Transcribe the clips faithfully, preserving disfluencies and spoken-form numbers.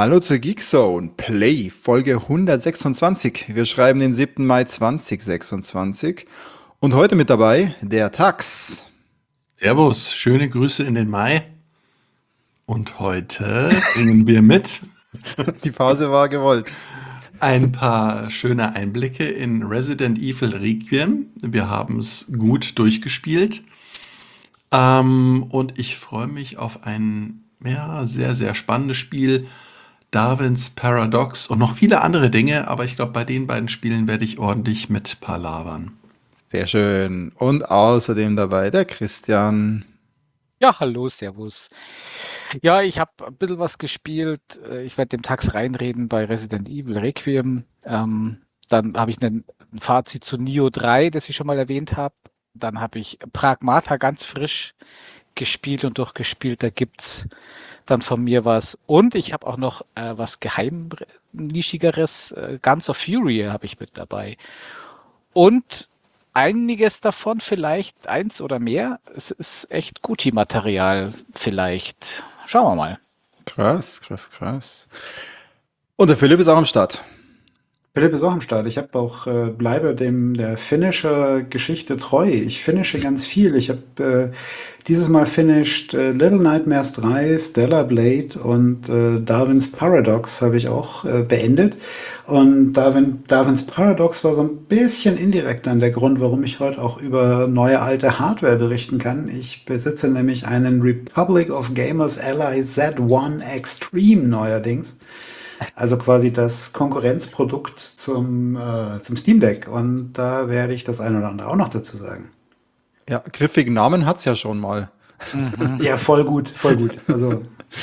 Hallo zur Geekzone, Play, Folge hundertsechsundzwanzig. Wir schreiben den siebten Mai zweitausendsechsundzwanzig und heute mit dabei der Tax. Servus, schöne Grüße in den Mai. Und heute bringen wir mit Die Pause war gewollt. ein paar schöne Einblicke in Resident Evil Requiem. Wir haben es gut durchgespielt. Ähm, und ich freue mich auf ein ja, sehr, sehr spannendes Spiel. Darwin's Paradox und noch viele andere Dinge. Aber ich glaube, bei den beiden Spielen werde ich ordentlich mit palavern. Sehr schön. Und außerdem dabei der Christian. Ja, hallo, servus. Ja, ich habe ein bisschen was gespielt. Äh, Ich werde dem Tax reinreden bei Resident Evil Requiem. Ähm, dann habe ich einen- ein Fazit zu Nioh drei, das ich schon mal erwähnt habe. Dann habe ich Pragmata ganz frisch gespielt und durchgespielt. Da gibt's dann von mir was. Und ich habe auch noch äh, was Geheimnischigeres. Äh, Guns of Fury habe ich mit dabei. Und einiges davon, vielleicht eins oder mehr, es ist echt Gucci-Material, vielleicht. Schauen wir mal. Krass, krass, krass. Und der Philipp ist auch am Start. Philipp ist auch am Start. Ich habe auch, äh, bleibe dem der Finisher-Geschichte treu. Ich finische ganz viel. Ich habe äh, dieses Mal finished äh, Little Nightmares drei, Stellar Blade und äh, Darwin's Paradox habe ich auch äh, beendet. Und Darwin, Darwin's Paradox war so ein bisschen indirekt dann der Grund, warum ich heute auch über neue alte Hardware berichten kann. Ich besitze nämlich einen Republic of Gamers Ally Z eins Extreme neuerdings. Also quasi das Konkurrenzprodukt zum, äh, zum Steam Deck. Und da werde ich das ein oder andere auch noch dazu sagen. Ja, griffigen Namen hat's ja schon mal. Mhm. Ja, voll gut, voll gut. Also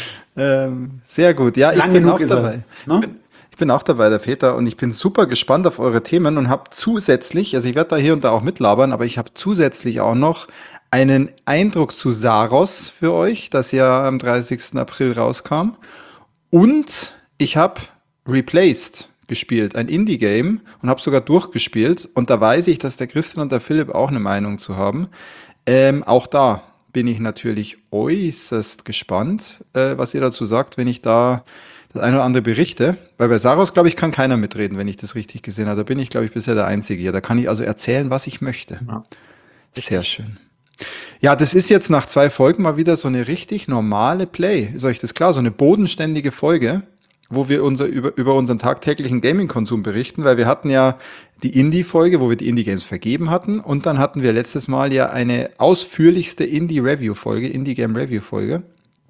Ähm, sehr gut. Ja, ich lang bin genug auch ist dabei. er. Ne? Ich bin auch dabei, der Peter, und ich bin super gespannt auf eure Themen und habe zusätzlich, also ich werde da hier und da auch mitlabern, aber ich habe zusätzlich auch noch einen Eindruck zu Saros für euch, das ja am dreißigsten April rauskam. Und ich habe Replaced gespielt, ein Indie-Game, und habe sogar durchgespielt. Und da weiß ich, dass der Christian und der Philipp auch eine Meinung zu haben. Ähm, auch da bin ich natürlich äußerst gespannt, äh, was ihr dazu sagt, wenn ich da das eine oder andere berichte. Weil bei Saros, glaube ich, kann keiner mitreden, wenn ich das richtig gesehen habe. Da bin ich, glaube ich, bisher der Einzige hier. Da kann ich also erzählen, was ich möchte. Ja. Sehr schön. Ja, das ist jetzt nach zwei Folgen mal wieder so eine richtig normale Play. Ist euch das klar? So eine bodenständige Folge, wo wir unser, über, über unseren tagtäglichen Gaming-Konsum berichten, weil wir hatten ja die Indie-Folge, wo wir die Indie-Games vergeben hatten, und dann hatten wir letztes Mal ja eine ausführlichste Indie-Review-Folge, Indie-Game-Review-Folge.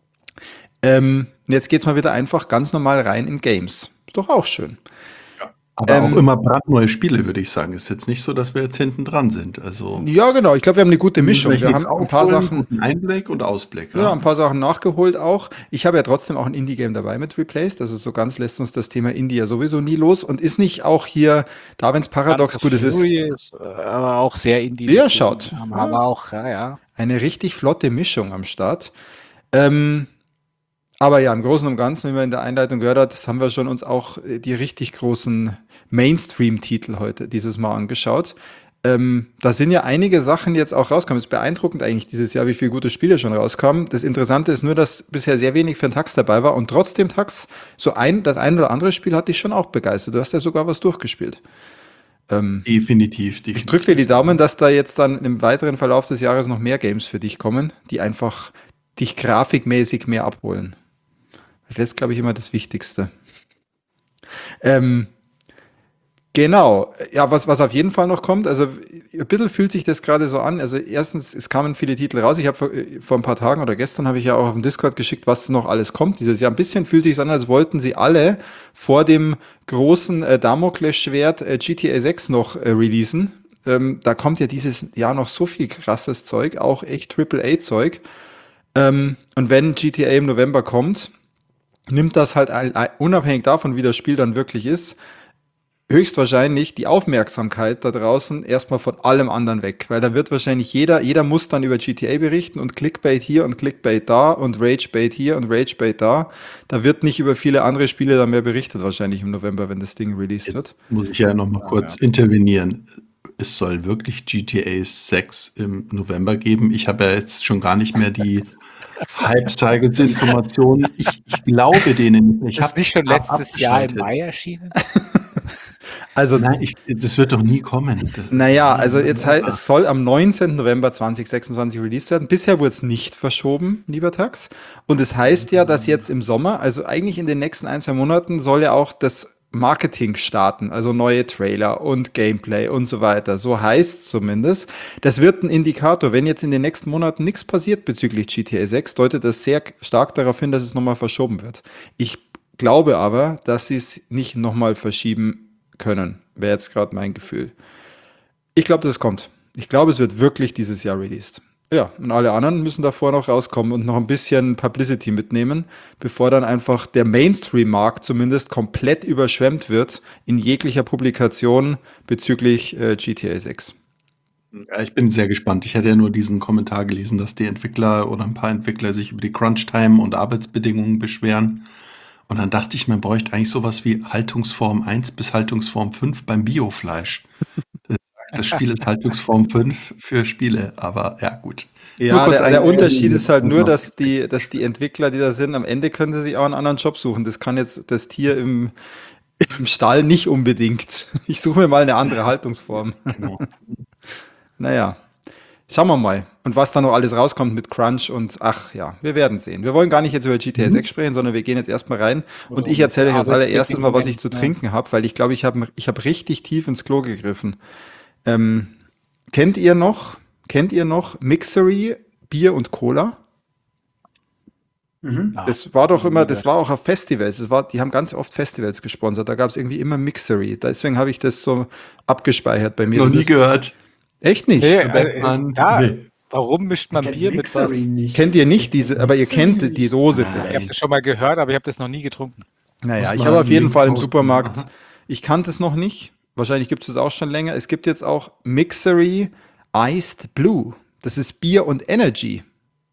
Ähm, und jetzt geht's mal wieder einfach ganz normal rein in Games. Ist doch auch schön. Aber Ähm, auch immer brandneue Spiele, würde ich sagen. Ist jetzt nicht so, dass wir jetzt hinten dran sind. Also Ja, genau. Ich glaube, wir haben eine gute Mischung. vielleicht Wir nichts haben ein paar aufholen, Sachen, guten Einblick und Ausblick. ja, ein paar Sachen nachgeholt auch. Ich habe ja trotzdem auch ein Indie-Game dabei mit Replaced. Also so ganz lässt uns das Thema Indie ja sowieso nie los. Und ist nicht auch hier Darwin's Paradox, Guns of gut, es ist, Fury ist äh, aber auch sehr indie. ja, deswegen schaut, haben ja, wir auch, ja, ja. eine richtig flotte Mischung am Start. Ähm, aber ja, im Großen und Ganzen, wie man in der Einleitung gehört hat, das haben wir schon uns auch äh, die richtig großen Mainstream-Titel heute dieses Mal angeschaut. Ähm, da sind ja einige Sachen jetzt auch rausgekommen. Es ist beeindruckend eigentlich dieses Jahr, wie viele gute Spiele schon rauskamen. Das Interessante ist nur, dass bisher sehr wenig für den Tax dabei war, und trotzdem Tax, so ein, das ein oder andere Spiel hat dich schon auch begeistert. Du hast ja sogar was durchgespielt. Ähm, Definitiv, ich definitiv. drücke dir die Daumen, dass da jetzt dann im weiteren Verlauf des Jahres noch mehr Games für dich kommen, die einfach dich grafikmäßig mehr abholen. Das ist, glaube ich, immer das Wichtigste. Ähm, genau. Ja, was, was auf jeden Fall noch kommt, also ein bisschen fühlt sich das gerade so an. Also erstens, es kamen viele Titel raus. Ich habe vor, vor ein paar Tagen oder gestern habe ich ja auch auf dem Discord geschickt, was noch alles kommt dieses Jahr. Ein bisschen fühlt sich an, als wollten sie alle vor dem großen äh, Damoklesschwert äh, G T A sechs noch äh, releasen. Ähm, da kommt ja dieses Jahr noch so viel krasses Zeug, auch echt Triple A Zeug. Ähm, und wenn G T A im November kommt, nimmt das halt ein, ein, unabhängig davon, wie das Spiel dann wirklich ist, höchstwahrscheinlich die Aufmerksamkeit da draußen erstmal von allem anderen weg. Weil da wird wahrscheinlich jeder, jeder muss dann über G T A berichten und Clickbait hier und Clickbait da und Ragebait hier und Ragebait da. Da wird nicht über viele andere Spiele dann mehr berichtet, wahrscheinlich im November, wenn das Ding released wird. Jetzt muss ich ja noch mal Ja, kurz ja. intervenieren. Es soll wirklich G T A sechs im November geben. Ich habe ja jetzt schon gar nicht mehr die Halbzeigelinformationen. Ich, ich glaube denen nicht. Ich Ist hab nicht schon ab- letztes Jahr im abgeschaltet. Mai erschienen? Also, Nein, ich, das wird doch nie kommen. Das, naja, nie also im jetzt halt, November. es soll am neunzehnten November zweitausendsechsundzwanzig released werden. Bisher wurde es nicht verschoben, lieber Tax. Und es heißt ja, dass jetzt im Sommer, also eigentlich in den nächsten ein, zwei Monaten, soll ja auch das Marketing starten, also neue Trailer und Gameplay und so weiter. So heißt zumindest. Das wird ein Indikator. Wenn jetzt in den nächsten Monaten nichts passiert bezüglich G T A sechs, deutet das sehr stark darauf hin, dass es nochmal verschoben wird. Ich glaube aber, dass sie es nicht nochmal verschieben können. Wäre jetzt gerade mein Gefühl. Ich glaube, dass es kommt. Ich glaube, es wird wirklich dieses Jahr released. Ja, und alle anderen müssen davor noch rauskommen und noch ein bisschen Publicity mitnehmen, bevor dann einfach der Mainstream-Markt zumindest komplett überschwemmt wird in jeglicher Publikation bezüglich äh, G T A sechs. Ja, ich bin sehr gespannt. Ich hätte ja nur diesen Kommentar gelesen, dass die Entwickler oder ein paar Entwickler sich über die Crunch-Time und Arbeitsbedingungen beschweren. Und dann dachte ich, man bräuchte eigentlich sowas wie Haltungsform eins bis Haltungsform fünf beim Biofleisch. Das, das Spiel ist Haltungsform fünf für Spiele, aber ja, gut. Nur Ja, kurz der, der eingeworfen, Unterschied ist halt jetzt nur, noch- dass die, dass die Entwickler, die da sind, am Ende können sie sich auch einen anderen Job suchen. Das kann jetzt das Tier im, im Stall nicht unbedingt. Ich suche mir mal eine andere Haltungsform. Genau. Naja, schauen wir mal. Und was da noch alles rauskommt mit Crunch und ach ja, wir werden sehen. Wir wollen gar nicht jetzt über G T A Mhm. sechs sprechen, sondern wir gehen jetzt erstmal rein. Und Oder ich um erzähle euch als allererstes mal, was ich zu Arbeitsbedingungen, trinken habe, weil ich glaube, ich habe ich hab richtig tief ins Klo gegriffen. Ähm, kennt ihr noch, kennt ihr noch Mixery, Bier und Cola? Mhm. Ja. Das war doch nie immer, das gehört. war auch auf Festivals. Das war, die haben ganz oft Festivals gesponsert. Da gab es irgendwie immer Mixery. Deswegen habe ich das so abgespeichert bei mir. Noch Das nie ist, gehört. echt nicht? Nee, Der äh, Batman, ja, nee. warum mischt man Ich kenn Bier mit Mixery was? nicht. Kennt ihr nicht Ich diese, kenn aber ihr Mixery kennt nicht. die Dose Nein. Ich habe vielleicht. das schon mal gehört, aber ich habe das noch nie getrunken. Naja, Muss ich man habe auf jeden Link Fall im posten. Supermarkt, Aha. ich kannte es noch nicht, wahrscheinlich gibt es es auch schon länger. Es gibt jetzt auch Mixery Iced Blue. Das ist Bier und Energy.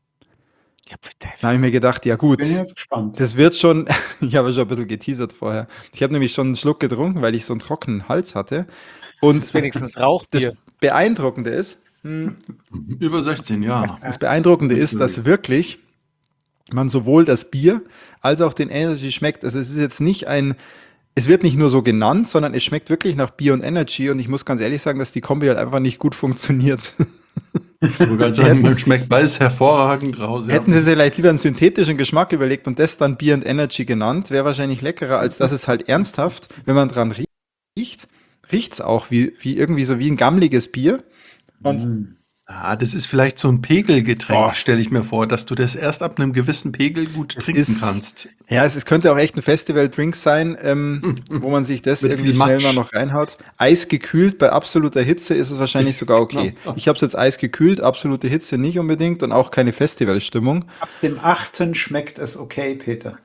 Ja, bitte. Da habe ich mir gedacht, ja gut, Bin jetzt gespannt. das wird schon, ich habe schon ein bisschen geteasert vorher. Ich habe nämlich schon einen Schluck getrunken, weil ich so einen trockenen Hals hatte. Das Und ist wenigstens das Rauchbier. Beeindruckende ist, hm, Über sechzehn Jahre. das Beeindruckende ist, dass wirklich man sowohl das Bier als auch den Energy schmeckt. Also es ist jetzt nicht ein, es wird nicht nur so genannt, sondern es schmeckt wirklich nach Bier und Energy. Und ich muss ganz ehrlich sagen, dass die Kombi halt einfach nicht gut funktioniert. Ich wollte gerade sagen, man schmeckt beides hervorragend raus. Ja. Hätten sie sich vielleicht lieber einen synthetischen Geschmack überlegt und das dann Bier und Energy genannt, wäre wahrscheinlich leckerer, als dass es halt ernsthaft, wenn man dran riecht, riecht es auch wie, wie irgendwie so wie ein gammeliges Bier. Und Mhm. Ah, das ist vielleicht so ein Pegelgetränk, Boah. stelle ich mir vor, dass du das erst ab einem gewissen Pegel gut Es trinken ist- kannst. ja, es, es könnte auch echt ein Festival-Drink sein, ähm, wo man sich das Mit irgendwie viel schnell Matsch. mal noch reinhaut. Eisgekühlt bei absoluter Hitze ist es wahrscheinlich sogar okay. Genau. Ich habe es jetzt eisgekühlt, absolute Hitze nicht unbedingt und auch keine Festivalstimmung. Ab dem achten schmeckt es okay, Peter.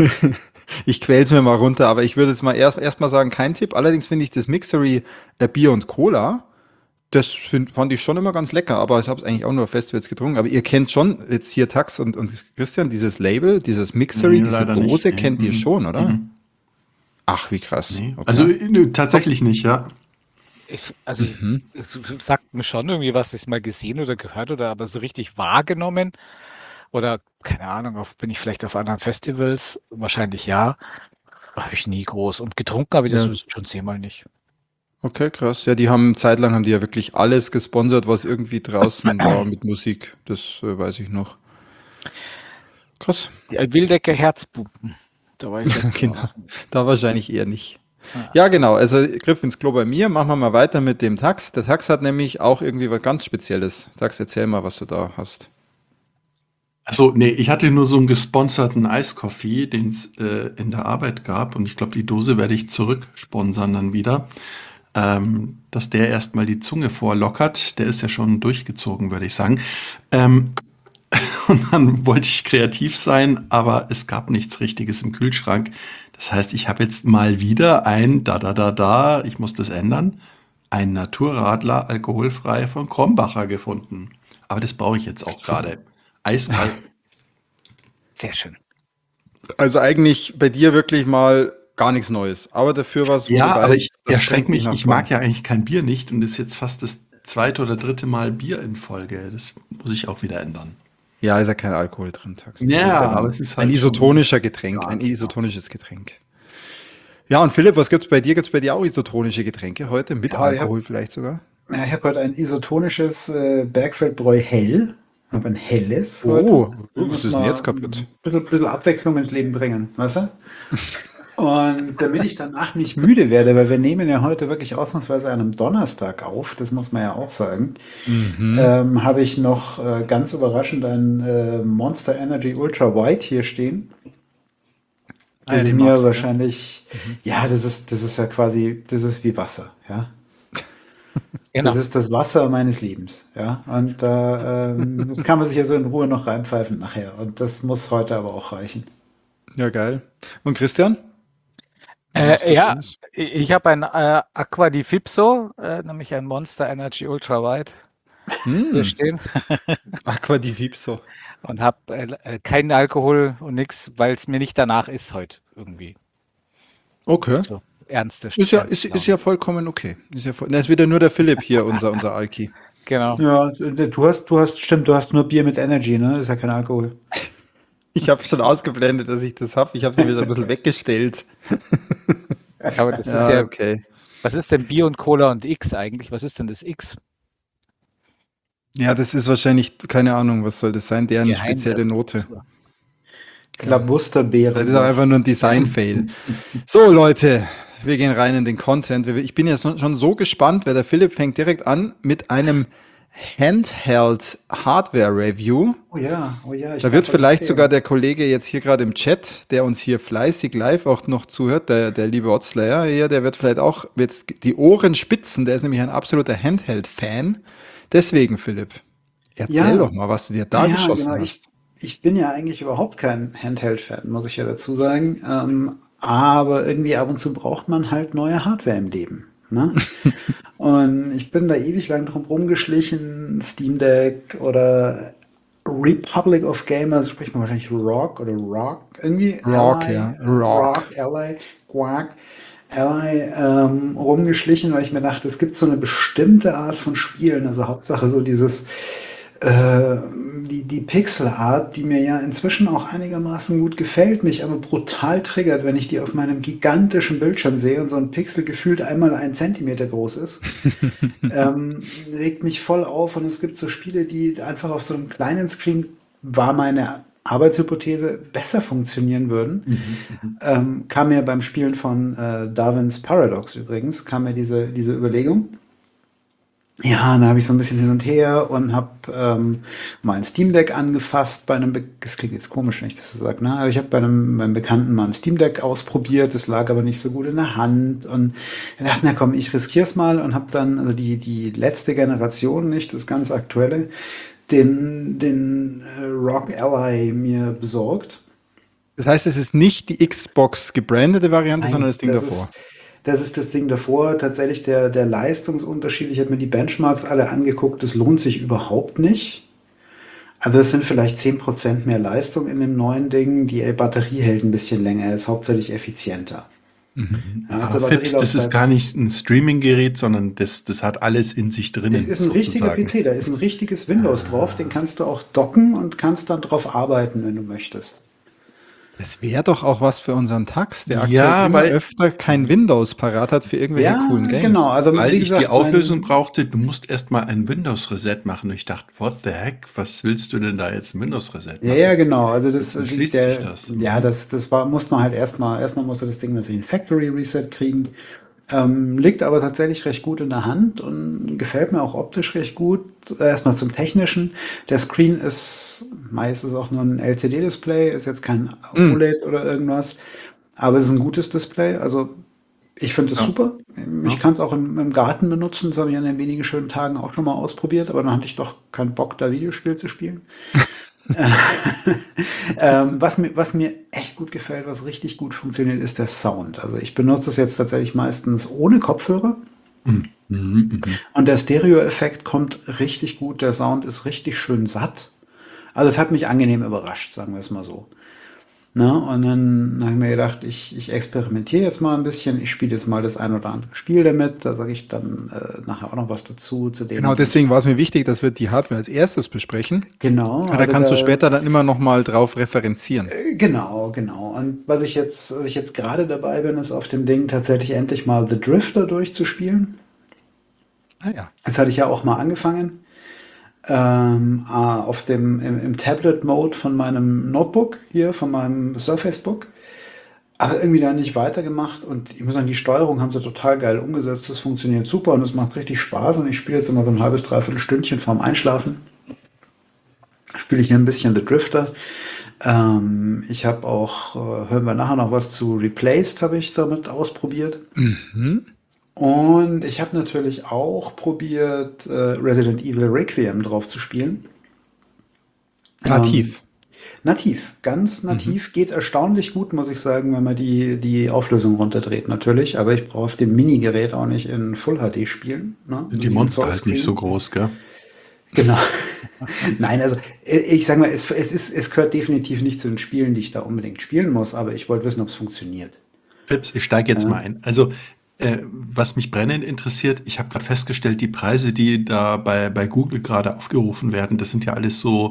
Ich quäl's mir mal runter, aber ich würde jetzt mal erst, erst mal sagen, kein Tipp. Allerdings finde ich das Mixery äh, Bier und Cola, das find, fand ich schon immer ganz lecker, aber ich habe es eigentlich auch nur auf Festivals getrunken. Aber ihr kennt schon, jetzt hier Tax und, und Christian, dieses Label, dieses Mixery, Nee, diese leider Dose nicht, nee. kennt ihr Mhm. schon, oder? Mhm. Ach, wie krass. Nee. Okay. Also nö, tatsächlich nicht, ja. Ich, also, Mhm. es sagt mir schon irgendwie was, ich mal gesehen oder gehört oder aber so richtig wahrgenommen. Oder, keine Ahnung, auf, bin ich vielleicht auf anderen Festivals? Wahrscheinlich ja. Habe ich nie groß. Und getrunken habe ich das Ja. schon zehnmal nicht. Okay, krass. Ja, die haben zeitlang haben die ja wirklich alles gesponsert, was irgendwie draußen war mit Musik. Das äh, weiß ich noch. Krass. Die Wildecker Herzpumpen. Da war ich letztes Genau. Mal. Da wahrscheinlich eher nicht. Ah. Ja, genau. Also Griff ins Klo bei mir. Machen wir mal weiter mit dem Tax. Der Tax hat nämlich auch irgendwie was ganz Spezielles. Tax, erzähl mal, was du da hast. Achso, nee, ich hatte nur so einen gesponserten Eiskoffee, den es äh, in der Arbeit gab. Und ich glaube, die Dose werde ich zurücksponsern dann wieder. Ähm, dass der erstmal die Zunge vorlockert. Der ist ja schon durchgezogen, würde ich sagen. Ähm, und dann wollte ich kreativ sein, aber es gab nichts Richtiges im Kühlschrank. Das heißt, ich habe jetzt mal wieder ein da da da da, ich muss das ändern, ein Naturradler alkoholfrei von Krombacher gefunden. Aber das brauche ich jetzt auch gerade. Eiskalt. Sehr schön. Also eigentlich bei dir wirklich mal gar nichts Neues. Aber dafür was, wo Ja, du aber weißt, ich das erschrecke bringt dich mich. nach Ich vorn. mag ja eigentlich kein Bier nicht und das ist jetzt fast das zweite oder dritte Mal Bier in Folge. Das muss ich auch wieder ändern. Ja, ist ja kein Alkohol drin, Tax. Das Ja, ist ja aber ein, es ist ein halt isotonischer Getränk, Ja, ein genau. isotonisches Getränk. Ja, und Philipp, was gibt's bei dir? Gibt's bei dir auch isotonische Getränke heute? Mit Ja, ich habe Alkohol vielleicht sogar? ja, ich hab heute ein isotonisches äh, Bergfeldbräu Hell. Aber ein helles heute. Oh, Da uh, was muss ist denn man jetzt ein kaputt? bisschen, bisschen Abwechslung ins Leben bringen, weißt du? Und damit ich danach nicht müde werde, weil wir nehmen ja heute wirklich ausnahmsweise an einem Donnerstag auf, das muss man ja auch sagen, Mhm. ähm, habe ich noch äh, ganz überraschend ein äh, Monster Energy Ultra White hier stehen, Ah ja, das ich den mir magst du, ja. wahrscheinlich, Mhm. ja, das ist, das ist ja quasi, das ist wie Wasser, ja. Das Genau. ist das Wasser meines Lebens, ja. Und da, ähm, das kann man sich ja so in Ruhe noch reinpfeifen nachher. Und das muss heute aber auch reichen. Ja, geil. Und Christian? Was Äh, bei ja, Schönes? ich ich habe ein äh, Aqua di Fipso, äh, nämlich ein Monster Energy Ultra Wide hier Hm, stehen Aqua di Vipso. und habe äh, äh, keinen Alkohol und nichts, weil es mir nicht danach ist heute irgendwie. Okay. So ernste, Ist ja, ist, ernste ist Laune. ja vollkommen okay. Ist ja voll, na, ist wieder nur der Philipp hier, unser, unser Alki. Genau. Ja, du hast, du hast, stimmt, du hast nur Bier mit Energy, ne? Ist ja kein Alkohol. Ich habe schon ausgeblendet, dass ich das habe. Ich habe es nämlich ein bisschen weggestellt. Ja, aber das ist Ja, ja, okay. was ist denn Bier und Cola und X eigentlich? Was ist denn das X? Ja, das ist wahrscheinlich, keine Ahnung, was soll das sein? Deren spezielle Note. Geheimrezeptur. Klabusterbeeren. Das ist auch einfach nur ein Design-Fail. So, Leute, wir gehen rein in den Content. Ich bin jetzt schon so gespannt, weil der Philipp fängt direkt an mit einem Handheld-Hardware-Review. Oh ja, oh ja. Ich Da darf wird was vielleicht erzählen. sogar der Kollege jetzt hier gerade im Chat, der uns hier fleißig live auch noch zuhört, der, der liebe Otzlayer hier, der wird vielleicht auch jetzt die Ohren spitzen. Der ist nämlich ein absoluter Handheld-Fan. Deswegen, Philipp, erzähl Ja, doch mal, was du dir da ja, geschossen genau. Ich, hast. ich bin ja eigentlich überhaupt kein Handheld-Fan, muss ich ja dazu sagen. Ähm, aber irgendwie ab und zu braucht man halt neue Hardware im Leben. Ne? Und ich bin da ewig lang drum rumgeschlichen, Steam Deck oder Republic of Gamers, spricht man wahrscheinlich Rock oder Rock, irgendwie Rock, Ally, ja. äh, Rock. Rock, Ally, Quark, Ally ähm, rumgeschlichen, weil ich mir dachte, es gibt so eine bestimmte Art von Spielen, also Hauptsache so dieses äh, die, die Pixelart, die mir ja inzwischen auch einigermaßen gut gefällt, mich aber brutal triggert, wenn ich die auf meinem gigantischen Bildschirm sehe und so ein Pixel gefühlt einmal ein Zentimeter groß ist, ähm, regt mich voll auf. Und es gibt so Spiele, die einfach auf so einem kleinen Screen, war meine Arbeitshypothese, besser funktionieren würden. Mhm. Ähm, kam mir beim Spielen von äh, Darwin's Paradox übrigens, kam mir diese, diese Überlegung. Ja, dann habe ich so ein bisschen hin und her und habe ähm, mal ein Steam Deck angefasst bei einem, Be das klingt jetzt komisch, wenn ich das so sage, ne? Aber ich habe bei einem, beim Bekannten mal ein Steam Deck ausprobiert, das lag aber nicht so gut in der Hand und ich dachte, na komm, ich riskier's mal und habe dann, also die, die letzte Generation, nicht das ganz aktuelle, den, den äh, Rock Ally mir besorgt. Das heißt, es ist nicht die Xbox gebrandete Variante, sondern Nein, das Ding das davor. ist, das ist das Ding davor. Tatsächlich der, der Leistungsunterschied. Ich habe mir die Benchmarks alle angeguckt. Das lohnt sich überhaupt nicht. Also es sind vielleicht zehn Prozent mehr Leistung in dem neuen Ding. Die Batterie hält ein bisschen länger, er ist hauptsächlich effizienter. Mhm. Ja, Ah, zur Fips, das ist Batterielaufzeit. gar nicht ein Streaming-Gerät, sondern das, das hat alles in sich drinnen. Das ist ein richtiger sozusagen. P C, da ist ein richtiges Windows drauf. Den kannst du auch docken und kannst dann drauf arbeiten, wenn du möchtest. Das wäre doch auch was für unseren Tax, der aktuell Ja, immer weil, öfter kein Windows parat hat für irgendwelche Ja, coolen Games. genau. Also weil wie ich die gesagt, Auflösung mein, brauchte, du musst erstmal ein Windows-Reset machen. Und ich dachte, what the heck, was willst du denn da jetzt ein Windows-Reset Ja, machen? ja, genau. Also das, Dann die, schließt der, sich das. ja, Mhm. das, das war, muss man halt erstmal, erstmal musste das Ding natürlich ein Factory Reset kriegen. Ähm, liegt aber tatsächlich recht gut in der Hand und gefällt mir auch optisch recht gut. Erstmal zum Technischen. Der Screen ist meistens auch nur ein L C D-Display, ist jetzt kein Mm. O L E D oder irgendwas, aber es ist ein gutes Display. Also ich finde es Ja. super. Ich Ja. kann es auch im, im Garten benutzen. Das habe ich an den wenigen schönen Tagen auch schon mal ausprobiert, aber dann hatte ich doch keinen Bock, da Videospiel zu spielen. ähm, was, mir, was mir echt gut gefällt, was richtig gut funktioniert, ist der Sound. Also ich benutze das jetzt tatsächlich meistens ohne Kopfhörer Mhm. Mhm. und der Stereo-Effekt kommt richtig gut. Der Sound ist richtig schön satt. Also es hat mich angenehm überrascht, sagen wir es mal so. Ne? Und dann habe ich mir gedacht, ich, ich experimentiere jetzt mal ein bisschen. Ich spiele jetzt mal das ein oder andere Spiel damit. Da sage ich dann äh, nachher auch noch was dazu, zu dem. Genau, deswegen war es mir wichtig, dass wir die Hardware als erstes besprechen. Genau. Weil da also kannst du da- später dann immer noch mal drauf referenzieren. Äh, Genau, genau. Und was ich jetzt, was ich jetzt gerade dabei bin, ist auf dem Ding tatsächlich endlich mal The Drifter durchzuspielen. Ah ja. Das hatte ich ja auch mal angefangen. Ähm, ah, auf dem, im, im Tablet-Mode von meinem Notebook hier, von meinem Surface Book. Aber irgendwie dann nicht weitergemacht und ich muss sagen, die Steuerung haben sie total geil umgesetzt. Das funktioniert super und es macht richtig Spaß und ich spiele jetzt immer so ein halbes, dreiviertel Stündchen vorm Einschlafen. Spiele ich hier ein bisschen The Drifter. Ähm, ich habe auch, äh, hören wir nachher noch was zu Replaced, habe ich damit ausprobiert. Mhm. Und ich habe natürlich auch probiert, äh, Resident Evil Requiem drauf zu spielen. Nativ. Nativ, ganz nativ. Geht erstaunlich gut, muss ich sagen, wenn man die, die Auflösung runterdreht, natürlich. Aber ich brauche auf dem Minigerät auch nicht in Full H D spielen. Ne? Sind die sieben Monster Zoll halt nicht Screen. so groß, gell? Genau. Nein, also äh, ich sage mal, es, es, ist, es gehört definitiv nicht zu den Spielen, die ich da unbedingt spielen muss, aber ich wollte wissen, ob es funktioniert. Phipps, ich steige jetzt Ja. mal ein. Also, äh, was mich brennend interessiert, ich habe gerade festgestellt, die Preise, die da bei, bei Google gerade aufgerufen werden, das sind ja alles so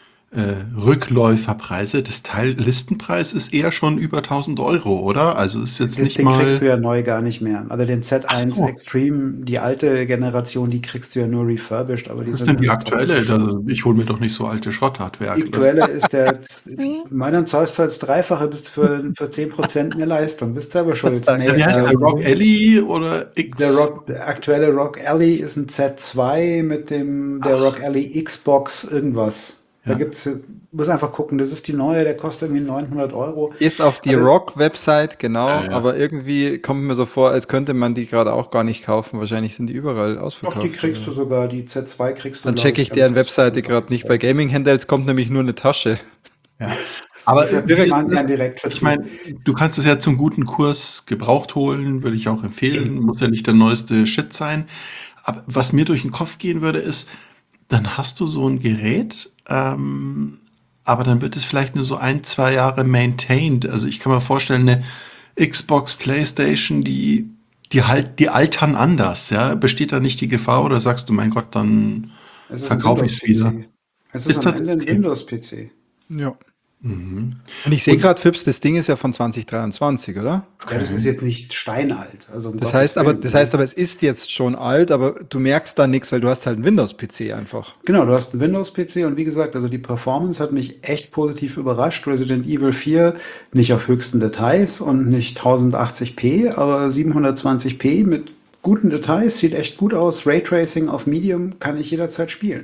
äh, Rückläuferpreise. Das Teil Listenpreis ist eher schon über tausend Euro, oder? Also ist jetzt Das nicht Ding kriegst du mal. ja neu gar nicht mehr. Also den Z eins Ach so. Extreme, die alte Generation, die kriegst du ja nur refurbished, aber die Was ist sind denn die halt auch aktuelle? schon. Also, ich hole mir doch nicht so alte Schrotthardwerk. Die aktuelle ist der, meiner zahlst du als Dreifache bis für, für zehn Prozent mehr Leistung. Bist selber schuld. Nee, Ja, wie heißt äh, der? Rock Alley oder X? der, Rock, der aktuelle Rock Alley ist ein Z zwei mit dem der Rock Alley Xbox irgendwas. Da Ja. gibt's, muss einfach gucken, das ist die neue, der kostet irgendwie neunhundert Euro. Gehst auf die Also- Rock-Website, genau, Ja, ja. aber irgendwie kommt mir so vor, als könnte man die gerade auch gar nicht kaufen. Wahrscheinlich sind die überall Doch, ausverkauft. die kriegst du oder? sogar, die Z zwei kriegst du. Dann glaub checke ich ganz deren Webseite kostenlos. gerade nicht. Bei Gaming Handhelds kommt nämlich nur eine Tasche. Ja. Aber Die wie machen ist das? keinen Direktvertrieb. Ich meine, du kannst es ja zum guten Kurs gebraucht holen, würde ich auch empfehlen. Muss ja nicht der neueste Shit sein. Aber was mir durch den Kopf gehen würde, ist, dann hast du so ein Gerät, ähm, aber dann wird es vielleicht nur so ein, zwei Jahre maintained. Also ich kann mir vorstellen, eine Xbox, PlayStation, die, die halt, die altern anders, ja. Besteht da nicht die Gefahr oder sagst du, mein Gott, dann Es ist ein verkaufe ich es wieder? Windows-P C. Es ist, Ist am das Ende ein okay? Windows-P C. Ja. Mhm. Und ich sehe Und- gerade, Fips, das Ding ist ja von zwanzig dreiundzwanzig, oder? Ja, das ist jetzt nicht steinalt. Also um Das Gottes heißt aber, Willen, das ne? heißt aber, es ist jetzt schon alt, aber du merkst da nichts, weil du hast halt einen Windows-P C einfach. Genau, du hast einen Windows-P C und wie gesagt, also die Performance hat mich echt positiv überrascht. Resident Evil vier nicht auf höchsten Details und nicht tausendachtzig p, aber siebenhundertzwanzig p mit guten Details, sieht echt gut aus. Raytracing auf Medium kann ich jederzeit spielen.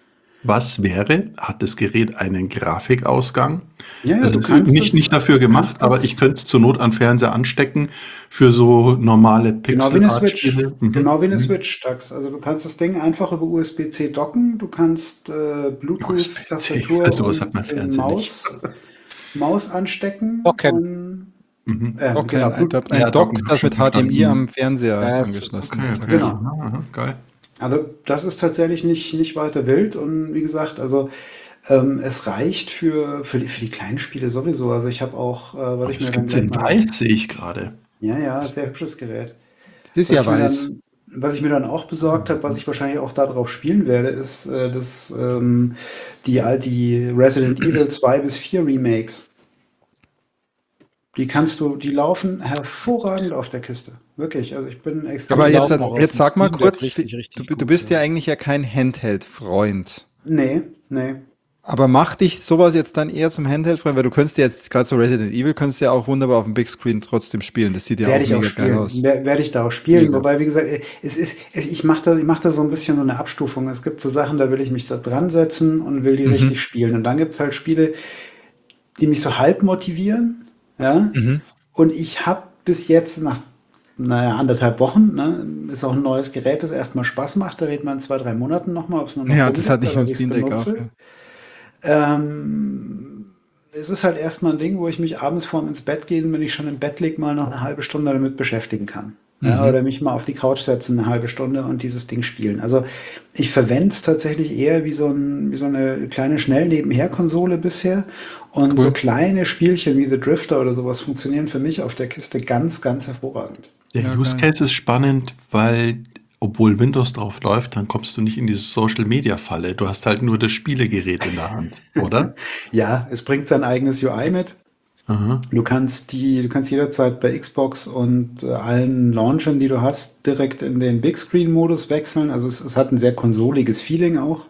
Was wäre, hat das Gerät einen Grafikausgang? Ja, ja, Das du ist kannst nicht, es- nicht dafür gemacht, kannst aber es- ich könnte es zur Not an Fernseher anstecken für so normale Genau wie eine Switch. Pixel-Art-Spiele. Mhm. Genau wie eine Mhm. Switch, Dax. Also du kannst das Ding einfach über U S B C docken, du kannst äh, Bluetooth, U S B C, Tastatur also sowas und hat mein äh, Fernseher Maus, Maus anstecken. Docken. Und, Mhm. äh, Dock, genau, ein, ein, Blut- ein Ja, Dock, Docken hab das schon mit H D M I verstanden. am Fernseher Ja, es- angeschlossen Okay, ist. okay. Genau. Aha, aha, geil. Also das ist tatsächlich nicht, nicht weiter wild und wie gesagt, also ähm, es reicht für, für, die, für die kleinen Spiele sowieso. Also ich habe auch, äh, was ich Das mir dann gibt's gleich in mal... Weiß, sehe ich gerade. Ja, ja, sehr hübsches Gerät. Das ist Was ja ich, mir weiß. dann, was ich mir dann auch besorgt habe, was ich wahrscheinlich auch darauf spielen werde, ist äh, das, ähm, die, all- die Resident Evil zwei bis vier Remakes. Die kannst du, die laufen hervorragend auf der Kiste. Wirklich. Also ich bin extrem. Aber Die jetzt, laufen auch auf jetzt dem sag mal Steam Deck kurz, richtig, richtig du, du gut, bist ja ja. eigentlich ja kein Handheld-Freund. Nee, nee. Aber macht dich sowas jetzt dann eher zum Handheld-Freund? Weil du könntest ja jetzt, gerade so Resident Evil, könntest ja auch wunderbar auf dem Big Screen trotzdem spielen. Das sieht ja Werde auch ich auch mega geil spielen. aus. Wer- Werde ich da auch spielen. Mega. Wobei, wie gesagt, es ist, es, ich mache da, ich mach da so ein bisschen so eine Abstufung. Es gibt so Sachen, da will ich mich da dran setzen und will die Mhm. richtig spielen. Und dann gibt es halt Spiele, die mich so halb motivieren. Ja. Mhm. Und ich habe bis jetzt nach, naja, anderthalb Wochen, ne, ist auch ein neues Gerät, das erstmal Spaß macht. Da redet man in zwei, drei Monaten nochmal, ob es nur noch Ja, rumgeht, das hatte ich aber im wie ich's Steam Deck auch. benutze. Ja. Ähm, es ist halt erstmal ein Ding, wo ich mich abends vorm ins Bett gehen, wenn ich schon im Bett liege, mal noch eine halbe Stunde damit beschäftigen kann. Ja, Mhm. oder mich mal auf die Couch setzen, eine halbe Stunde und dieses Ding spielen. Also ich verwende es tatsächlich eher wie so, ein, wie so eine kleine Schnell-Nebenher-Konsole bisher. Und so Cool. kleine Spielchen wie The Drifter oder sowas funktionieren für mich auf der Kiste ganz, ganz hervorragend. Der Ja, Use geil. Case ist spannend, weil, obwohl Windows drauf läuft, dann kommst du nicht in diese Social-Media-Falle. Du hast halt nur das Spielegerät in der Hand, oder? Ja, es bringt sein eigenes U I mit. Aha. Du kannst die, du kannst jederzeit bei Xbox und äh, allen Launchern, die du hast, direkt in den Big Screen Modus wechseln. Also es, es hat ein sehr konsoliges Feeling auch.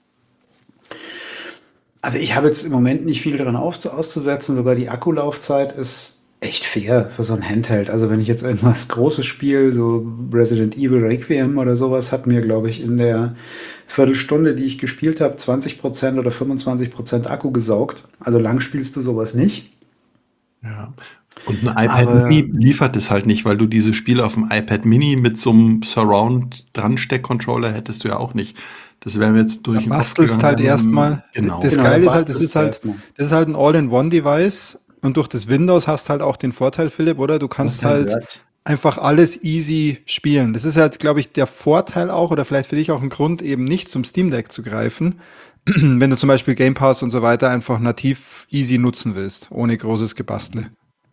Also ich habe jetzt im Moment nicht viel daran auf, auszusetzen, sogar die Akkulaufzeit ist echt fair für so ein Handheld. Also wenn ich jetzt irgendwas Großes spiele, so Resident Evil Requiem oder sowas, hat mir, glaube ich, in der Viertelstunde, die ich gespielt habe, zwanzig Prozent oder fünfundzwanzig Prozent Akku gesaugt. Also lang spielst du sowas nicht. Ja. Und ein iPad Aber Mini liefert es halt nicht, weil du diese Spiele auf dem iPad Mini mit so einem Surround-Dran-Steck-Controller hättest du ja auch nicht. Das wäre mir jetzt durch Da den Kopf bastelst gegangen, halt wenn man, erstmal. genau. Das genau, da Geile ist halt, das bastelst ist du halt, erstmal. das ist halt ein All-in-One-Device und durch das Windows hast halt auch den Vorteil, Philipp, oder? Du kannst halt einfach alles easy spielen. Das ist halt, glaube ich, der Vorteil auch, oder vielleicht für dich auch ein Grund, eben nicht zum Steam Deck zu greifen, wenn du zum Beispiel Game Pass und so weiter einfach nativ easy nutzen willst, ohne großes Gebastle.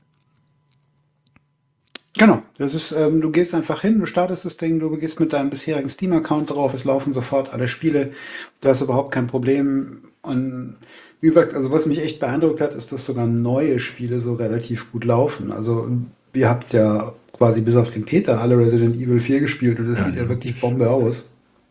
Genau, das ist, ähm, du gehst einfach hin, du startest das Ding, du gehst mit deinem bisherigen Steam-Account drauf, es laufen sofort alle Spiele, da ist überhaupt kein Problem. Und wie gesagt, also was mich echt beeindruckt hat, ist, dass sogar neue Spiele so relativ gut laufen. Also ihr habt ja quasi bis auf den Peter alle Resident Evil vier gespielt und das Ja, sieht ja ja. wirklich Bombe aus.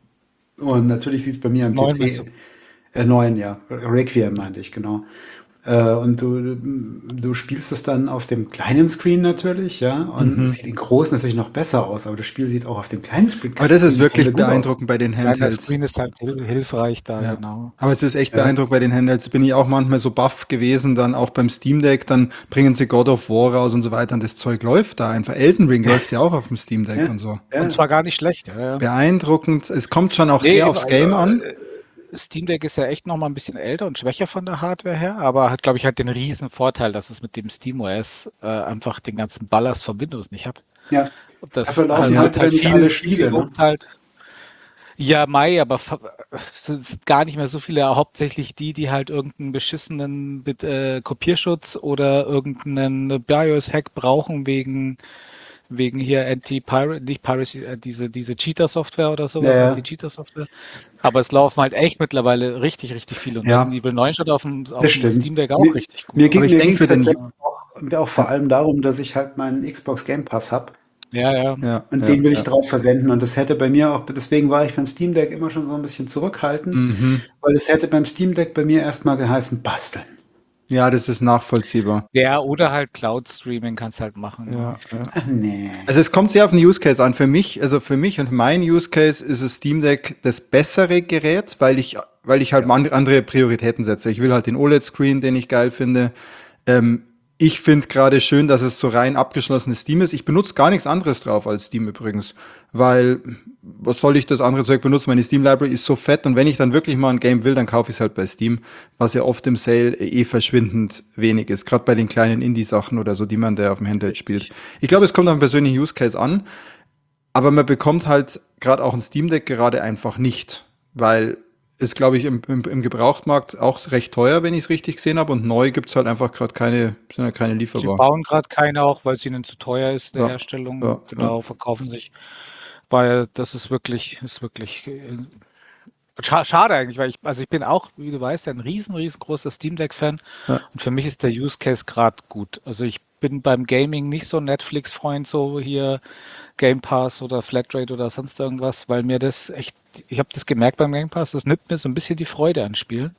Und natürlich sieht es bei mir am Neun meinst P C, äh, neun, ja, Requiem meinte ich, genau. Äh, und du, du spielst es dann auf dem kleinen Screen natürlich, ja, und Mhm. es sieht in groß natürlich noch besser aus, aber das Spiel sieht auch auf dem kleinen Screen Aber das ist wirklich gut aus. beeindruckend bei den Nein, der Handhelds. Screen ist halt hil- hilfreich da, Ja. genau. Aber es ist echt Ja. beeindruckend bei den Handhelds. Bin ich auch manchmal so baff gewesen, dann auch beim Steam Deck, dann bringen sie God of War raus und so weiter und das Zeug läuft da einfach. Elden Ring läuft ja auch auf dem Steam Deck Ja. und so. Ja. Und zwar gar nicht schlecht. Ja, ja. Beeindruckend. Es kommt schon auch Nee, sehr eben, aufs Game also, an. äh, Steam Deck ist ja echt noch mal ein bisschen älter und schwächer von der Hardware her, aber hat, glaube ich, halt den riesen Vorteil, dass es mit dem SteamOS äh, einfach den ganzen Ballast von Windows nicht hat. Ja. Und das Dafür laufen halt, halt wird halt nicht viel, alle viel Spiele, ne? gelobt halt. Ja, Mai, aber fa- es sind gar nicht mehr so viele, hauptsächlich die, die halt irgendeinen beschissenen Bit- äh, Kopierschutz oder irgendeinen BIOS-Hack brauchen wegen, wegen hier Anti-Piracy, nicht Piracy, äh, diese, diese Cheater-Software oder sowas, Ja, ja. Anti-Cheater-Software. Aber es laufen halt echt mittlerweile richtig, richtig viele. Und Ja. Resident Evil neun schaut auf dem, auf Das dem stimmt. Steam Deck auch Mir- richtig gut Mir aus. ging Aber ich mir denk ging's für den- tatsächlich auch, auch vor allem darum, dass ich halt meinen Xbox Game Pass habe. Ja, ja. Ja, Und ja, den will ich ja. drauf verwenden. Und das hätte bei mir auch, deswegen war ich beim Steam Deck immer schon so ein bisschen zurückhaltend, Mhm. weil es hätte beim Steam Deck bei mir erstmal geheißen, basteln. Ja, das ist nachvollziehbar. Ja, oder halt Cloud-Streaming kannst halt machen. Ja, ja. Ach nee. Also es kommt sehr auf den Use Case an. Für mich, also für mich und mein Use Case ist das Steam Deck das bessere Gerät, weil ich, weil ich halt an- andere Prioritäten setze. Ich will halt den O L E D-Screen, den ich geil finde. Ähm, ich finde gerade schön, dass es so rein abgeschlossenes Steam ist. Ich benutze gar nichts anderes drauf als Steam übrigens, weil was soll ich das andere Zeug benutzen? Meine Steam Library ist so fett und wenn ich dann wirklich mal ein Game will, dann kaufe ich es halt bei Steam, was ja oft im Sale eh verschwindend wenig ist, gerade bei den kleinen Indie-Sachen oder so, die man da auf dem Handheld spielt. Ich glaube, es kommt auf den persönlichen Use Case an, aber man bekommt halt gerade auch ein Steam Deck gerade einfach nicht, weil ist, glaube ich, im, im, im Gebrauchtmarkt auch recht teuer, wenn ich es richtig gesehen habe. Und neu gibt es halt einfach gerade keine, sind ja keine Sie lieferbar. bauen gerade keine auch, weil es ihnen zu teuer ist, der Ja, Herstellung. ja, Genau, verkaufen sich. Weil das ist wirklich, ist wirklich äh, scha schade eigentlich, weil ich, also ich bin auch, wie du weißt, ein riesen, riesengroßer Steam Deck-Fan. Ja. Und für mich ist der Use Case gerade gut. Also ich bin beim Gaming nicht so Netflix-Freund, so hier Game Pass oder Flatrate oder sonst irgendwas, weil mir das echt, ich habe das gemerkt beim Game Pass, das nimmt mir so ein bisschen die Freude an Spielen.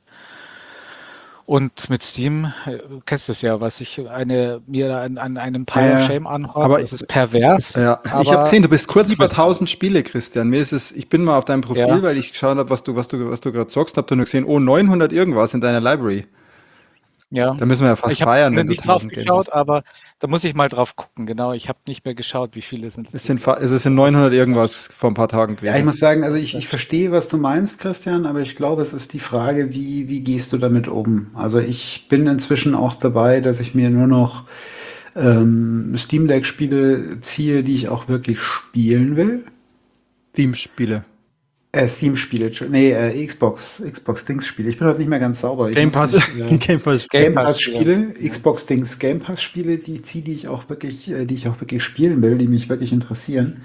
Und mit Steam, äh, du kennst es ja, was ich eine, mir an, an einem Pile Ja, of ja. Shame anhört, Aber- das ist pervers. Ja, ich aber habe gesehen, du bist kurz ich vor liebe es. tausend Spiele, Christian. Mir ist es, ich bin mal auf deinem Profil, Ja. weil ich geschaut habe, was du, was du, was du gerade zockst, hab du nur gesehen, oh, neunhundert irgendwas in deiner Library. Ja. Da müssen wir ja fast Ich habe feiern, wenn du nicht drauf tausend Games geschaut, hast. aber da muss ich mal drauf gucken. Genau, ich habe nicht mehr geschaut, wie viele sind Es sind, fa- also es sind neunhundert irgendwas vor ein paar Tagen Ja, ich gewesen. muss sagen, also ich, ich verstehe, was du meinst, Christian, aber ich glaube, es ist die Frage, wie, wie gehst du damit um? Also ich bin inzwischen auch dabei, dass ich mir nur noch ähm, Steam Deck-Spiele ziehe, die ich auch wirklich spielen will. Steam-Spiele. Äh, Steam-Spiele, Entschu- nee, äh, Xbox, Xbox-Dings-Spiele. Ich bin heute nicht mehr ganz sauber. Ich Game muss Pass. mich, äh, Game Pass. Game Game Pass Pass-Spiele, Xbox-Dings, Game Pass-Spiele, die ziehe, die ich auch wirklich, äh, die ich auch wirklich spielen will, die mich wirklich interessieren.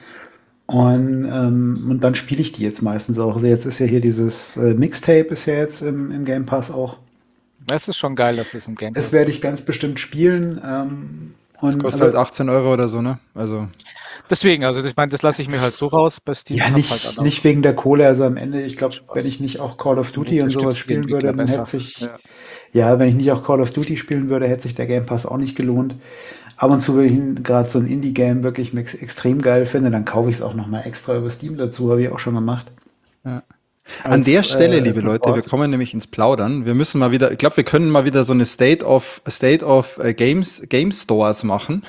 Und, ähm, und dann spiele ich die jetzt meistens auch. Also jetzt ist ja hier dieses äh, Mixtape ist ja jetzt im, im Game Pass auch. Das ist schon geil, dass das im Game Pass Das werde ich ganz bestimmt spielen. Ähm, Das und kostet also, halt achtzehn Euro oder so, ne? Also, Deswegen, also ich meine, das lasse ich mir halt so raus bei Steam. ja, Hab nicht, halt dann auch nicht wegen der Kohle. Also am Ende, ich glaube, Spaß. wenn ich nicht auch Call of Duty Du und sowas unterstützt die spielen würde, Entwickler dann hätte besser. sich, Ja. ja, wenn ich nicht auch Call of Duty spielen würde, hätte sich der Game Pass auch nicht gelohnt. Ab und zu, wenn ich gerade so ein Indie-Game wirklich ex- extrem geil finde, dann kaufe ich es auch nochmal extra über Steam dazu, habe ich auch schon gemacht. ja. An Als, der Stelle, äh, liebe Leute, wir Support. kommen nämlich ins Plaudern. Wir müssen mal wieder, ich glaube, wir können mal wieder so eine State of State of äh, Games Game Stores machen,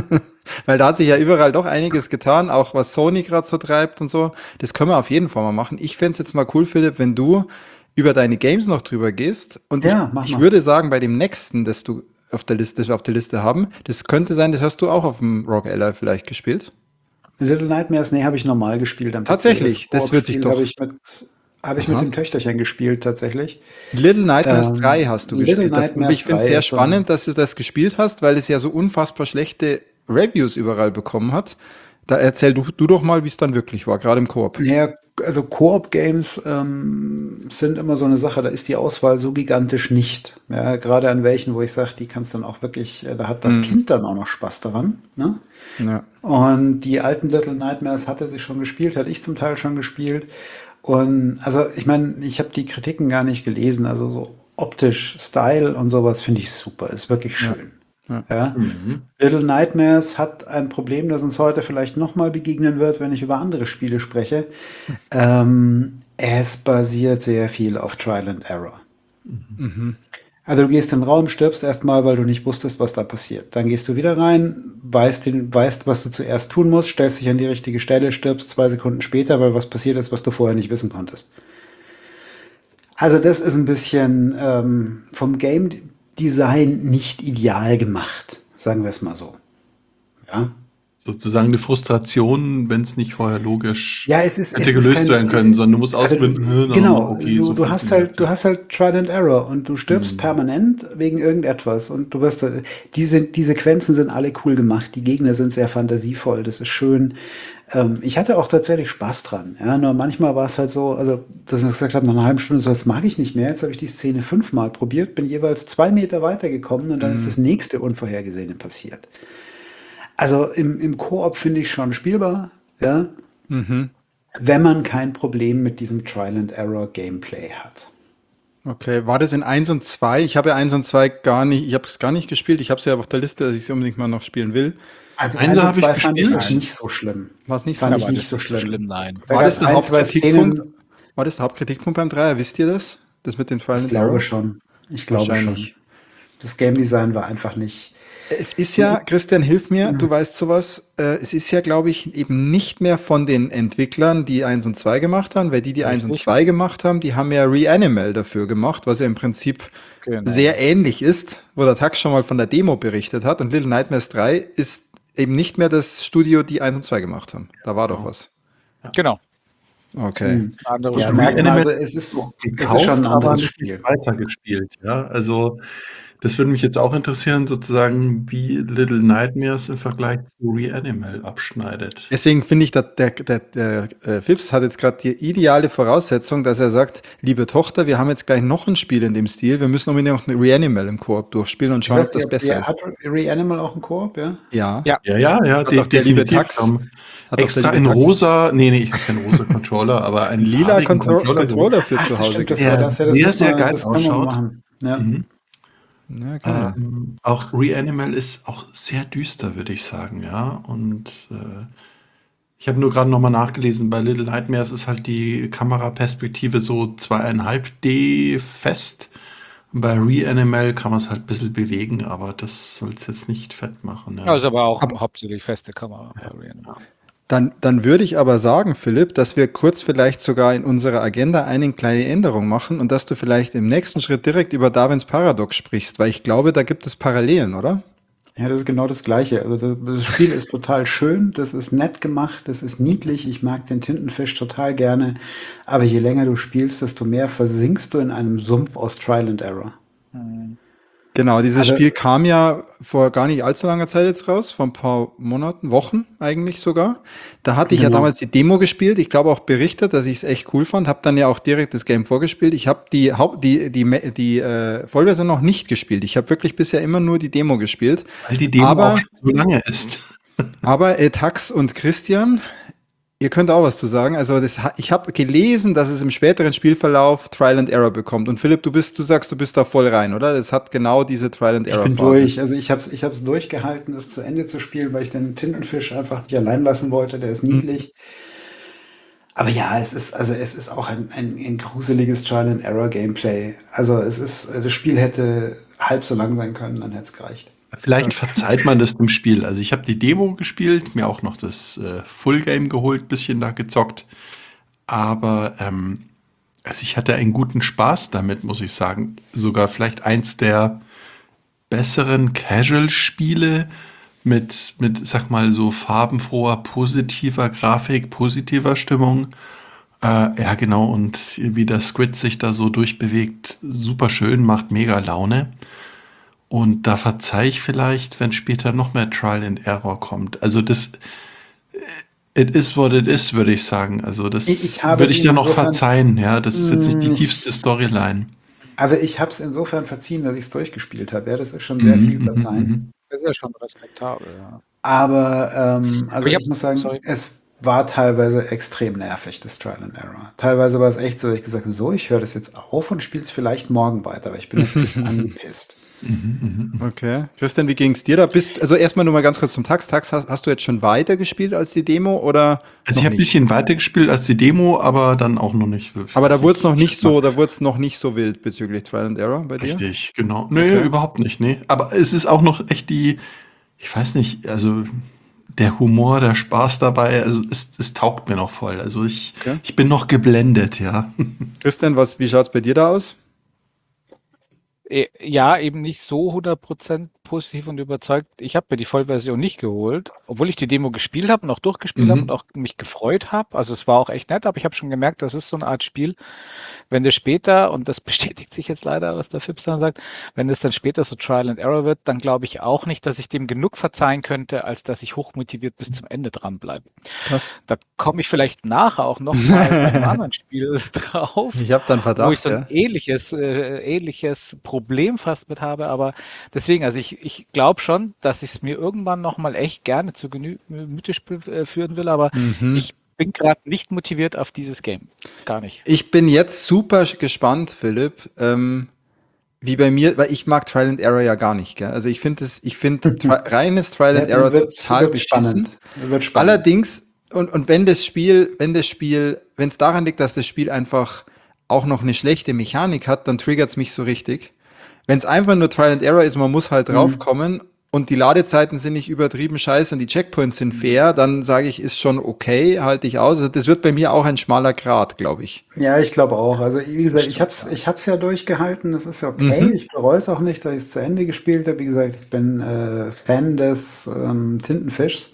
weil da hat sich ja überall doch einiges getan, auch was Sony gerade so treibt und so. Das können wir auf jeden Fall mal machen. Ich fände es jetzt mal cool, Philipp, wenn du über deine Games noch drüber gehst. Und Ja, ich, mach ich mal. würde sagen, bei dem nächsten, das du auf der Liste, das wir auf der Liste haben, das könnte sein, das hast du auch auf dem Rock Ally vielleicht gespielt. Little Nightmares, nee, habe ich normal gespielt am P C. Tatsächlich, das wird sich Koop-Spiel doch- habe ich mit, habe ich mit Aha. dem Töchterchen gespielt, tatsächlich. Little Nightmares Ähm, drei hast du Little gespielt. Und Nightmares ich finde es drei sehr ist so- spannend, dass du das gespielt hast, weil es ja so unfassbar schlechte Reviews überall bekommen hat. Da erzähl du, du doch mal, wie es dann wirklich war, gerade im Koop. Ja, also Koop-Games ähm, sind immer so eine Sache, da ist die Auswahl so gigantisch nicht. Ja, gerade an welchen, wo ich sage, die kannst dann auch wirklich, äh, da hat das Mhm. Kind dann auch noch Spaß daran. Ne? Ja. Und die alten Little Nightmares hatte sie schon gespielt, hatte ich zum Teil schon gespielt. Und also ich meine, ich habe die Kritiken gar nicht gelesen. Also so optisch, Style und sowas finde ich super. Ist wirklich Ja. schön. Ja. Ja. Mhm. Little Nightmares hat ein Problem, das uns heute vielleicht nochmal begegnen wird, wenn ich über andere Spiele spreche. Ähm, es basiert sehr viel auf Trial and Error. Mhm. Also du gehst in den Raum, stirbst erstmal, weil du nicht wusstest, was da passiert. Dann gehst du wieder rein, weißt, den, weißt, was du zuerst tun musst, stellst dich an die richtige Stelle, stirbst zwei Sekunden später, weil was passiert ist, was du vorher nicht wissen konntest. Also das ist ein bisschen ähm, vom Game Design nicht ideal gemacht, sagen wir es mal so. Ja. Sozusagen eine Frustration, wenn es nicht vorher logisch Ja, es ist, hätte es ist gelöst kein, werden können, sondern du musst also, ausblenden. hm, na, genau, okay, du, so du hast funktioniert halt, du hast halt Trial and Error und du stirbst Mhm. permanent wegen irgendetwas und du wirst, da- diese, die Sequenzen sind alle cool gemacht, die Gegner sind sehr fantasievoll, das ist schön. Ähm, ich hatte auch tatsächlich Spaß dran, ja, nur manchmal war es halt so, also, dass ich gesagt habe, nach einer halben Stunde, so jetzt mag ich nicht mehr, jetzt habe ich die Szene fünfmal probiert, bin jeweils zwei Meter weitergekommen und dann ist Mhm. das nächste Unvorhergesehene passiert. Also im, im Koop finde ich schon spielbar, ja, Mhm. wenn man kein Problem mit diesem Trial-and-Error-Gameplay hat. Okay, war das in eins und zwei? Ich habe ja eins und zwei gar nicht, ich habe es gar nicht gespielt. Ich habe es ja auf der Liste, dass ich es unbedingt mal noch spielen will. Also Einser eins und habe ich zwei fand ich gespielt. das nicht so schlimm. War es nicht Fand so? ich Aber nicht das so ist schlimm. nein. Da War das gab's der ein, zwei Hauptkritikpunkt? Szenen, War das der Hauptkritikpunkt beim Dreier? Wisst ihr das? Das mit den Trial ich and glaube Error? schon. Ich glaube schon. Wahrscheinlich. Das Game Design war einfach nicht. Es ist ja, Christian, hilf mir, du weißt sowas, äh, es ist ja, glaube ich, eben nicht mehr von den Entwicklern, die eins und zwei gemacht haben, weil die, die eins und Richtig. zwei gemacht haben, die haben ja Reanimal dafür gemacht, was ja im Prinzip Genau. sehr ähnlich ist, wo der Tax schon mal von der Demo berichtet hat. Und Little Nightmares drei ist eben nicht mehr das Studio, die eins und zwei gemacht haben. Da war doch was. Genau. Okay. Hm. Andere Ja, Studio. merkt man, Reanimal also es ist, es ist gekauft, schon ein aber anderes nicht Spiel. weitergespielt. Ja, also das würde mich jetzt auch interessieren, sozusagen, wie Little Nightmares im Vergleich zu Reanimal abschneidet. Deswegen finde ich, dass der, der, der äh, Phipps hat jetzt gerade die ideale Voraussetzung, dass er sagt, liebe Tochter, wir haben jetzt gleich noch ein Spiel in dem Stil, wir müssen unbedingt noch eine Reanimal im Koop durchspielen und Ich schauen, weiß ob das nicht, ob besser ihr, ist. hat Reanimal auch einen Koop, ja? Ja. Ja. Ja, ja, ja, Hat de auch der liebe definitiv. Tax- Ähm, Hat auch extra der in liebe Tax rosa, nee, nee, ich habe keinen rosa Controller, aber einen lila farbigen Contro Controller. Controller für Ach, zu das Hause. stimmt, das, Der war das, ja, das sehr, müssen sehr wir, geil das können wir mal ausschaut. machen. Ja. Mhm. Ja, geil. Ähm, auch Reanimal ist auch sehr düster, würde ich sagen, ja. Und äh, ich habe nur gerade nochmal nachgelesen, bei Little Nightmares ist halt die Kameraperspektive so zweieinhalb D fest. Und bei Reanimal kann man es halt ein bisschen bewegen, aber das soll es jetzt nicht fett machen. Ja. Also aber auch Aber- hauptsächlich feste Kamera bei Reanimal. Dann, dann würde ich aber sagen, Philipp, dass wir kurz vielleicht sogar in unserer Agenda eine kleine Änderung machen und dass du vielleicht im nächsten Schritt direkt über Darwins Paradox sprichst, weil ich glaube, da gibt es Parallelen, oder? Ja, das ist genau das Gleiche. Also das, das Spiel ist total schön, das ist nett gemacht, das ist niedlich. Ich mag den Tintenfisch total gerne. Aber je länger du spielst, desto mehr versinkst du in einem Sumpf aus Trial and Error. Hm. Genau, dieses Also, Spiel kam ja vor gar nicht allzu langer Zeit jetzt raus, vor ein paar Monaten, Wochen eigentlich sogar. Da hatte ich ja genau. damals die Demo gespielt, ich glaube auch berichtet, dass ich es echt cool fand, habe dann ja auch direkt das Game vorgespielt. Ich habe die, Haupt- die, die, Me- die äh, Vollversion noch nicht gespielt. Ich habe wirklich bisher immer nur die Demo gespielt. Weil die Demo auch Aber, schon so lange ist. aber äh, Tax und Christian, ihr könnt auch was zu sagen. Also das, ha- ich habe gelesen, dass es im späteren Spielverlauf Trial and Error bekommt. Und Philipp, du bist, du sagst, du bist da voll rein, oder? Das hat genau diese Trial and Ich Error bin Phase. durch. Also ich habe es ich hab's durchgehalten, es zu Ende zu spielen, weil ich den Tintenfisch einfach nicht allein lassen wollte. Der ist Hm. niedlich. Aber ja, es ist, also es ist auch ein, ein, ein gruseliges Trial-and-Error-Gameplay. Also es ist, äh, das Spiel hätte halb so lang sein können, dann hätte es gereicht. Vielleicht Das, verzeiht man das dem Spiel. Also ich habe die Demo gespielt, mir auch noch das äh, Full Game geholt, bisschen da gezockt. Aber ähm, also ich hatte einen guten Spaß damit, muss ich sagen. Sogar vielleicht eins der besseren Casual-Spiele mit, mit, sag mal, so farbenfroher, positiver Grafik, positiver Stimmung. Äh, ja, genau. Und wie der Squid sich da so durchbewegt, super schön, macht mega Laune. Und da verzeih ich vielleicht, wenn später noch mehr Trial and Error kommt. Also das, it is what it is, würde ich sagen. Also ich, das ich habe würde es ich ihm dir noch insofern, verzeihen. Ja, das ist jetzt nicht die mh, tiefste ich, Storyline. aber ich habe es insofern verziehen, dass ich es durchgespielt habe. Ja, das ist schon sehr Mhm, viel mhm, verzeihen. mhm. Das ist ja schon respektabel, ja. Aber ähm, Aber also ich habe, ich muss sagen, sorry, es war teilweise extrem nervig, das Trial and Error. Teilweise war es echt so, dass ich gesagt habe, so, ich höre das jetzt auf und spiele es vielleicht morgen weiter, aber ich bin jetzt echt angepisst. Mhm, mhm, mhm. Okay. Christian, wie ging es dir da? Bist, also erstmal nur mal ganz kurz zum Tax. Tax, hast, hast du jetzt schon weiter gespielt als die Demo oder Also noch ich habe ein nicht? bisschen weiter gespielt als die Demo, aber dann auch noch nicht. Ich Aber da weiß wurde es nicht, noch nicht schätze mal. so, da wurde es noch nicht so wild bezüglich Trial and Error bei dir? Richtig, genau. Nee, Okay. überhaupt nicht, nee. Aber es ist auch noch echt die, ich weiß nicht, also der Humor, der Spaß dabei, also es, es taugt mir noch voll. Also ich, Okay. ich bin noch geblendet, ja. Christian, was, wie schaut es bei dir da aus? eh, ja, eben nicht so hundert Prozent positiv und überzeugt. Ich habe mir die Vollversion nicht geholt, obwohl ich die Demo gespielt habe und auch durchgespielt habe und Mhm. auch mich gefreut habe. Also es war auch echt nett, aber ich habe schon gemerkt, das ist so eine Art Spiel, wenn das später, und das bestätigt sich jetzt leider, was der Fips dann sagt, wenn es dann später so Trial and Error wird, dann glaube ich auch nicht, dass ich dem genug verzeihen könnte, als dass ich hochmotiviert bis zum Ende dranbleibe. Krass. Da komme ich vielleicht nachher auch nochmal bei einem anderen Spiel drauf, Ich habe dann wo ich Verdacht, so ein ja. ähnliches, äh, ähnliches Problem fast mit habe. Aber deswegen, also ich, ich glaube schon, dass ich es mir irgendwann nochmal echt gerne zu Gemüte sp- äh, führen will, aber Mhm. ich bin gerade nicht motiviert auf dieses Game. Gar nicht. Ich bin jetzt super gespannt, Philipp, ähm, wie bei mir, weil ich mag Trial and Error ja gar nicht, gell? Also ich finde es, ich finde tri reines Trial and Ja, Error wird's, total wird's beschissen. spannend. Wird spannend. Allerdings, und, und wenn das Spiel, wenn das Spiel, wenn es daran liegt, dass das Spiel einfach auch noch eine schlechte Mechanik hat, dann triggert es mich so richtig. Wenn es einfach nur Trial and Error ist, man muss halt Mhm. draufkommen und die Ladezeiten sind nicht übertrieben scheiße und die Checkpoints sind fair, dann sage ich, ist schon okay, halte ich aus. Also das wird bei mir auch ein schmaler Grat, glaube ich. Ja, ich glaube auch. Also wie gesagt, ich Stimmt, hab's, ja. ich hab's ja durchgehalten. Das ist ja okay. Mhm. Ich bereue es auch nicht, dass ich es zu Ende gespielt habe. Wie gesagt, ich bin äh, Fan des ähm, Tintenfischs.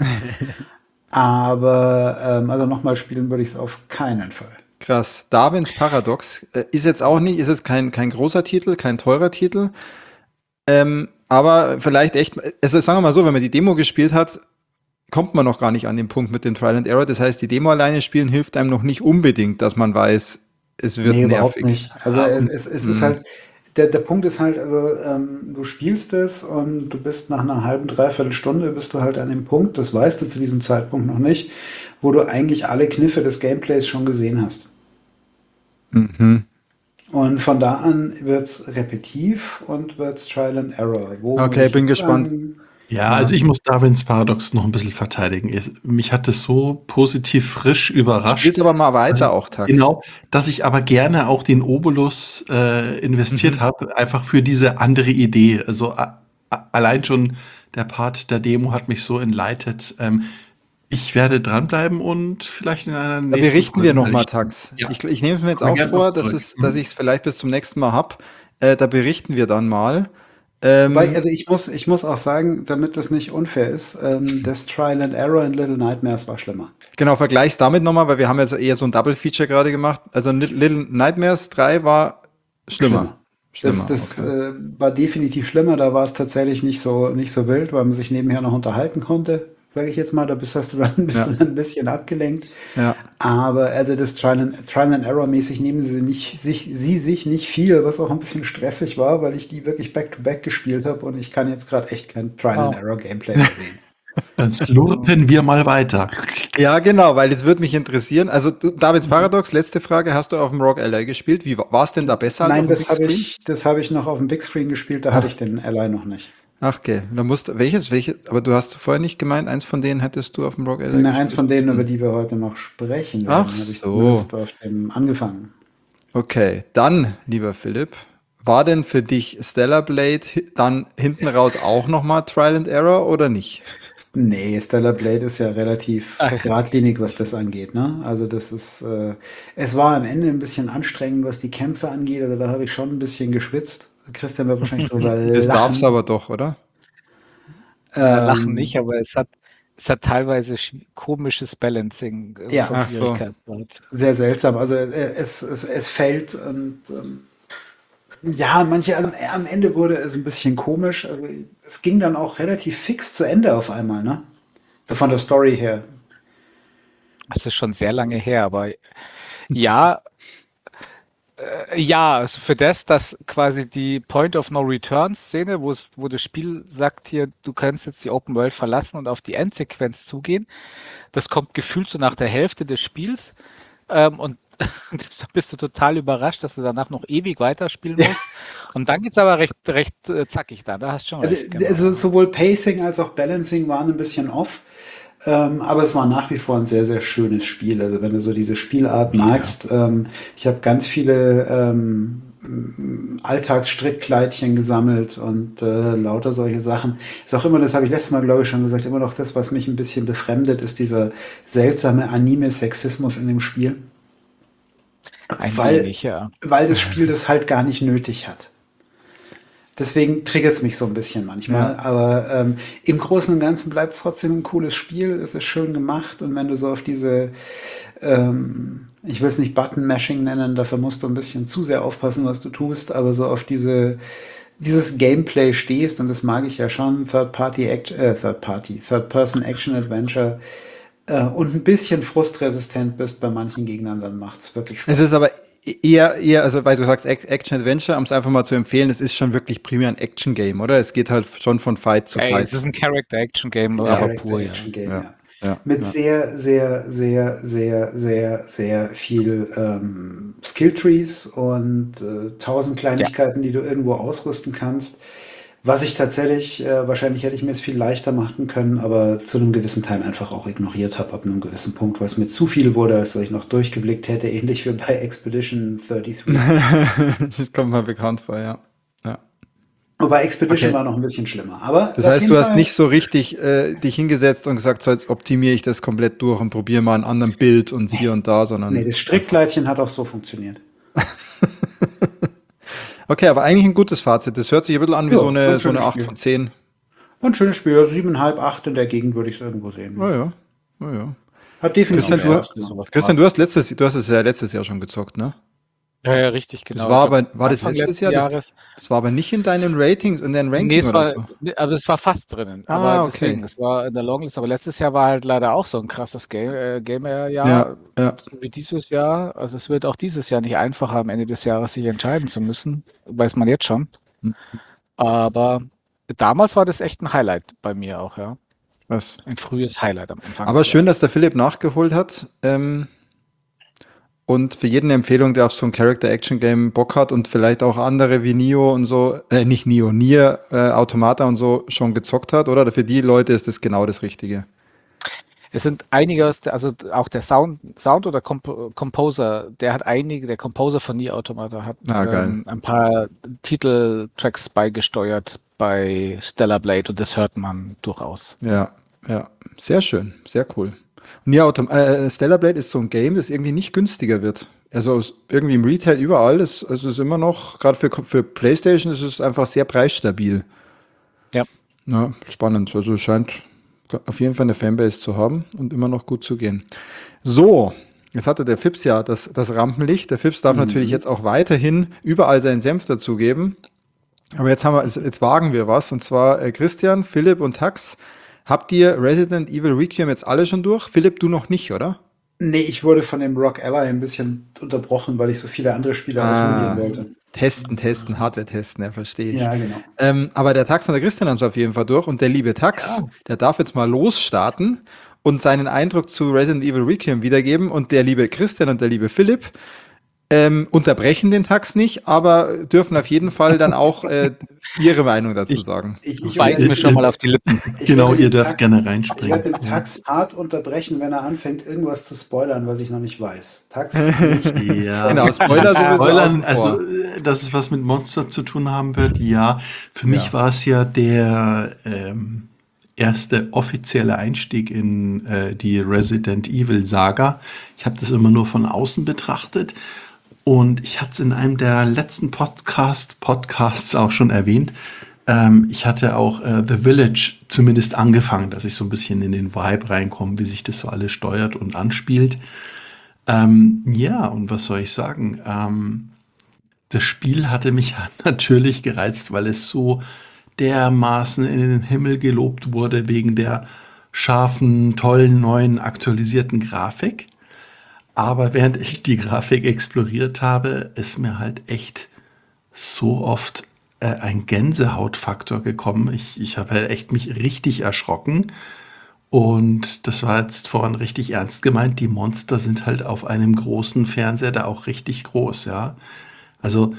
Aber ähm, also nochmal spielen würde ich es auf keinen Fall. Krass. Darwins Paradox äh, ist jetzt auch nicht, ist jetzt kein, kein großer Titel, kein teurer Titel. Ähm, aber vielleicht echt, also sagen wir mal so, wenn man die Demo gespielt hat, kommt man noch gar nicht an den Punkt mit dem Trial and Error. Das heißt, die Demo alleine spielen hilft einem noch nicht unbedingt, dass man weiß, es wird Nee, überhaupt nervig. nicht. Also Ja, es, und es, es ist Mhm. halt, der, der Punkt ist halt, also ähm, du spielst es und du bist nach einer halben, dreiviertel Stunde bist du halt an dem Punkt, das weißt du zu diesem Zeitpunkt noch nicht, wo du eigentlich alle Kniffe des Gameplays schon gesehen hast. Mhm. Und von da an wird's repetitiv und wird's Trial and Error. Wo muss Okay, ich bin jetzt gespannt. lang? ja, Ja. also ich muss Darwins Paradox noch ein bisschen verteidigen. Es- Mich hat es so positiv frisch Spiel's überrascht. aber mal weiter Also, auch, Tax. genau, dass ich aber gerne auch den Obolus äh, investiert Mhm. habe, einfach für diese andere Idee. Also a- a- allein schon der Part der Demo hat mich so entleitet. Ähm, ich werde dranbleiben und vielleicht in einer Da nächsten berichten wir Folge nochmal, berichten. Tax. Ja, Ich, ich nehme es mir jetzt kommen wir auch gerne vor, noch dass, zurück. es, dass Mhm. ich es vielleicht bis zum nächsten Mal habe. Äh, da berichten wir dann mal. Ähm, Wobei, also ich muss, ich muss auch sagen, damit das nicht unfair ist, ähm, das Trial and Error in Little Nightmares war schlimmer. genau, vergleich's damit nochmal, weil wir haben jetzt eher so ein Double-Feature gerade gemacht. Also Little Nightmares drei war schlimmer. Das, Schlimmer, das okay. äh, war definitiv schlimmer, da war es tatsächlich nicht so, nicht so wild, weil man sich nebenher noch unterhalten konnte, sage ich jetzt mal. Da bist, hast du dann, bist Ja. du dann ein bisschen abgelenkt. Ja. Aber also das Trial and, Trial and Error mäßig nehmen sie nicht, sich, sie sich nicht viel, was auch ein bisschen stressig war, weil ich die wirklich back-to-back gespielt habe und ich kann jetzt gerade echt kein Trial and Wow. Error Gameplay mehr sehen. Dann slurpen wir mal weiter. Ja, genau, weil jetzt würde mich interessieren, also du, Davids Paradox, letzte Frage, hast du auf dem Rogue Ally gespielt? Wie war es denn da besser als Nein, auf dem das Big habe Screen? ich, das habe ich noch auf dem Big Screen gespielt, da hatte ich den Ally noch nicht. Ach, okay. Da musst, welches, welches, aber du hast vorher nicht gemeint, eins von denen hättest du auf dem Rogue Ally Na, gespielt? eins von denen, über Hm. die wir heute noch sprechen Ach werden, habe ich so. zumindest auf dem angefangen. Okay, dann, lieber Philipp, war denn für dich Stellar Blade hi- dann hinten raus auch nochmal Trial and Error oder nicht? Nee, Stellar Blade ist ja relativ Ah, geradlinig, was das angeht, ne? Also das ist, äh, es war am Ende ein bisschen anstrengend, was die Kämpfe angeht. Also da habe ich schon ein bisschen geschwitzt. Christian wird wahrscheinlich drüber Das darf's lachen. aber doch, oder? Ja, lachen Ähm, nicht, aber es hat, es hat teilweise sch- komisches Balancing äh, Ja. vom Ach so. Schwierigkeitsgrad. Sehr seltsam. Also äh, es, es, es fällt und ähm, ja, manche, also am Ende wurde es ein bisschen komisch. Also es ging dann auch relativ fix zu Ende auf einmal, ne? Von der Story her. Das ist schon sehr lange her, aber ja, äh, ja, also für das, dass quasi die Point of No Return Szene, wo es, wo das Spiel sagt hier, du kannst jetzt die Open World verlassen und auf die Endsequenz zugehen, das kommt gefühlt so nach der Hälfte des Spiels. Ähm, und das, da bist du total überrascht, dass du danach noch ewig weiterspielen musst. Und dann geht's aber recht, recht äh, zackig da. Da hast du schon Also, recht. Genau, also ja. sowohl Pacing als auch Balancing waren ein bisschen off. Ähm, aber es war nach wie vor ein sehr, sehr schönes Spiel. Also wenn du so diese Spielart magst, ähm, ich habe ganz viele ähm, m- Alltagsstrickkleidchen gesammelt und äh, lauter solche Sachen. Ist auch immer, das habe ich letztes Mal, glaube ich, schon gesagt, immer noch das, was mich ein bisschen befremdet, ist dieser seltsame Anime-Sexismus in dem Spiel. Ein Weil, wenig, ja. weil das Spiel das halt gar nicht nötig hat. Deswegen triggert es mich so ein bisschen manchmal. Ja. Aber ähm, im Großen und Ganzen bleibt es trotzdem ein cooles Spiel. Es ist schön gemacht. Und wenn du so auf diese, ähm, ich will es nicht Button-Mashing nennen, dafür musst du ein bisschen zu sehr aufpassen, was du tust, aber so auf diese, dieses Gameplay stehst, und das mag ich ja schon, Third-Party, Act äh, Third-Party, Third-Person-Action-Adventure, äh, und ein bisschen frustresistent bist bei manchen Gegnern, dann macht es wirklich Spaß. Es ist aber eher, eher, also weil du sagst Ac- Action-Adventure, um es einfach mal zu empfehlen, es ist schon wirklich primär ein Action-Game, oder? Es geht halt schon von Fight zu Ey, Fight. es ist ein Character-Action-Game, Ein aber pur, ja. Character-Action-Game, Ja, ja. ja, Mit ja. sehr, sehr, sehr, sehr, sehr, sehr viel ähm, Skilltrees und äh, tausend Kleinigkeiten, die du irgendwo ausrüsten kannst. Was ich tatsächlich, äh, wahrscheinlich hätte ich mir es viel leichter machen können, aber zu einem gewissen Teil einfach auch ignoriert habe, ab einem gewissen Punkt, weil es mir zu viel wurde, als dass ich noch durchgeblickt hätte, ähnlich wie bei Expedition dreiunddreißig. Das kommt mir bekannt vor, ja. ja. Wobei Expedition Okay. war noch ein bisschen schlimmer. Aber Das auf heißt, jeden du hast Fall- nicht so richtig äh, dich hingesetzt und gesagt, so jetzt optimiere ich das komplett durch und probiere mal einen anderen Bild und hier und da, sondern. Nee, das Strickkleidchen hat auch so funktioniert. Okay, aber eigentlich ein gutes Fazit. Das hört sich ein bisschen an wie Ja, so eine, ein so eine schönes acht Spiel. von zehn. Ein schönes Spiel, siebeneinhalb, acht in der Gegend würde ich es irgendwo sehen. Oh ja. Oh ja. Hat definitiv Christian, du, Spaß hast- gemacht. sowas Christian, mag. du hast letztes, du hast es ja letztes Jahr schon gezockt, ne? Ja, ja, richtig, genau. Das war Ich glaub, aber, war das Anfang letztes letzten Jahr? Das, Jahres. das war aber nicht in deinen Ratings, in deinen Nee, Ranking es oder war, so. nee, aber es war fast drinnen. Ah, aber okay. deswegen, es war in der Longlist. Aber letztes Jahr war halt leider auch so ein krasses Game, äh, Gamer-Jahr, Ja, ja. so wie dieses Jahr. Also es wird auch dieses Jahr nicht einfacher, am Ende des Jahres sich entscheiden zu müssen. Weiß man jetzt schon. Hm. Aber damals war das echt ein Highlight bei mir auch, ja. Was? Ein frühes Highlight am Anfang. Aber des schön, dass Jahres. der Philipp nachgeholt hat. Ähm, und für jeden eine Empfehlung, der auf so ein Character-Action-Game Bock hat und vielleicht auch andere wie Nio und so, äh, nicht Nio, Nier, äh, Automata und so schon gezockt hat, oder? Für die Leute ist das genau das Richtige. Es sind einige aus der, also auch der Sound, Sound oder Comp Composer, der hat einige, der Composer von Nier Automata hat Ah, geil. ähm, ein paar Titeltracks beigesteuert bei Stellar Blade und das hört man durchaus. Ja, ja. Sehr schön, sehr cool. Nier Autom äh, Stellar Blade ist so ein Game, das irgendwie nicht günstiger wird. Also irgendwie im Retail überall, ist, also ist immer noch, gerade für, für PlayStation ist es einfach sehr preisstabil. Ja. Ja, spannend. Also es scheint auf jeden Fall eine Fanbase zu haben und immer noch gut zu gehen. So, jetzt hatte der Fips ja das, das Rampenlicht. Der Fips darf Mhm. natürlich jetzt auch weiterhin überall seinen Senf dazugeben. Aber jetzt haben wir, jetzt wagen wir was. Und zwar äh, Christian, Philipp und Tax. Habt ihr Resident Evil Requiem jetzt alle schon durch? Philipp, du noch nicht, oder? Nee, ich wurde von dem Rock Ally ein bisschen unterbrochen, weil ich so viele andere Spiele ausprobieren wollte. Testen, testen, Hardware testen, ja, verstehe ich. Ja, genau. Ähm, aber der Tax und der Christian haben es auf jeden Fall durch. Und der liebe Tax, Ja. der darf jetzt mal losstarten und seinen Eindruck zu Resident Evil Requiem wiedergeben. Und der liebe Christian und der liebe Philipp ähm, unterbrechen den Tax nicht, aber dürfen auf jeden Fall dann auch äh, ihre Meinung dazu Ich- sagen. Ich, ich, Beiß werde- mir schon mal auf die Lippen. ich Genau, werde ihr den dürft Tax- gerne Ich reinspringen. werde den Ja. Tax hart unterbrechen, wenn er anfängt, irgendwas zu spoilern, was ich noch nicht weiß. Tax, nicht. Ja. Genau, Spoiler sowieso Spoilern, außen vor. also, äh, dass es was mit Monster zu tun haben wird, ja. Für mich Ja. war es ja der ähm, erste offizielle Einstieg in äh, die Resident Evil Saga. Ich habe das immer nur von außen betrachtet und ich hatte es in einem der letzten Podcast, Podcasts auch schon erwähnt. Ähm, ich hatte auch äh, The Village zumindest angefangen, dass ich so ein bisschen in den Vibe reinkomme, wie sich das so alles steuert und anspielt. Ähm, ja, und was soll ich sagen? Ähm, das Spiel hatte mich natürlich gereizt, weil es so dermaßen in den Himmel gelobt wurde wegen der scharfen, tollen, neuen, aktualisierten Grafik. Aber während ich die Grafik exploriert habe, ist mir halt echt so oft äh, ein Gänsehautfaktor gekommen. Ich, ich habe halt echt mich richtig erschrocken. Und das war jetzt vorhin richtig ernst gemeint. Die Monster sind halt auf einem großen Fernseher da auch richtig groß, ja. Also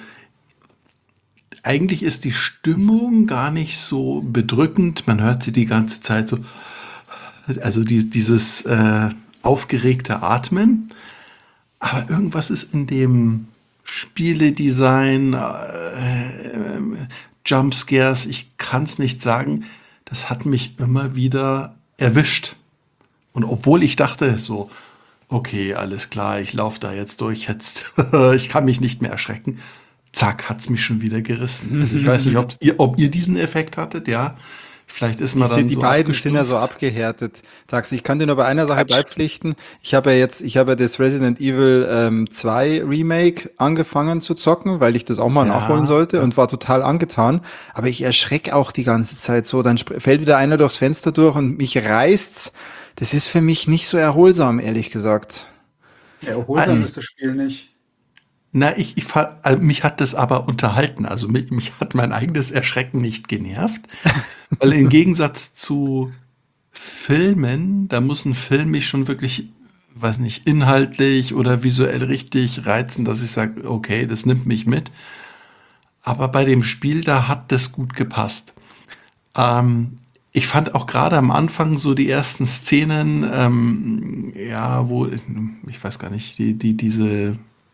eigentlich ist die Stimmung gar nicht so bedrückend. Man hört sie die ganze Zeit so, also die, dieses äh, aufgeregte Atmen. Aber irgendwas ist in dem Spieledesign, äh, Jumpscares, ich kann es nicht sagen, das hat mich immer wieder erwischt. Und obwohl ich dachte so, okay, alles klar, ich laufe da jetzt durch, jetzt, ich kann mich nicht mehr erschrecken, zack, hat es mich schon wieder gerissen. Also ich weiß nicht, ob ihr, ob ihr diesen Effekt hattet, ja. Vielleicht ist Die, man dann sind, die so beiden sind ja so abgestumpft. abgehärtet. Tax, ich kann dir nur bei einer Sache Quatsch. beipflichten. Ich habe ja jetzt, ich habe ja das Resident Evil ähm, zwei Remake angefangen zu zocken, weil ich das auch mal Ja, nachholen sollte ja. und war total angetan. Aber ich erschrecke auch die ganze Zeit so. Dann sp- fällt wieder einer durchs Fenster durch und mich reißt's. Das ist für mich nicht so erholsam, ehrlich gesagt. Ja, erholsam Ein- ist das Spiel nicht. Na, ich, ich fand, also mich hat das aber unterhalten. Also mich, mich hat mein eigenes Erschrecken nicht genervt. Weil im Gegensatz zu Filmen, da muss ein Film mich schon wirklich, weiß nicht, inhaltlich oder visuell richtig reizen, dass ich sage, okay, das nimmt mich mit. Aber bei dem Spiel, da hat das gut gepasst. Ähm, ich fand auch gerade am Anfang so die ersten Szenen, ähm, ja, wo, ich weiß gar nicht, die, die, diese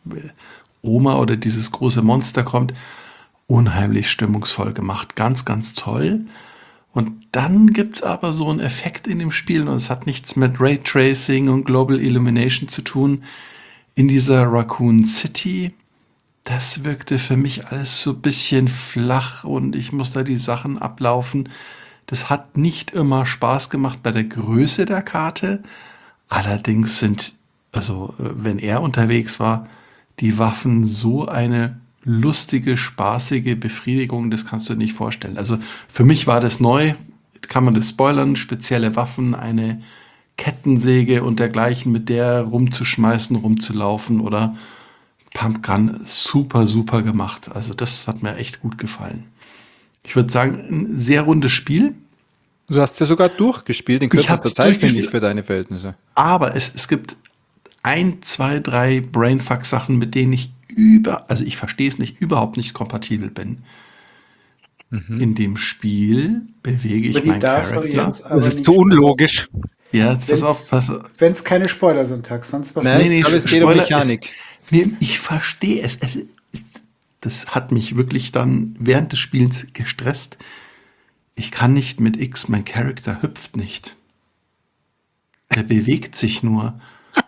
Oma oder dieses große Monster kommt, unheimlich stimmungsvoll gemacht. Ganz, ganz toll. Und dann gibt es aber so einen Effekt in dem Spiel, und es hat nichts mit Raytracing und Global Illumination zu tun. In dieser Raccoon City, das wirkte für mich alles so ein bisschen flach und ich muss da die Sachen ablaufen. Das hat nicht immer Spaß gemacht bei der Größe der Karte. Allerdings sind, also äh, wenn er unterwegs war, die Waffen so eine lustige, spaßige Befriedigung, das kannst du dir nicht vorstellen. Also für mich war das neu, kann man das spoilern, spezielle Waffen, eine Kettensäge und dergleichen, mit der rumzuschmeißen, rumzulaufen oder Pumpgun, super, super gemacht. Also das hat mir echt gut gefallen. Ich würde sagen, ein sehr rundes Spiel, Du hast ja sogar durchgespielt in Ich kürzester hab's Zeit, finde ich, durchgespielt. für deine Verhältnisse. aber es, es gibt ein, zwei, drei Brainfuck-Sachen, mit denen ich über, also ich verstehe es nicht, überhaupt nicht kompatibel bin. Mhm. In dem Spiel bewege Über ich die meinen darfst du Charakter. jetzt aber Das ist nicht zu sprechen. unlogisch. Ja, jetzt pass auf, Wenn's- pass, Wenn es keine Spoiler sind, Tax, sonst was Nein, nicht. nee, ich glaube, es geht um Spoiler ist- Mechanik. Nee, ich verstehe es. es ist, das hat mich wirklich dann während des Spiels gestresst. Ich kann nicht mit X, mein Charakter hüpft nicht. Der bewegt sich nur.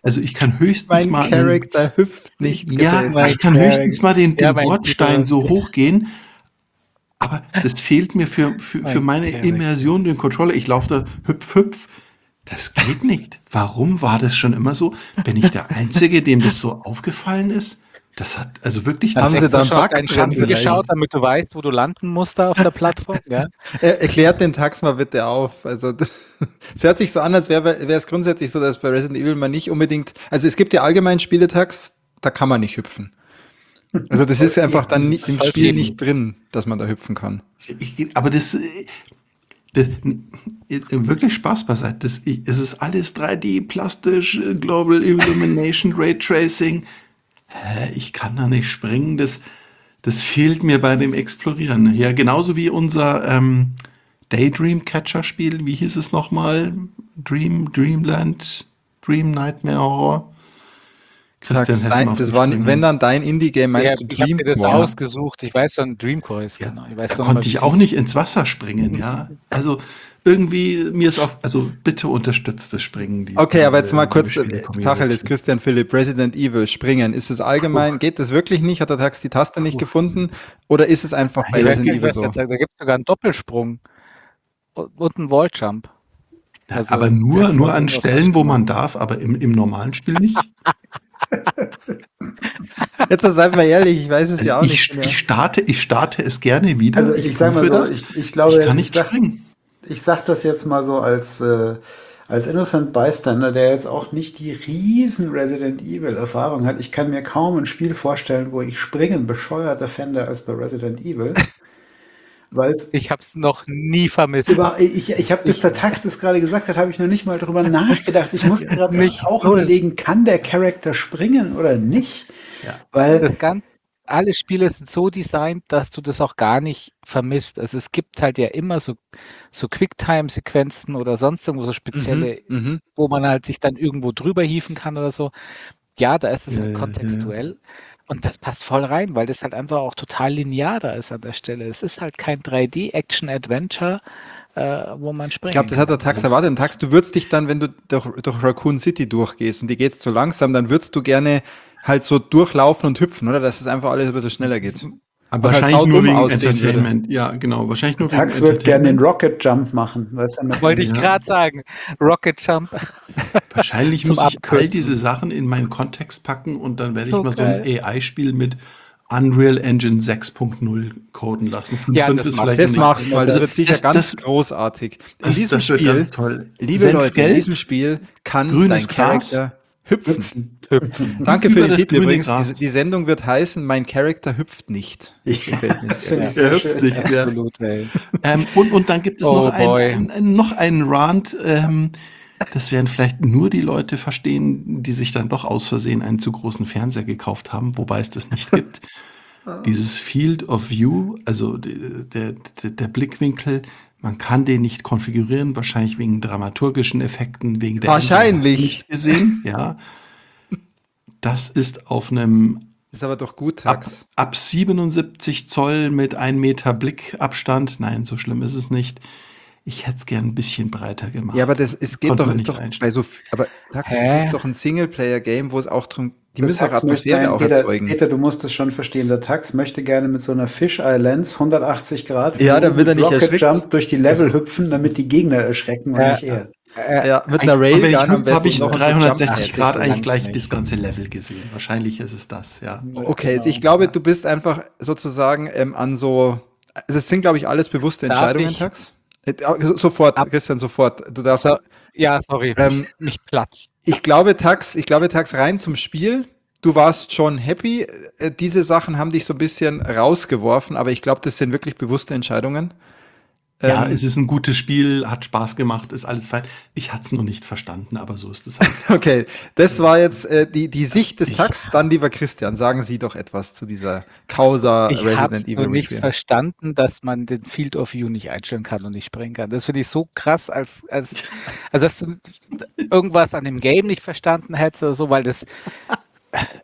Also ich kann höchstens Mein mal einen, Charakter hüpft nicht. ja, gefällt Mein ich kann höchstens mal den, Ja, den mein Bordstein Peter. so hochgehen, aber das fehlt mir für, für, für Mein meine Charakter. Immersion, den Controller. Ich laufe da hüpf, hüpf. Das geht nicht. Warum war das schon immer so? Bin ich der Einzige, dem das so aufgefallen ist? Das hat, also wirklich, Hast Haben das sie extra da einen schon auf Bug deinen drin Schatten vielleicht? geschaut, damit du weißt, wo du landen musst da auf der Plattform? Ja? Er, erklärt den Tax mal bitte auf. Also das, es hört sich so an, als wäre wäre es grundsätzlich so, dass bei Resident Evil man nicht unbedingt, also es gibt ja allgemein Spieletags, da kann man nicht hüpfen. Also das ist einfach dann ni- im Voll Spiel eben. nicht drin, dass man da hüpfen kann. Ich, aber das, äh, das äh, wirklich Spaß beiseite. Das, ich, es ist alles drei D, plastisch, äh, Global Illumination, Raytracing. Hä, ich kann da nicht springen. Das, das fehlt mir bei dem Explorieren. Ja, genauso wie unser ähm, Daydream Catcher Spiel. Wie hieß es nochmal? Dream, Dreamland, Dream Nightmare Horror. Christian, Tax, helf mir dein, auf das die war, Sprünge. wenn dann dein Indie-Game, Ja, meinst du ich habe dir das Dreamcore? ausgesucht. Ich weiß schon, Dreamcore ist, Ja, genau. Ich weiß da doch konnte mal, wie ich es auch ist. nicht ins Wasser springen, ja. Also irgendwie, mir ist auf, also bitte unterstützt das Springen. Die, Okay, aber jetzt mal die kurz, äh, Spiele-Community. Tacheles, Christian Philipp, Resident Evil, springen. Ist es allgemein, Puh. geht das wirklich nicht? Hat der Tax die Taste nicht Puh. gefunden? Oder ist es einfach bei Nein, Ja, Resident ich Evil weiß so? jetzt, da gibt es sogar einen Doppelsprung und, und einen Walljump. Na, Also, aber nur, das nur soll an irgendwas Stellen, wo falsch man gemacht. darf, aber im, im normalen Spiel nicht. Jetzt seid mal ehrlich, ich weiß es Also ja auch ich, nicht. ich, starte, ich starte es gerne wieder. Also ich sag mal prüfe so, das. ich, ich glaube, ich kann ich nicht sag, springen. ich sag das jetzt mal so als, äh, als Innocent Bystander, der jetzt auch nicht die riesen Resident Evil Erfahrung hat. Ich kann mir kaum ein Spiel vorstellen, wo ich Springen bescheuerter fände als bei Resident Evil. Weil es Ich habe es noch nie vermisst. über, ich, ich habe, bis der Tax das gerade gesagt hat, habe ich noch nicht mal drüber nachgedacht. Ich musste gerade Nicht auch null. überlegen, kann der Charakter springen oder nicht? Ja. Weil Das Gan alle Spiele sind so designt, dass du das auch gar nicht vermisst. Also es gibt halt ja immer so, so Quicktime-Sequenzen oder sonst irgendwo so spezielle, Mhm, mhm. wo man halt sich dann irgendwo drüber hieven kann oder so. Ja, da ist es Ja, halt ja, kontextuell. Und das passt voll rein, weil das halt einfach auch total linear da ist an der Stelle. Es ist halt kein drei D-Action-Adventure, äh, wo man Ich springen glaube, das hat der kann. Tax erwartet. Der Tax, du würdest dich dann, wenn du durch, durch Raccoon City durchgehst und die geht so langsam, dann würdest du gerne halt so durchlaufen und hüpfen, oder? Dass es einfach alles ein bisschen schneller geht. Aber Was halt wahrscheinlich nur saudumm wegen aussehen würde. Entertainment. Ja, genau. Wahrscheinlich nur wegen Tax wird gerne den Entertainment. Rocket Jump machen. Weißt du, mit Wollte ich Ja. gerade sagen. Rocket Jump. Wahrscheinlich Zum muss ich all Abkürzen. diese Sachen in meinen Kontext packen und dann werde So ich mal so ein geil. A I-Spiel mit Unreal Engine sechs Punkt null coden lassen. fünf Ja, Punkt fünf das ist machst vielleicht Das noch machst nicht. du, weil das Also, wird sicher das, ganz das, großartig. In das, diesem das wird Spiel, ganz toll. liebe Leute, in Senfgelb, diesem Spiel kann grünes dein Gras, Charakter hüpfen. Hüpfen. Hüpfen. Danke für über den das Titel grüne übrigens. Gras. Die, die Sendung wird heißen, mein Charakter hüpft nicht. Ich, Gefällt mir das sehr. finde Ja. ich sehr Er hüpft schön. nicht. Ja. Absolut, ey. Ähm, und, und dann gibt es Oh noch, ein, boy. ein, ein, noch einen Rant. Ähm, das werden vielleicht nur die Leute verstehen, die sich dann doch aus Versehen einen zu großen Fernseher gekauft haben, wobei es das nicht gibt. Dieses Field of View, also de- der, der, der Blickwinkel, man kann den nicht konfigurieren, wahrscheinlich wegen dramaturgischen Effekten, wegen der Wahrscheinlich. nicht gesehen. Ja, das ist auf einem Ist aber doch gut, ab, Tax. ab siebenundsiebzig Zoll mit ein Meter Blickabstand. Nein, so schlimm ist es nicht. Ich hätte es gern ein bisschen breiter gemacht. Ja, aber das, es geht Konnte doch, man ist nicht doch einstellen. bei so, aber Tax, das Hä? ist doch ein Singleplayer-Game, wo es auch drum, die Der müssen doch Tax möchte, Atmosphäre nein, auch Peter, erzeugen. Peter, du musst es schon verstehen. Der Tax möchte gerne mit so einer Fisheye Lens hundertachtzig Grad Ja, damit er mit nicht Rocket erschrickt. Jump durch die Level hüpfen, damit die Gegner erschrecken und Äh, nicht er. äh, Ja, mit ein- einer Und wenn ich Railgun am hüpfe, habe besten ich noch und so dreihundertsechzig Jump Grad so eigentlich lang gleich nicht. das ganze Level gesehen. Wahrscheinlich ist es das, ja. Okay, Genau. ich glaube, du bist einfach sozusagen ähm, an so, das sind, glaube ich, alles bewusste Darf Entscheidungen, ich- Tax. Äh, Sofort, Ab- Christian, sofort. Du darfst. So, ja, sorry. Ähm, Mich platzt. ich glaube, Tax, ich glaube, Tax, rein zum Spiel. Du warst schon happy. Äh, Diese Sachen haben dich so ein bisschen rausgeworfen, aber ich glaube, das sind wirklich bewusste Entscheidungen. Ja, Ähm, es ist ein gutes Spiel, hat Spaß gemacht, ist alles fein. Ich hatte es noch nicht verstanden, aber so ist es halt. Okay, das war jetzt äh, die, die Sicht des Ich Tax. Dann, lieber Christian, sagen Sie doch etwas zu dieser Causa Ich habe es Resident Evil nur nicht Requiem. verstanden, dass man den Field of View nicht einstellen kann und nicht springen kann. Das finde ich so krass, als, als also dass du irgendwas an dem Game nicht verstanden hättest oder so, weil das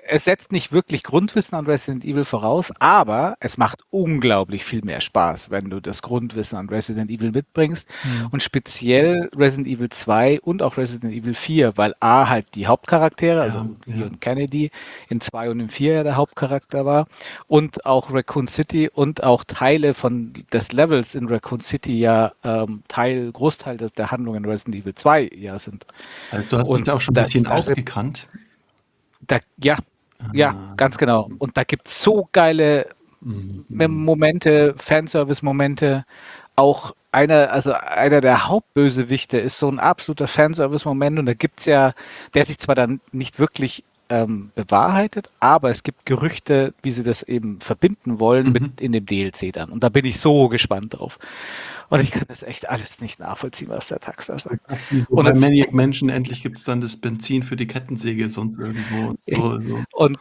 es setzt nicht wirklich Grundwissen an Resident Evil voraus, aber es macht unglaublich viel mehr Spaß, wenn du das Grundwissen an Resident Evil mitbringst. Mhm. Und speziell Resident Evil zwei und auch Resident Evil vier, weil A halt die Hauptcharaktere, also Ja, Leon ja. Kennedy in zwei und in vier ja der Hauptcharakter war und auch Raccoon City und auch Teile von des Levels in Raccoon City ja ähm, Teil, Großteil des, der Handlung in Resident Evil zwei ja sind. Also du hast dich Und da auch schon ein das, bisschen da, ausgekannt. da, ja, ja, Ah, ganz genau. Und da gibt es so geile mhm. Momente, Fanservice-Momente. Auch einer, also einer der Hauptbösewichte ist so ein absoluter Fanservice-Moment und da gibt es ja, der sich zwar dann nicht wirklich ähm, bewahrheitet, aber es gibt Gerüchte, wie sie das eben verbinden wollen Mhm. mit in dem D L C dann. Und da bin ich so gespannt drauf. Und ich kann das echt alles nicht nachvollziehen, was der Tax da sagt. Wie so Und bei jetzt- Maniac Mansion, endlich gibt es dann das Benzin für die Kettensäge sonst irgendwo. Und so, so. Und,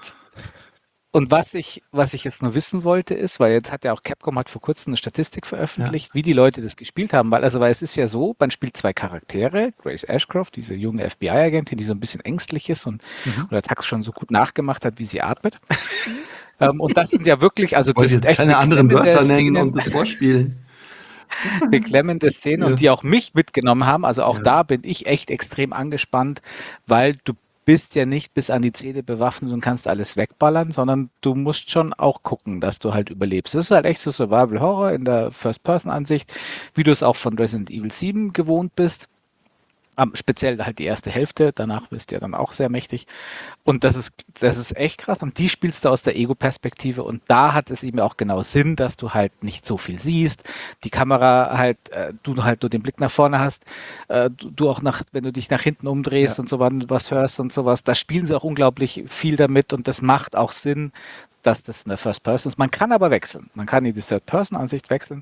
und was ich, was ich jetzt nur wissen wollte, ist, weil jetzt hat ja auch Capcom hat vor kurzem eine Statistik veröffentlicht, wie die Leute das gespielt haben, weil, also weil es ist ja so, man spielt zwei Charaktere, Grace Ashcroft, diese junge F B I-Agentin, die so ein bisschen ängstlich ist und, Mhm. und der Tax schon so gut nachgemacht hat, wie sie atmet. ähm, und das sind ja wirklich, also Ich wollte das jetzt sind echt keine anderen beklemmende Wörter nennen Szenen, und das vorspielen. beklemmende Szenen Ja. und die auch mich mitgenommen haben. Also auch Ja. da bin ich echt extrem angespannt, weil du bist ja nicht bis an die Zähne bewaffnet und kannst alles wegballern, sondern du musst schon auch gucken, dass du halt überlebst. Das ist halt echt so Survival Horror in der First-Person-Ansicht, wie du es auch von Resident Evil sieben gewohnt bist. Um, speziell halt die erste Hälfte, danach bist du ja dann auch sehr mächtig. Und das ist, das ist echt krass. Und die spielst du aus der Ego-Perspektive. Und da hat es eben auch genau Sinn, dass du halt nicht so viel siehst. Die Kamera halt, äh, du halt nur den Blick nach vorne hast. Äh, du, du auch nach, wenn du dich nach hinten umdrehst Ja. und so was hörst und sowas. Da spielen sie auch unglaublich viel damit. Und das macht auch Sinn, dass das in der First Person ist. Man kann aber wechseln. Man kann in die Third-Person-Ansicht wechseln.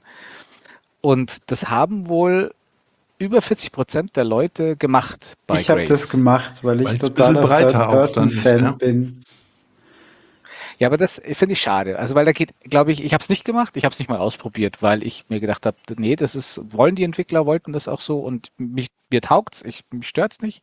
Und das haben wohl über vierzig Prozent der Leute gemacht bei Ich habe Grace. das gemacht, weil ich Weil's ein bisschen totaler breiter auch dann ist, Third-Person-Fan ja. bin. Ja, aber das finde ich schade. Also, weil da geht, glaube ich, ich habe es nicht gemacht, ich habe es nicht mal ausprobiert, weil ich mir gedacht habe, nee, das ist, wollen die Entwickler, wollten das auch so und mich, mir taugt's, ich, mich stört's nicht.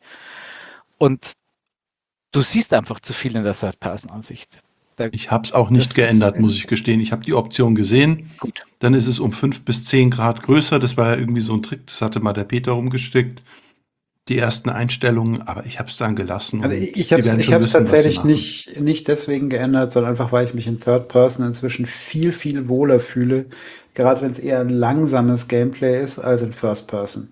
Und du siehst einfach zu viel in der Third-Person-Ansicht. Da, Ich habe es auch nicht Das geändert, ist- muss ich gestehen. Ich habe die Option gesehen. gut. Dann ist es um fünf bis zehn Grad größer. Das war ja irgendwie so ein Trick. Das hatte mal der Peter rumgestickt. Die ersten Einstellungen, aber ich habe es dann gelassen. Also und ich, ich die habe es werden ich schon hab's wissen, was sie tatsächlich machen. nicht, nicht deswegen geändert, sondern einfach, weil ich mich in Third Person inzwischen viel, viel wohler fühle. Gerade wenn es eher ein langsames Gameplay ist als in First Person.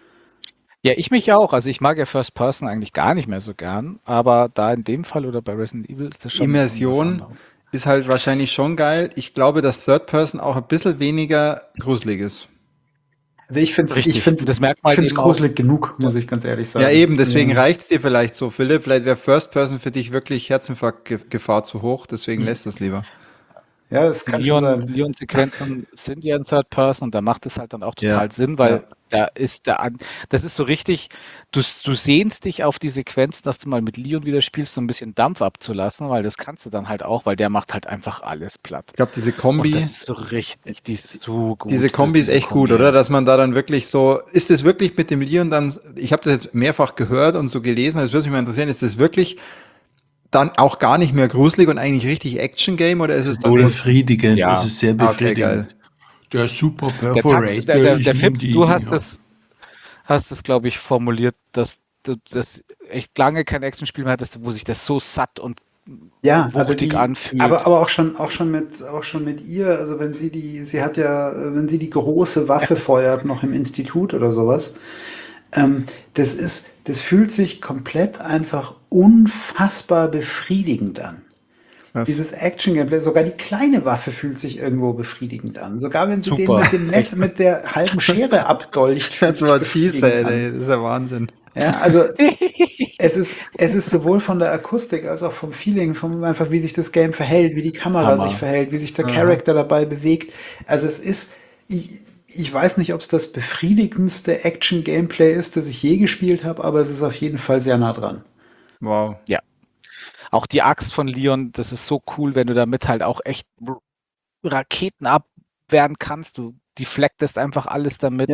Ja, ich mich auch. Also ich mag ja First Person eigentlich gar nicht mehr so gern, aber da in dem Fall oder bei Resident Evil ist das schon Immersion irgendwas anderes. ist halt wahrscheinlich schon geil. Ich glaube, dass Third Person auch ein bisschen weniger gruselig ist. Also ich finde es Richtig. ich find's, Und das merkt ich man find's eben auch. gruselig genug, muss ich ganz ehrlich sagen. Ja, eben, deswegen Ja. reicht es dir vielleicht so, Philipp. Vielleicht wäre First Person für dich wirklich Herzinfarktgefahr zu hoch, deswegen lässt es lieber. Ja, das Die kann schon Leon, sein. Leon-Sequenzen sind ja in Third Person und da macht es halt dann auch total Ja, Sinn, weil ja. da ist der, An- das ist so richtig, du, du sehnst dich auf die Sequenz, dass du mal mit Leon wieder spielst, so ein bisschen Dampf abzulassen, weil das kannst du dann halt auch, weil der macht halt einfach alles platt. Ich glaube, diese Und Kombi, das ist so richtig, die ist so gut. diese Kombi das- ist echt Kombi. gut, oder? Dass man da dann wirklich so, ist das wirklich mit dem Leon dann, ich habe das jetzt mehrfach gehört und so gelesen, das würde mich mal interessieren, ist das wirklich dann auch gar nicht mehr gruselig und eigentlich richtig Action-Game oder ist es dann Befriedigend, Ja. es ist sehr Ah, okay, befriedigend. geil. Der Super Der, Takt, Perforator, der, der, ich der nehm Fipp, die du hast Dinger. das, hast das, glaube ich, formuliert, dass du das echt lange kein Actionspiel mehr hattest, wo sich das so satt und Ja, also wuchtig die, anfühlt. aber, aber auch schon, auch schon mit, auch schon mit ihr, also wenn sie die, sie hat ja, äh, wenn sie die große Waffe feuert, noch im Institut oder sowas, ähm, das ist, das fühlt sich komplett einfach unfassbar befriedigend an. Was? Dieses Action-Gameplay, sogar die kleine Waffe fühlt sich irgendwo befriedigend an. Sogar wenn sie den Super. mit dem Messer, mit der halben Schere abdolcht. Das war fies, ey, befriedigend an. ey, das ist ja Wahnsinn. Ja, also es ist, es ist sowohl von der Akustik als auch vom Feeling, vom einfach wie sich das Game verhält, wie die Kamera Hammer. sich verhält, wie sich der Aha. Charakter dabei bewegt. Also es ist, ich, ich weiß nicht, ob es das befriedigendste Action-Gameplay ist, das ich je gespielt habe, aber es ist auf jeden Fall sehr nah dran. Wow. Auch die Axt von Leon, das ist so cool, wenn du damit halt auch echt Raketen abwehren kannst. Du deflectest einfach alles damit Ja. und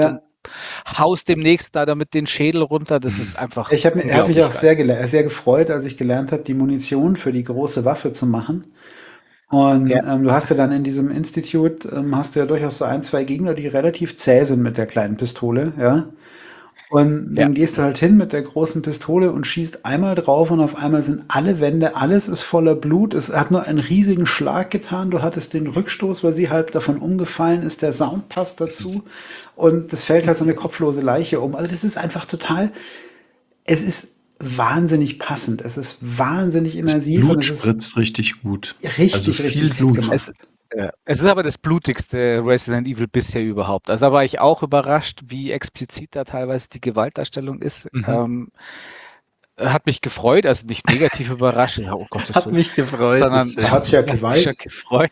haust demnächst da damit den Schädel runter. Das ist einfach. Ich habe hab mich auch unglaublich geil. sehr, gele- sehr gefreut, als ich gelernt habe, die Munition für die große Waffe zu machen. Und Ja. ähm, du hast ja dann in diesem Institut, ähm, hast du ja durchaus so ein, zwei Gegner, die relativ zäh sind mit der kleinen Pistole, ja. Und Ja. dann gehst du halt hin mit der großen Pistole und schießt einmal drauf und auf einmal sind alle Wände, alles ist voller Blut. Es hat nur einen riesigen Schlag getan. Du hattest den Rückstoß, weil sie halb davon umgefallen ist. Der Sound passt dazu. Und es fällt halt so eine kopflose Leiche um. Also das ist einfach total, es ist wahnsinnig passend. Es ist wahnsinnig immersiv. Blut und es ist spritzt richtig gut. richtig, Also viel richtig gut Blut. gemacht. Es, ja, es ist aber das blutigste Resident Evil bisher überhaupt. Also da war ich auch überrascht, wie explizit da teilweise die Gewaltdarstellung ist. Mhm. Ähm, hat mich gefreut, also nicht negativ überrascht. Ja, oh Gott, Hat mich gefreut. sondern das ist schön. Hat ja hat mich Gewalt. schon gefreut.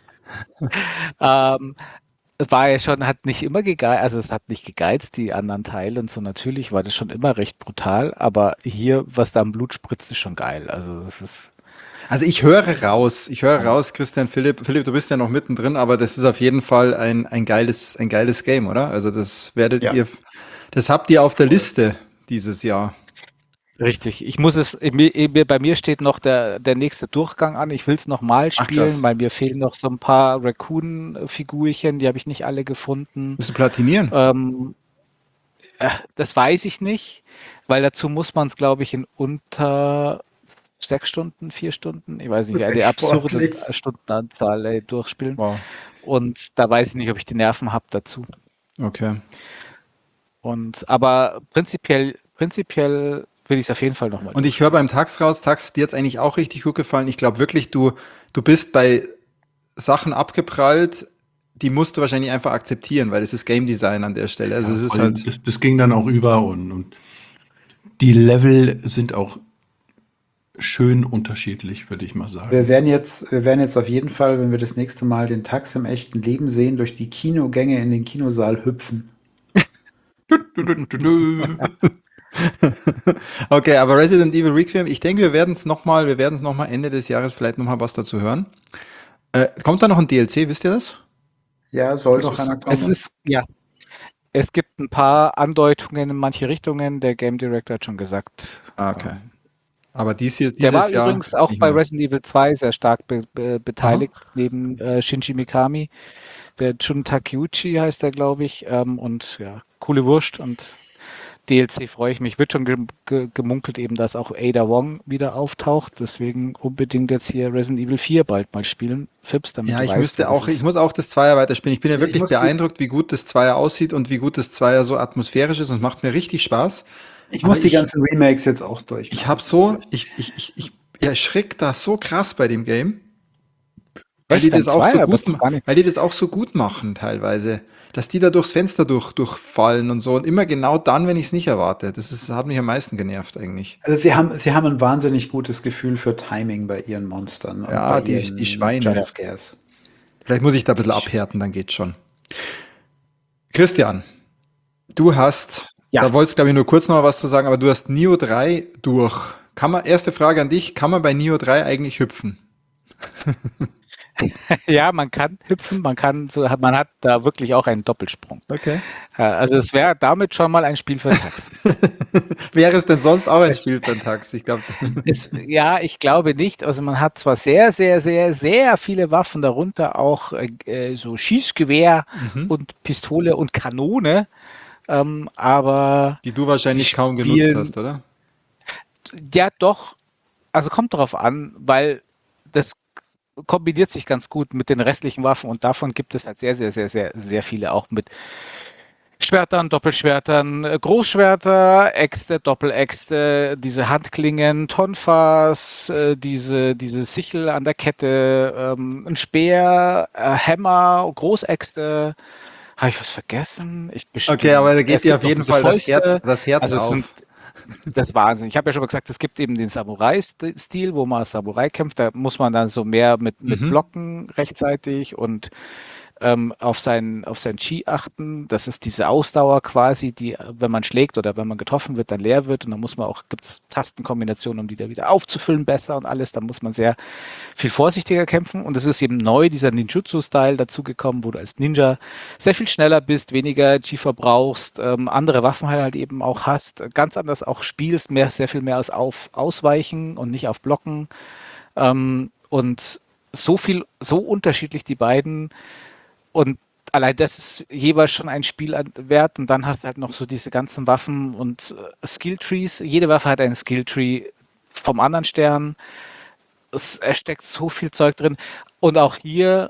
ähm, war ja schon, hat nicht immer gegeizt, also es hat nicht gegeizt, die anderen Teile und so. Natürlich war das schon immer recht brutal, aber hier, was da am Blut spritzt, ist schon geil. Also das ist. Also ich höre raus, ich höre raus, Christian, Philipp, Philipp, du bist ja noch mittendrin, aber das ist auf jeden Fall ein, ein geiles, ein geiles Game, oder? Also das werdet Ja. ihr, das habt ihr auf der Liste dieses Jahr. Richtig, ich muss es, mir, mir, bei mir steht noch der, der nächste Durchgang an. Ich will es nochmal Ach, spielen, krass. weil mir fehlen noch so ein paar Raccoon-Figurchen, die habe ich nicht alle gefunden. Musst du platinieren? Ähm, äh, das weiß ich nicht, weil dazu muss man es, glaube ich, in unter sechs Stunden, vier Stunden, ich weiß nicht, Das ist eine echt absurde sportlich. Stundenanzahl ey, durchspielen. Wow. Und da weiß ich nicht, ob ich die Nerven habe dazu. Okay. Und aber prinzipiell, prinzipiell will ich es auf jeden Fall nochmal. Und ich höre beim Tax raus, Tax, dir jetzt eigentlich auch richtig gut gefallen. Ich glaube wirklich, du, du bist bei Sachen abgeprallt, die musst du wahrscheinlich einfach akzeptieren, weil das ist Game Design an der Stelle. Also Ja, es ist vor allem, halt. das, das ging dann auch über und, und die Level sind auch schön unterschiedlich, würde ich mal sagen. Wir werden jetzt, wir werden jetzt auf jeden Fall, wenn wir das nächste Mal den Tax im echten Leben sehen, durch die Kinogänge in den Kinosaal hüpfen. Okay, aber Resident Evil Requiem, ich denke, wir werden es nochmal, wir werden es nochmal Ende des Jahres vielleicht nochmal was dazu hören. Äh, kommt da noch ein D L C, wisst ihr das? Ja, soll Es doch ist- einer kommen. Es ist, ja. Es gibt ein paar Andeutungen in manche Richtungen. Der Game Director hat schon gesagt. Ah, okay. ähm, Aber dies hier, Der dieses war Jahr übrigens auch nicht bei mehr. Resident Evil zwei sehr stark be be beteiligt, neben äh, Shinji Mikami. Der Jun Takeuchi heißt er, glaube ich. Ähm, und ja, coole Wurst und D L C freue ich mich. Wird schon ge ge gemunkelt eben, dass auch Ada Wong wieder auftaucht. Deswegen unbedingt jetzt hier Resident Evil vier bald mal spielen. Fips, damit Ja, du ich weißt, müsste wie das auch, ist. ich muss auch das Zweier weiterspielen. Ich bin ja Ja, ich wirklich muss viel- beeindruckt, wie gut das Zweier aussieht und wie gut das Zweier so atmosphärisch ist und es macht mir richtig Spaß. Ich Aber muss die ich- ganzen Remakes jetzt auch durch. Ich habe so, ich, ich, ich, ich erschrick da so krass bei dem Game. Weil Echt? die das Beim auch so Zweier? gut, Wusste ich ma- gar nicht. weil die das auch so gut machen teilweise. Dass die da durchs Fenster durch, durchfallen und so. Und immer genau dann, wenn ich es nicht erwarte. Das ist, hat mich am meisten genervt eigentlich. Also sie haben, sie haben ein wahnsinnig gutes Gefühl für Timing bei ihren Monstern und Ja, bei die- ihren die Schweine. Jumpscares. Vielleicht muss ich da ein bisschen abhärten, dann geht's schon. Christian, du hast, Ja. da wolltest du, glaube ich, nur kurz noch mal was zu sagen, aber du hast Neo drei durch. Kann man, erste Frage an dich, kann man bei Neo drei eigentlich hüpfen? Ja, man kann hüpfen, man kann so, man hat da wirklich auch einen Doppelsprung. Okay. Äh, Also es wäre damit schon mal ein Spiel für Tax. Wäre es denn sonst auch ein Spiel für den Tax? Ich glaube. Es, ja, ich glaube nicht. Also man hat zwar sehr, sehr, sehr, sehr viele Waffen, darunter auch äh, so Schießgewehr Mhm. und Pistole und Kanone, ähm, aber Die du wahrscheinlich Die kaum genutzt spielen- hast, oder? ja doch, also kommt darauf an, weil das kombiniert sich ganz gut mit den restlichen Waffen und davon gibt es halt sehr, sehr, sehr, sehr, sehr viele auch mit Schwertern, Doppelschwertern, äh, Großschwerter, Äxte, Doppeläxte, diese Handklingen, Tonfas, äh, diese, diese Sichel an der Kette, ähm, ein Speer, äh, Hämmer, Großäxte. Habe ich was vergessen? Ich bestimmt. Okay, aber da geht Es dir gibt auf noch jeden diese Fall das Fäuste. Herz, das Herz Also es auf. sind, das ist Wahnsinn. Ich habe ja schon mal gesagt, es gibt eben den Samurai-Stil, wo man als Samurai kämpft. Da muss man dann so mehr mit, mit Mhm. Blocken rechtzeitig und ähm, auf sein, auf sein Chi achten. Das ist diese Ausdauer quasi, die, wenn man schlägt oder wenn man getroffen wird, dann leer wird. Und dann muss man auch, gibt es Tastenkombinationen, um die da wieder aufzufüllen besser und alles. Da muss man sehr viel vorsichtiger kämpfen. Und es ist eben neu, dieser Ninjutsu-Style dazugekommen, wo du als Ninja sehr viel schneller bist, weniger Chi verbrauchst, ähm, andere Waffen halt eben auch hast, ganz anders auch spielst, mehr, sehr viel mehr als auf Ausweichen und nicht auf Blocken. Ähm, und so viel, so unterschiedlich die beiden. Und allein das ist jeweils schon ein Spiel wert. Und dann hast du halt noch so diese ganzen Waffen und äh, Skilltrees. Jede Waffe hat einen Skilltree vom anderen Stern. Es, es steckt so viel Zeug drin. Und auch hier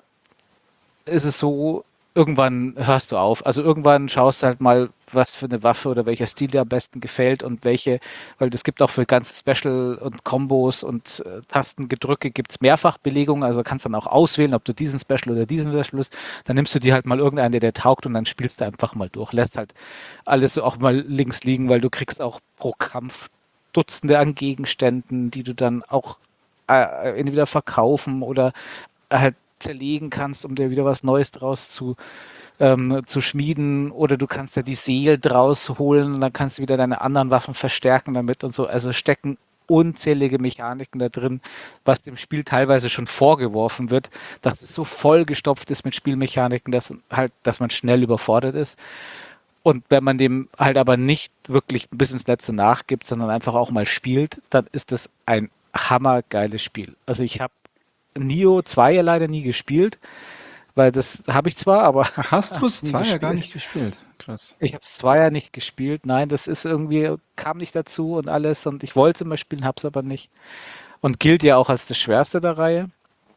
ist es so, irgendwann hörst du auf. Also irgendwann schaust du halt mal, was für eine Waffe oder welcher Stil dir am besten gefällt und welche, weil es gibt auch für ganze Special und Kombos und äh, Tastengedrücke gibt es Mehrfachbelegungen, also kannst dann auch auswählen, ob du diesen Special oder diesen Special hast. Dann nimmst du dir halt mal irgendeinen, der dir taugt und dann spielst du einfach mal durch. Lässt halt alles so auch mal links liegen, weil du kriegst auch pro Kampf Dutzende an Gegenständen, die du dann auch äh, entweder verkaufen oder halt zerlegen kannst, um dir wieder was Neues draus zu, ähm, zu schmieden, oder du kannst ja die Seele draus holen und dann kannst du wieder deine anderen Waffen verstärken damit und so. Also stecken unzählige Mechaniken da drin, was dem Spiel teilweise schon vorgeworfen wird, dass es so vollgestopft ist mit Spielmechaniken, dass halt, dass man schnell überfordert ist. Und wenn man dem halt aber nicht wirklich bis ins Letzte nachgibt, sondern einfach auch mal spielt, dann ist das ein hammergeiles Spiel. Also ich habe Nioh zwei ja leider nie gespielt, weil das habe ich zwar, aber Ach, hast du es nie zwei ja gespielt. gar nicht gespielt? Krass. Ich habe es zwar ja nicht gespielt, nein, das ist irgendwie, kam nicht dazu und alles und ich wollte es immer spielen, habe es aber nicht. Und gilt ja auch als das Schwerste der Reihe.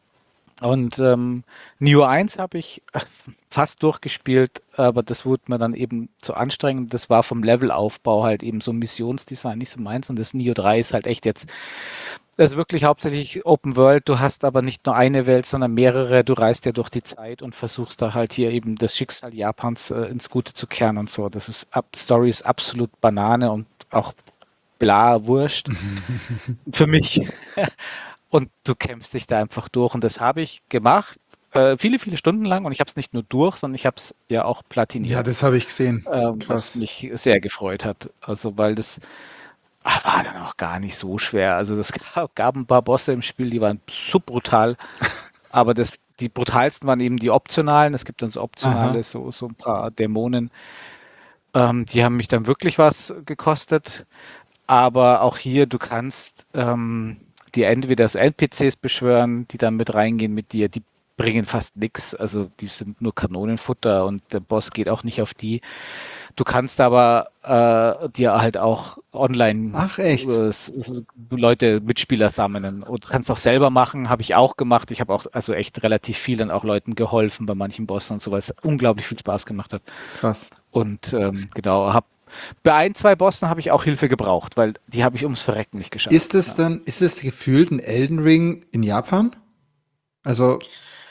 Und ähm, Nioh eins habe ich fast durchgespielt, aber das wurde mir dann eben zu anstrengend. Das war vom Levelaufbau halt eben so Missionsdesign nicht so meins. Und das Nioh drei ist halt echt jetzt, das ist wirklich hauptsächlich Open World. Du hast aber nicht nur eine Welt, sondern mehrere. Du reist ja durch die Zeit und versuchst da halt hier eben das Schicksal Japans äh, ins Gute zu kehren und so. Das ist, ab, Story ist absolut Banane und auch bla, wurscht. Für mich. Und du kämpfst dich da einfach durch. Und das habe ich gemacht, äh, viele, viele Stunden lang. Und ich habe es nicht nur durch, sondern ich habe es ja auch platiniert. Ja, das habe ich gesehen. ähm, Krass. was mich sehr gefreut hat. Also, weil das ah, war dann auch gar nicht so schwer. Also, es gab, gab ein paar Bosse im Spiel, die waren subbrutal. Aber das, die brutalsten waren eben die optionalen. Es gibt dann so optionale, so, so ein paar Dämonen. Ähm, die haben mich dann wirklich was gekostet. Aber auch hier, du kannst ähm, die entweder so N P Cs beschwören, die dann mit reingehen mit dir, die bringen fast nichts, also die sind nur Kanonenfutter und der Boss geht auch nicht auf die. Du kannst aber äh, dir halt auch online Ach, echt? äh, s- s- Leute, Mitspieler sammeln und kannst auch selber machen, habe ich auch gemacht. Ich habe auch also echt relativ viel dann auch Leuten geholfen bei manchen Bossen und so, weil es unglaublich viel Spaß gemacht hat. Krass. Und ähm, genau, habe bei ein, zwei Bossen habe ich auch Hilfe gebraucht, weil die habe ich ums Verrecken nicht geschafft. Ist es dann, ist es gefühlt ein Elden Ring in Japan? Also,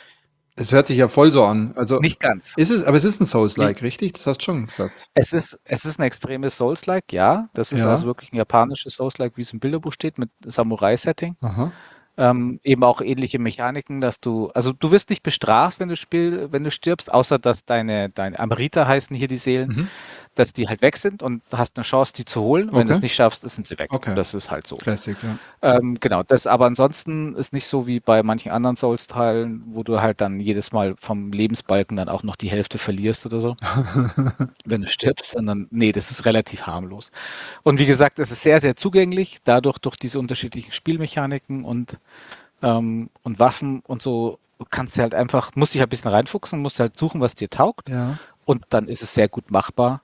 es hört sich ja voll so an. Also, Nicht ganz. ist es, aber es ist ein Souls-like, richtig? Das hast du schon gesagt. Es ist, es ist ein extremes Souls-like, ja. Das ist Ja. also wirklich ein japanisches Souls-like, wie es im Bilderbuch steht, mit Samurai-Setting. Aha. Ähm, eben auch ähnliche Mechaniken, dass du, also du wirst nicht bestraft, wenn du spiel, wenn du stirbst, außer dass deine, deine Amrita heißen hier die Seelen, Mhm. dass die halt weg sind und du hast eine Chance, die zu holen. Wenn du es Okay. nicht schaffst, sind sie weg. Okay. Das ist halt so. Classic, ja. Ähm, genau, das aber ansonsten ist nicht so wie bei manchen anderen Souls-Teilen, wo du halt dann jedes Mal vom Lebensbalken dann auch noch die Hälfte verlierst oder so, wenn du stirbst, sondern nee, das ist relativ harmlos. Und wie gesagt, es ist sehr, sehr zugänglich, dadurch durch diese unterschiedlichen Spielmechaniken und, ähm, und Waffen und so kannst du halt einfach, musst dich halt ein bisschen reinfuchsen, musst halt suchen, was dir taugt Ja. und dann ist es sehr gut machbar.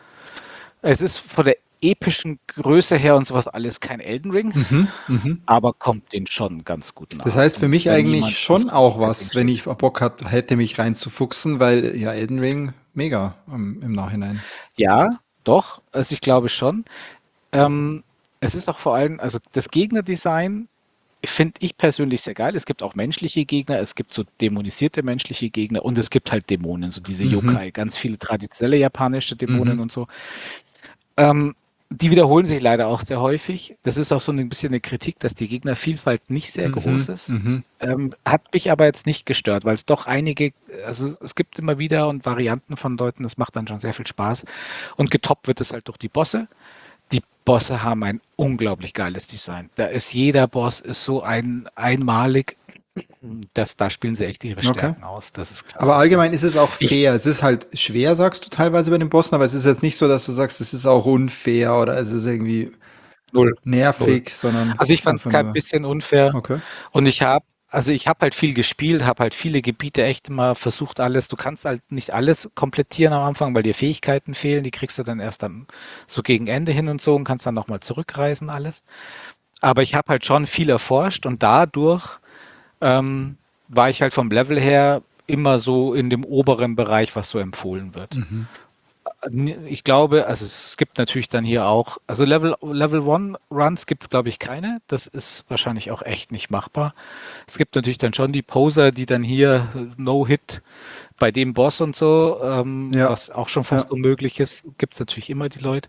Es ist von der epischen Größe her und sowas alles kein Elden Ring, Mhm. Mhm. aber kommt den schon ganz gut nach. Das heißt für Und mich wenn eigentlich jemand schon auf auch dieses was, Setting wenn steht. ich Bock hat, hätte, mich reinzufuchsen, weil ja Elden Ring mega im, im Nachhinein. Ja, doch, also ich glaube schon. Ähm, es ist auch vor allem, also das Gegnerdesign finde ich persönlich sehr geil. Es gibt auch menschliche Gegner, es gibt so dämonisierte menschliche Gegner und es gibt halt Dämonen, so diese Mhm. Yokai, ganz viele traditionelle japanische Dämonen Mhm. und so. Ähm, die wiederholen sich leider auch sehr häufig. Das ist auch so ein bisschen eine Kritik, dass die Gegnervielfalt nicht sehr Mhm, groß ist. mhm. Ähm, hat mich aber jetzt nicht gestört, weil es doch einige, also es gibt immer wieder und Varianten von Leuten, das macht dann schon sehr viel Spaß. Und getoppt wird es halt durch die Bosse. Die Bosse haben ein unglaublich geiles Design. Da ist jeder Boss ist so ein einmalig, dass da spielen sie echt ihre Okay. Stärken aus. Das ist klasse. Aber allgemein ist es auch Ich- fair. Es ist halt schwer, sagst du teilweise bei den Bossen, aber es ist jetzt nicht so, dass du sagst, es ist auch unfair oder es ist irgendwie Null. nervig, sondern Also ich fand es einfach kein nur- bisschen unfair. Okay. Und ich habe, also ich habe halt viel gespielt, habe halt viele Gebiete echt immer versucht, alles. Du kannst halt nicht alles komplettieren am Anfang, weil dir Fähigkeiten fehlen. Die kriegst du dann erst dann so gegen Ende hin und so und kannst dann nochmal zurückreisen, alles. Aber ich habe halt schon viel erforscht und dadurch ähm, war ich halt vom Level her immer so in dem oberen Bereich, was so empfohlen wird. Mhm. Ich glaube, also es gibt natürlich dann hier auch, also Level, Level One Runs gibt es, glaube ich, keine. Das ist wahrscheinlich auch echt nicht machbar. Es gibt natürlich dann schon die Poser, die dann hier No-Hit bei dem Boss und so, ähm, Ja. was auch schon fast Ja. unmöglich ist, gibt es natürlich immer die Leute.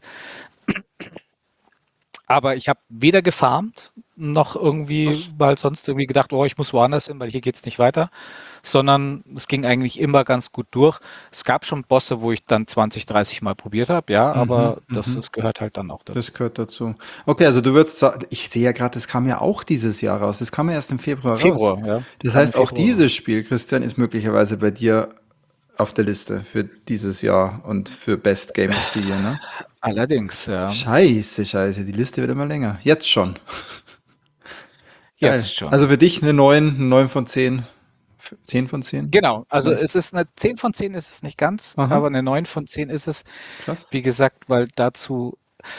Aber ich habe weder gefarmt, noch irgendwie Was? mal sonst irgendwie gedacht, oh, ich muss woanders hin, weil hier geht's nicht weiter, sondern es ging eigentlich immer ganz gut durch. Es gab schon Bosse, wo ich dann zwanzig, dreißig Mal probiert habe, ja, Mhm, aber das, mhm. das gehört halt dann auch dazu. Das gehört dazu. Okay, also du würdest sagen, ich sehe ja gerade, das kam ja auch dieses Jahr raus. Das kam ja erst im Februar, Februar, raus. ja. Das Kam im heißt, auch Februar dieses Spiel, Christian, ist möglicherweise bei dir auf der Liste für dieses Jahr und für Best Game of the Year, ne? Allerdings, ja. Scheiße, scheiße, die Liste wird immer länger. Jetzt schon. Geil. Jetzt schon. Also für dich eine neun, eine neun von zehn, zehn von zehn? Genau, also Ja. es ist eine zehn von zehn ist es nicht ganz, Aha. aber eine neun von zehn ist es. Krass. Wie gesagt, weil dazu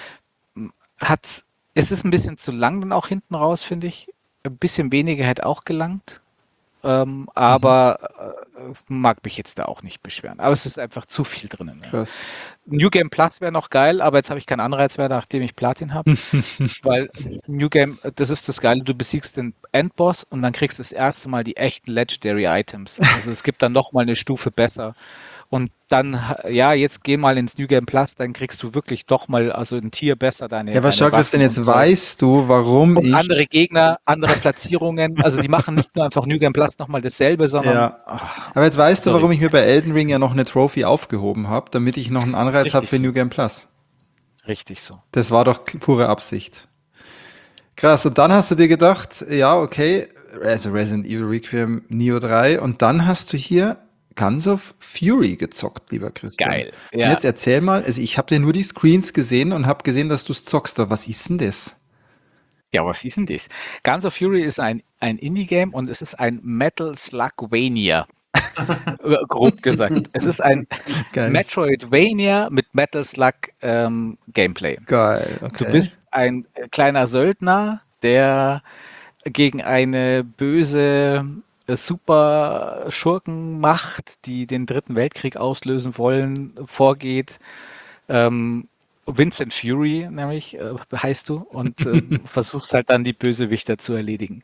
hat es ist ein bisschen zu lang dann auch hinten raus, finde ich. Ein bisschen weniger hätte auch gelangt. Ähm, aber äh, mag mich jetzt da auch nicht beschweren. Aber es ist einfach zu viel drinnen. Ja. Krass. New Game Plus wäre noch geil, aber jetzt habe ich keinen Anreiz mehr, nachdem ich Platin habe. Weil New Game, das ist das Geile, du besiegst den Endboss und dann kriegst du das erste Mal die echten Legendary Items. Also es gibt dann nochmal eine Stufe besser. Und dann, ja, jetzt geh mal ins New Game Plus, dann kriegst du wirklich doch mal, also ein Tier besser deine Ja, was deine schau, Christian, Waffen jetzt und so. weißt du, warum Und ich. andere Gegner, andere Platzierungen. Also die machen nicht nur einfach New Game Plus nochmal dasselbe, sondern Ja. ach, Aber jetzt weißt du, sorry. warum ich mir bei Elden Ring ja noch eine Trophy aufgehoben habe, damit ich noch einen Anreiz Richtig habe für so. New Game Plus. Richtig so. Das war doch pure Absicht. Krass, und dann hast du dir gedacht, ja, okay, also Resident Evil Requiem, Neo drei, und dann hast du hier Guns of Fury gezockt, lieber Christian. Geil. Und Ja. jetzt erzähl mal, also ich habe dir nur die Screens gesehen und habe gesehen, dass du es zockst, aber was ist denn das? Ja, was ist denn das? Guns of Fury ist ein, ein Indie-Game und es ist ein Metal Slugvania. Äh, Grob gesagt. Es ist ein Geil. Metroidvania mit Metal Slug ähm, Gameplay. Geil, okay. Du bist ein äh, kleiner Söldner, der gegen eine böse äh, Super-Schurkenmacht, die den Dritten Weltkrieg auslösen wollen, vorgeht. Ähm, Vincent Fury, nämlich, äh, heißt du, und äh, versuchst halt dann die Bösewichter zu erledigen.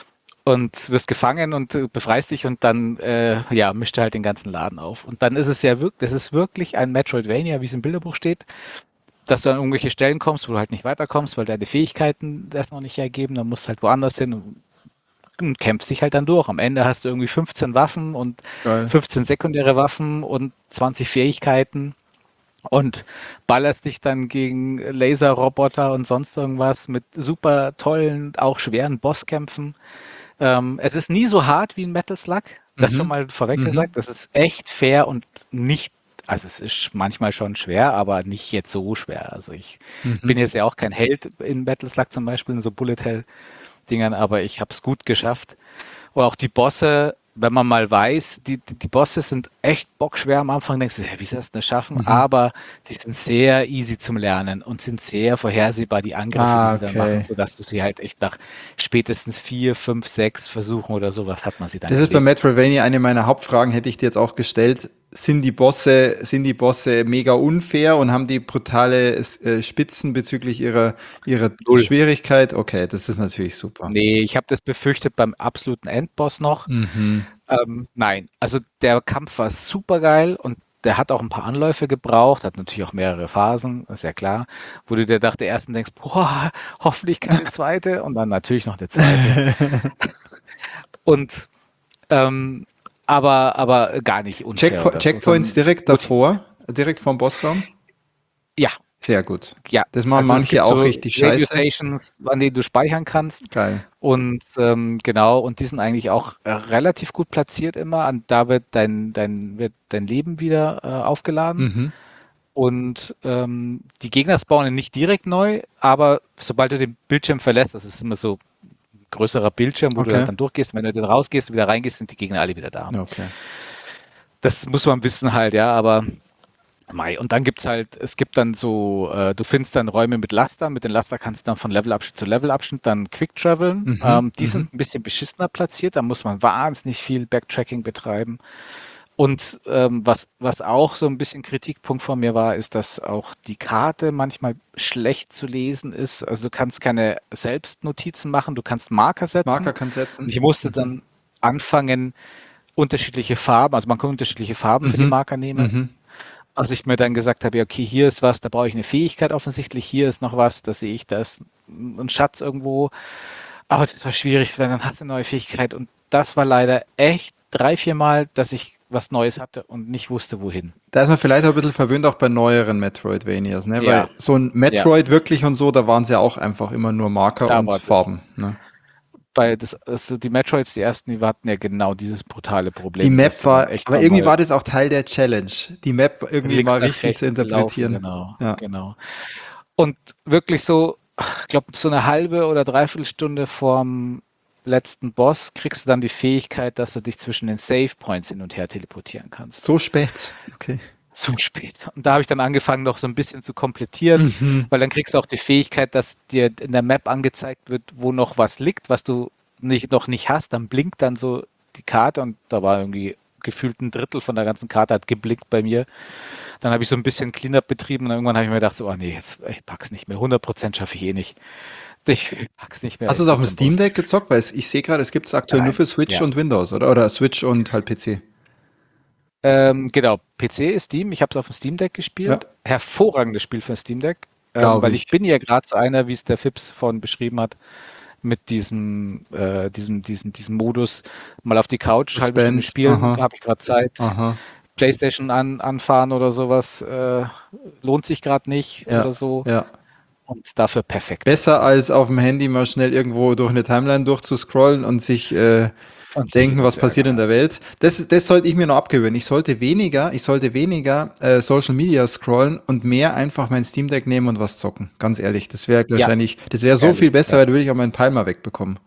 Und wirst gefangen und äh, befreist dich und dann äh, ja, mischt er halt den ganzen Laden auf. Und dann ist es ja wirklich, das ist wirklich ein Metroidvania, wie es im Bilderbuch steht, dass du an irgendwelche Stellen kommst, wo du halt nicht weiterkommst, weil deine Fähigkeiten das noch nicht ergeben, dann musst du halt woanders hin und, und kämpfst dich halt dann durch. Am Ende hast du irgendwie fünfzehn Waffen und Geil. fünfzehn sekundäre Waffen und zwanzig Fähigkeiten und ballerst dich dann gegen Laserroboter und sonst irgendwas mit super tollen, auch schweren Bosskämpfen. Ähm, es ist nie so hart wie ein Metal Slug, das Mhm. schon mal vorweg Mhm. gesagt. Das ist echt fair und nicht, also es ist manchmal schon schwer, aber nicht jetzt so schwer. Also ich Mhm. bin jetzt ja auch kein Held in Metal Slug zum Beispiel, in so Bullet Hell Dingern, aber ich habe es gut geschafft. Und auch die Bosse, wenn man mal weiß, die, die, die Bosse sind echt bockschwer am Anfang, denkst du, hey, wie sollst du das schaffen? Mhm. Aber die sind sehr easy zum Lernen und sind sehr vorhersehbar, die Angriffe, Ah, die sie dann okay. machen, sodass du sie halt echt nach spätestens vier, fünf, sechs Versuchen oder sowas hat man sie dann Das ist bei gelegt. Metroidvania eine meiner Hauptfragen, hätte ich dir jetzt auch gestellt. Sind die Bosse, sind die Bosse mega unfair und haben die brutale äh, Spitzen bezüglich ihrer, ihrer Null. Schwierigkeit? Okay, das ist natürlich super. Nee, ich habe das befürchtet beim absoluten Endboss noch. Mhm. Ähm, nein, also der Kampf war super geil und der hat auch ein paar Anläufe gebraucht, hat natürlich auch mehrere Phasen, ist ja klar, wo du dir nach der ersten denkst, boah, hoffentlich keine zweite und dann natürlich noch eine zweite. Und ähm, aber, aber gar nicht unfair. Checkpo oder so, Checkpoints sondern direkt gut. davor, direkt vom Bossraum? Ja, Sehr gut. ja. Das machen Also es manche gibt auch so richtig Radio scheiße. Stations, an denen du speichern kannst. Geil. Und ähm, genau, und die sind eigentlich auch äh, relativ gut platziert immer. Und da wird dein, dein, wird dein Leben wieder äh, aufgeladen. Mhm. Und ähm, die Gegner spawnen nicht direkt neu, aber sobald du den Bildschirm verlässt, das ist immer so ein größerer Bildschirm, wo du Okay. halt dann durchgehst, wenn du dann rausgehst und wieder reingehst, sind die Gegner alle wieder da. Okay. Das muss man wissen halt, ja, aber Mei. Und dann gibt's halt, es gibt dann so, äh, du findest dann Räume mit Laster, mit den Laster kannst du dann von Levelabschnitt zu Levelabschnitt dann quick traveln. Mhm, Ähm, die mhm. sind ein bisschen beschissener platziert, da muss man wahnsinnig viel Backtracking betreiben. Und ähm, was, was auch so ein bisschen Kritikpunkt von mir war, ist, dass auch die Karte manchmal schlecht zu lesen ist. Also du kannst keine Selbstnotizen machen, du kannst Marker setzen. Marker kann setzen. Und ich musste Mhm. dann anfangen, unterschiedliche Farben, also man kann unterschiedliche Farben für die Mhm. Marker nehmen. Mhm. Also ich mir dann gesagt habe, ja, okay, hier ist was, da brauche ich eine Fähigkeit offensichtlich, hier ist noch was, da sehe ich, da ist ein Schatz irgendwo. Aber das war schwierig, weil dann hast du eine neue Fähigkeit und das war leider echt drei, vier Mal, dass ich was Neues hatte und nicht wusste, wohin. Da ist man vielleicht auch ein bisschen verwöhnt, auch bei neueren Metroidvanias, ne? Ja. Weil so ein Metroid wirklich und so, da waren es ja auch einfach immer nur Marker Da und war das- Farben. Ne? Bei das, also die Metroids, die ersten, die hatten ja genau dieses brutale Problem. Die Map dass du dann war, echt aber mal irgendwie mal war das auch Teil der Challenge, die Map irgendwie links mal nach richtig rechts zu interpretieren. gelaufen, genau, Ja. genau. Und wirklich so, ich glaube, so eine halbe oder dreiviertel Stunde vorm letzten Boss kriegst du dann die Fähigkeit, dass du dich zwischen den Save Points hin und her teleportieren kannst. So spät. Okay. So spät. Und da habe ich dann angefangen, noch so ein bisschen zu komplettieren, Mhm. weil dann kriegst du auch die Fähigkeit, dass dir in der Map angezeigt wird, wo noch was liegt, was du nicht, noch nicht hast. Dann blinkt dann so die Karte und da war irgendwie gefühlt ein Drittel von der ganzen Karte hat geblinkt bei mir. Dann habe ich so ein bisschen Cleanup betrieben und irgendwann habe ich mir gedacht, so, oh nee, jetzt, ich pack's nicht mehr. hundert Prozent schaffe ich eh nicht. Ich pack's nicht mehr. Hast du es Ich auf dem bin zum Steam Boss. Deck gezockt? Weil es, ich sehe gerade, es gibt es aktuell Nein. nur für Switch Ja. und Windows, oder? Oder Switch und halt P C. Ähm, genau, P C ist Steam. Ich habe es auf dem Steam Deck gespielt. Hervorragendes Spiel für Steam Deck. Ähm, Glaub weil ich. ich bin ja gerade so einer, wie es der Fips vorhin beschrieben hat, mit diesem, äh, diesem, diesem, diesem Modus mal auf die Couch, halbe Stunde Suspense, spielen, aha. habe ich gerade Zeit. Aha. Playstation an, anfahren oder sowas äh, lohnt sich gerade nicht Ja. oder so. Ja. Und dafür perfekt. Besser als auf dem Handy mal schnell irgendwo durch eine Timeline durchzuscrollen und sich äh, Und sich denken, was zu passiert in ärgern. der Welt. Das, das sollte ich mir noch abgewöhnen. Ich sollte weniger, ich sollte weniger äh, Social Media scrollen und mehr einfach mein Steam Deck nehmen und was zocken. Ganz ehrlich, das wäre wahrscheinlich, das wäre so Ehrlich, viel besser, ja. weil da würde ich auch meinen Palmer wegbekommen.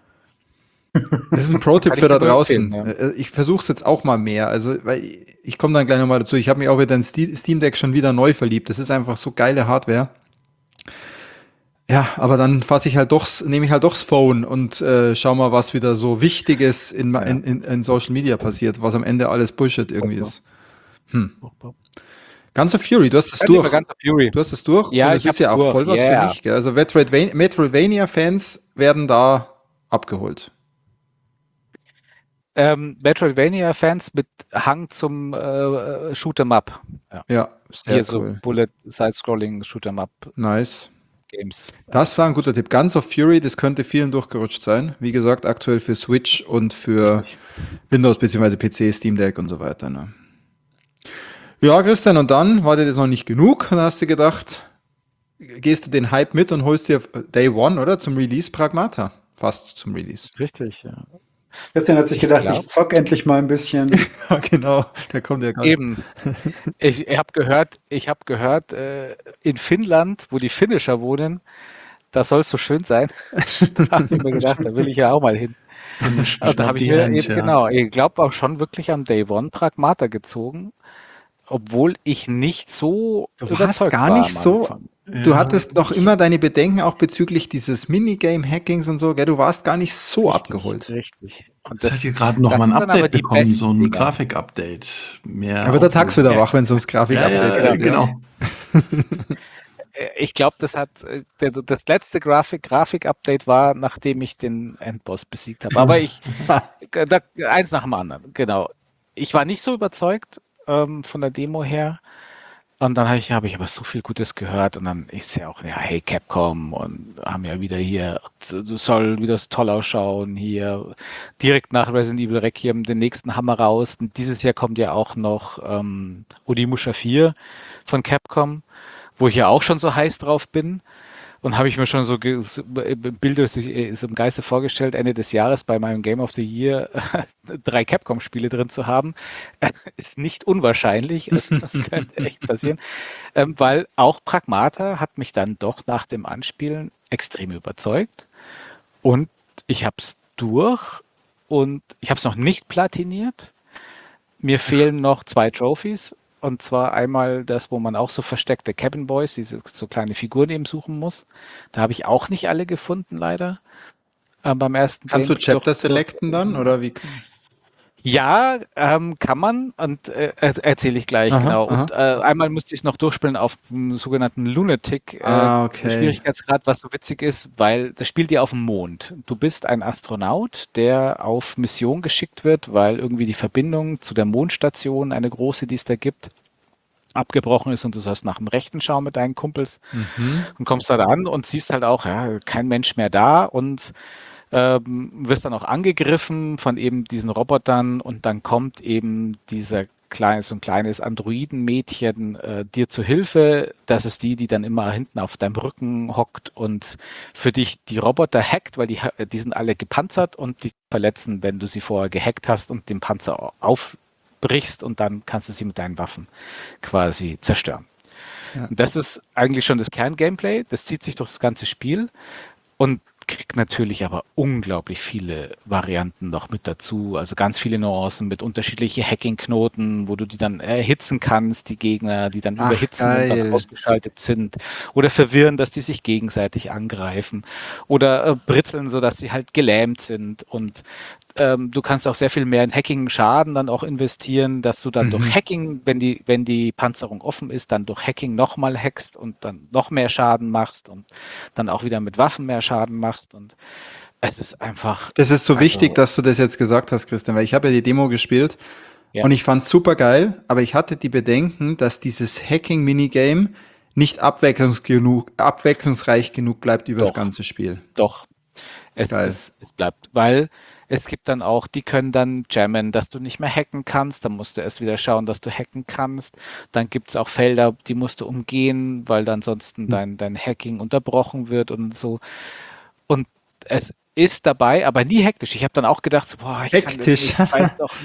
Das ist ein Pro-Tipp Kann für ich da dir nur draußen. empfehlen, Äh, Ich versuche es jetzt auch mal mehr. Also, weil ich, ich komme dann gleich nochmal dazu. Ich habe mich auch wieder in Ste- Steam Deck schon wieder neu verliebt. Das ist einfach so geile Hardware. Ja, aber dann fasse ich halt doch, nehme ich halt doch das Phone und äh, schau mal, was wieder so Wichtiges in, ma- Ja. in, in, in Social Media passiert, was am Ende alles Bullshit irgendwie Super. ist. Hm. Guns of Fury, du hast es Ja, lieber durch. Guns of Fury. Du hast es durch Ja, und ich es ist hab's ja auch durch, voll was yeah. für mich. Gell? Also Metroidvan- Metroidvania-Fans werden da abgeholt. Ähm, Metroidvania-Fans mit Hang zum äh, Shoot'em-up. Ja. Ja, sehr Hier so cool. Bullet, Side-Scrolling, Shoot'em-up-Games. Nice. Das war ein guter Tipp. Guns of Fury, das könnte vielen durchgerutscht sein. Wie gesagt, aktuell für Switch und für Richtig. Windows bzw. P C, Steam Deck und so weiter. Ne? Ja, Christian, und dann war dir das noch nicht genug und hast dir gedacht, gehst du den Hype mit und holst dir Day One, oder? Zum Release Pragmata. Fast zum Release. Richtig, ja. Christian hat sich Ich gedacht, glaub- ich zock endlich mal ein bisschen. Ja, genau. Der kommt ja gar Eben. Ich, ich habe gehört, ich habe gehört, äh, in Finnland, wo die Finisher wohnen, da soll es so schön sein. Da habe ich mir gedacht, da will ich ja auch mal hin. Finish Und da habe ich die mir Hand, eben, ja. genau, ich glaube auch schon wirklich am Day One Pragmata gezogen, obwohl ich nicht so Du warst überzeugt gar war nicht am so- Anfang. Du Ja. hattest noch immer deine Bedenken auch bezüglich dieses Minigame-Hackings und so, gell? Du warst gar nicht so Richtig, abgeholt. Richtig. Und Jetzt das, hat ihr gerade noch das mal ein sind dann aber Update die bekommen, besten so ein Dinger. Grafik-Update. Mehr Aber der Tax Auflösung. wieder wach, wenn es ums Ja, Grafik-Update ja, geht. genau. Äh, Ich glaube, das hat äh, der, das letzte Grafik, Grafik-Update war, nachdem ich den Endboss besiegt habe. Aber ich, da, eins nach dem anderen, genau. Ich war nicht so überzeugt. ähm, von der Demo her. Und dann habe ich, habe ich aber so viel Gutes gehört und dann ist ja auch, ja, hey, Capcom und haben ja wieder hier, soll wieder so toll ausschauen, hier direkt nach Resident Evil Requiem den nächsten Hammer raus. Und dieses Jahr kommt ja auch noch ähm, Onimusha vier von Capcom, wo ich ja auch schon so heiß drauf bin. Und habe ich mir schon so ge- so Bilder so so im Geiste vorgestellt, Ende des Jahres bei meinem Game of the Year drei Capcom-Spiele drin zu haben. Ist nicht unwahrscheinlich, also das könnte echt passieren. Ähm, weil auch Pragmata hat mich dann doch nach dem Anspielen extrem überzeugt. Und ich habe es durch und ich habe es noch nicht platiniert. Mir fehlen noch zwei Trophies. Und zwar einmal das, wo man auch so versteckte Cabin Boys, diese so kleine Figuren eben suchen muss. Da habe ich auch nicht alle gefunden, leider. Äh, beim ersten Kannst du Gameplay Chapter durch- selecten dann oder wie? Ja, ähm, kann man und äh, er- erzähle ich gleich, Aha, genau. aha. Und äh, einmal musste ich es noch durchspielen auf dem sogenannten Lunatic äh, Ah, okay. Schwierigkeitsgrad, was so witzig ist, weil das spielt ja auf dem Mond. Du bist ein Astronaut, der auf Mission geschickt wird, weil irgendwie die Verbindung zu der Mondstation, eine große, die es da gibt, abgebrochen ist und du sollst nach dem Rechten schauen mit deinen Kumpels Mhm. und kommst da an und siehst halt auch, ja, kein Mensch mehr da und ähm, wirst dann auch angegriffen von eben diesen Robotern und dann kommt eben dieser kleine, so ein kleines Androidenmädchen äh, dir zu Hilfe. Das ist die, die dann immer hinten auf deinem Rücken hockt und für dich die Roboter hackt, weil die, die sind alle gepanzert und die verletzen, wenn du sie vorher gehackt hast und den Panzer aufbrichst und dann kannst du sie mit deinen Waffen quasi zerstören. Ja. Und das ist eigentlich schon das Kerngameplay. Das zieht sich durch das ganze Spiel und kriegt natürlich aber unglaublich viele Varianten noch mit dazu. Also ganz viele Nuancen mit unterschiedlichen Hacking-Knoten, wo du die dann erhitzen kannst, die Gegner, die dann Ach, überhitzen und geil. dann ausgeschaltet sind. Oder verwirren, dass die sich gegenseitig angreifen. Oder äh, britzeln, sodass sie halt gelähmt sind. Und ähm, du kannst auch sehr viel mehr in Hacking-Schaden dann auch investieren, dass du dann Mhm. durch Hacking, wenn die, wenn die Panzerung offen ist, dann durch Hacking nochmal hackst und dann noch mehr Schaden machst und dann auch wieder mit Waffen mehr Schaden machst. Und es ist einfach. Das ist so Also, wichtig, dass du das jetzt gesagt hast, Christian, weil ich habe ja die Demo gespielt Ja. und ich fand es super geil, aber ich hatte die Bedenken, dass dieses Hacking-Minigame nicht abwechslungs genug, abwechslungsreich genug bleibt über das Doch. ganze Spiel. Doch, es, Geil. es, es bleibt, weil es gibt dann auch, die können dann jammen, dass du nicht mehr hacken kannst, dann musst du erst wieder schauen, dass du hacken kannst. Dann gibt es auch Felder, die musst du umgehen, weil dann ansonsten dein, dein Hacking unterbrochen wird und so. Und es ist dabei, aber nie hektisch. Ich habe dann auch gedacht, so, boah, ich kann das Hektisch. nicht, ich weiß doch,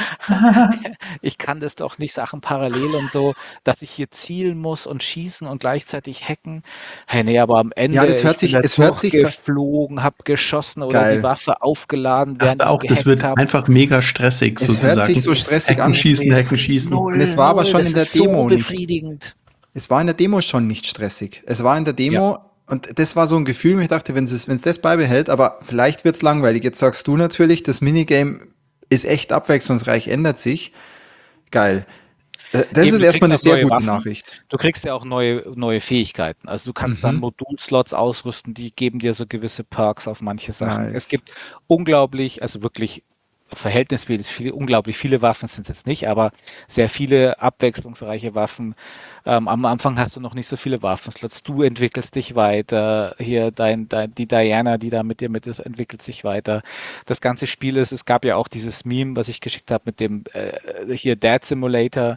ich kann das doch nicht, Sachen parallel und so, dass ich hier zielen muss und schießen und gleichzeitig hacken. Hey, nee, aber am Ende, Ja, das hört ich bin sich- da es hört sich ver- geflogen, habe geschossen oder Geil. die Waffe aufgeladen, Ich während dachte auch, ich das gehackt wird habe. einfach mega stressig Es hört sozusagen. sich so stressig Hacken, an. schießen, hacken, schießen. Null, Und es war aber null, schon das in der ist so Demo nicht. befriedigend. Es war in der Demo schon nicht stressig. Es war in der Demo und das war so ein Gefühl, wo ich dachte, wenn es wenn es das beibehält, aber vielleicht wird es langweilig. Jetzt sagst du natürlich, das Minigame ist echt abwechslungsreich, ändert sich. Geil. Äh, Das Eben, ist du erstmal eine kriegst auch sehr neue gute Waffen. Nachricht. Du kriegst ja auch neue, neue Fähigkeiten. Also du kannst dann Mhm. Modulslots ausrüsten, die geben dir so gewisse Perks auf manche Sachen. Nice. Es gibt unglaublich, also wirklich verhältnismäßig viele, unglaublich viele Waffen sind es jetzt nicht, aber sehr viele abwechslungsreiche Waffen. Ähm, am Anfang hast du noch nicht so viele Waffenslots. Du entwickelst dich weiter. Hier dein, dein, die Diana, die da mit dir mit ist, entwickelt sich weiter. Das ganze Spiel ist, es gab ja auch dieses Meme, was ich geschickt habe mit dem äh, hier Dad Simulator.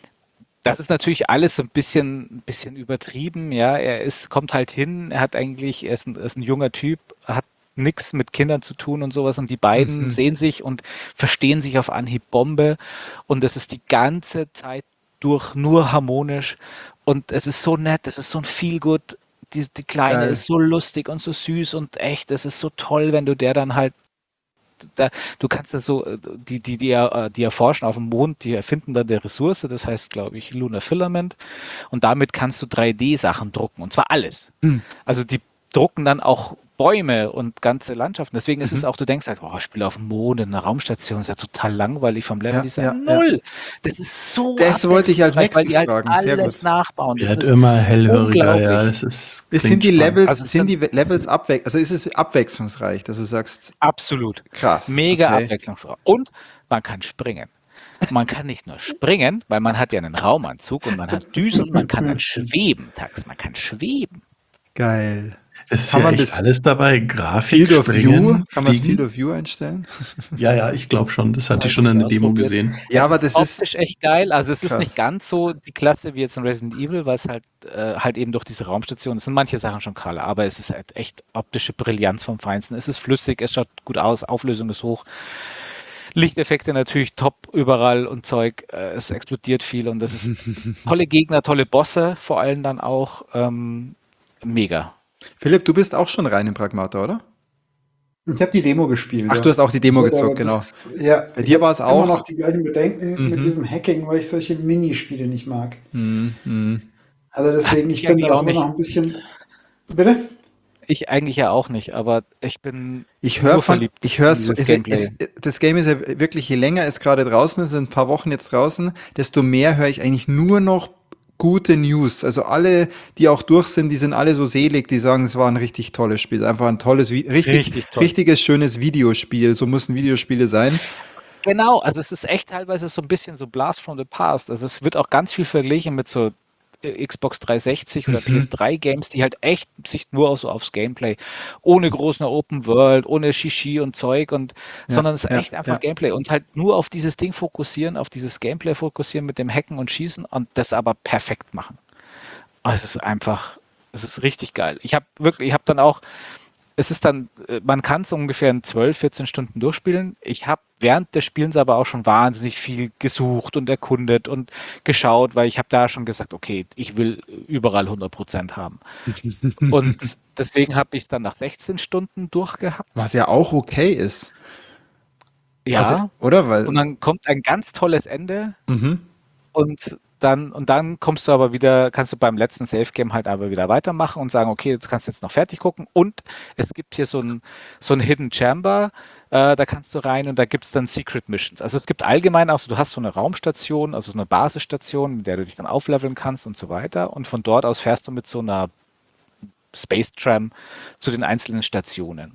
Das ist natürlich alles so ein bisschen, ein bisschen übertrieben, ja. Er ist, kommt halt hin, er hat eigentlich, er ist ein, er ist ein junger Typ, hat nichts mit Kindern zu tun und sowas und die beiden Mhm. sehen sich und verstehen sich auf Anhieb Bombe und es ist die ganze Zeit durch nur harmonisch und es ist so nett, es ist so ein Feel-Good, die, die Kleine Geil. ist so lustig und so süß und echt, es ist so toll, wenn du der dann halt da, du kannst das so, äh, die, die, die, er- äh, die erforschen auf dem Mond, die erfinden dann der Ressource, das heißt, glaube ich, Lunar Filament. Und damit kannst du drei D-Sachen drucken. Und zwar alles. Hm. Also die drucken dann auch Bäume und ganze Landschaften. Deswegen ist es Mhm. auch, du denkst halt, oh, Spiel auf dem Mond, in einer Raumstation, ist ja total langweilig vom Level. Ja, Die sagen, ja, ja. null. Das ist so Das wollte ich als abwechslungsreich, weil die nächstes halt fragen. Sehr alles gut. nachbauen. Das Wird ist immer hellhöriger, ja. unglaublich. Es ist, Es klingt sind die spannend. Levels, Also es sind sind- die Levels abwech also ist es abwechslungsreich, dass du sagst, Absolut. krass. Mega okay. abwechslungsreich. Und man kann springen. Man kann nicht nur springen, weil man hat ja einen Raumanzug und man hat Düsen, man kann dann schweben, Tax, man kann schweben. Geil. Ist Kann ja man echt das alles dabei. Grafik, Field of View? Springen, Kann man das Fliegen. Field of View einstellen? Ja, ja, ich glaube schon. Das hatte ich Hab schon ich in der Demo ausprobiert. gesehen. Ja, Es aber ist das ist optisch echt geil. Also es ist nicht krass. ganz so die Klasse wie jetzt in Resident Evil, weil es halt, äh, halt eben durch diese Raumstation, es sind manche Sachen schon kahler, aber es ist halt echt optische Brillanz vom Feinsten. Es ist flüssig, es schaut gut aus, Auflösung ist hoch. Lichteffekte natürlich top überall und Zeug. Äh, es explodiert viel und das ist tolle Gegner, tolle Bosse, vor allem dann auch ähm, mega. Philipp, du bist auch schon rein im Pragmata, oder? Ich habe die Demo gespielt. Ach, ja. du hast auch die Demo Ich wurde aber gezockt, genau. bis- Ja, Bei ich dir hab war es immer auch- noch die gleichen Bedenken Mhm. mit diesem Hacking, weil ich solche Minispiele nicht mag. Hm, hm. Also deswegen, ich Ich bin eigentlich da auch auch immer nicht. noch ein bisschen. Bitte? Ich eigentlich ja auch nicht, aber ich bin Ich höre nur von, verliebt ich höre in so, dieses es, Gameplay. es, das Game ist ja wirklich, je länger es gerade draußen ist, sind ein paar Wochen jetzt draußen, desto mehr höre ich eigentlich nur noch gute News. Also alle, die auch durch sind, die sind alle so selig, die sagen, es war ein richtig tolles Spiel, einfach ein tolles, Vi- richtig, Richtig toll. richtiges, schönes Videospiel. So müssen Videospiele sein. Genau, also es ist echt teilweise so ein bisschen so Blast from the Past. Also es wird auch ganz viel verglichen mit so äh, Xbox dreihundertsechzig oder Mhm. P S drei Games, die halt echt sich nur so aufs Gameplay, ohne großen Open World, ohne Shishi und Zeug und, Ja, sondern es ist ja, echt einfach ja. Gameplay und halt nur auf dieses Ding fokussieren, auf dieses Gameplay fokussieren mit dem Hacken und Schießen und das aber perfekt machen. Also es ist einfach, es ist richtig geil. Ich habe wirklich, ich habe dann auch, es ist dann, äh, man kann es ungefähr in zwölf, vierzehn Stunden durchspielen. Ich habe während des Spielens aber auch schon wahnsinnig viel gesucht und erkundet und geschaut, weil ich habe da schon gesagt, okay, ich will überall hundert Prozent haben. Und deswegen habe ich es dann nach sechzehn Stunden durchgehabt. Was ja auch okay ist. Ja, Also, oder? Weil, und dann kommt ein ganz tolles Ende mhm. und dann, und dann kommst du aber wieder, kannst du beim letzten Safe-Game halt aber wieder weitermachen und sagen, okay, jetzt kannst du jetzt noch fertig gucken. Und es gibt hier so ein, so ein Hidden Chamber, äh, da kannst du rein und da gibt es dann Secret Missions. Also es gibt allgemein auch so, du hast so eine Raumstation, also so eine Basisstation, mit der du dich dann aufleveln kannst und so weiter. Und von dort aus fährst du mit so einer Space Tram zu den einzelnen Stationen.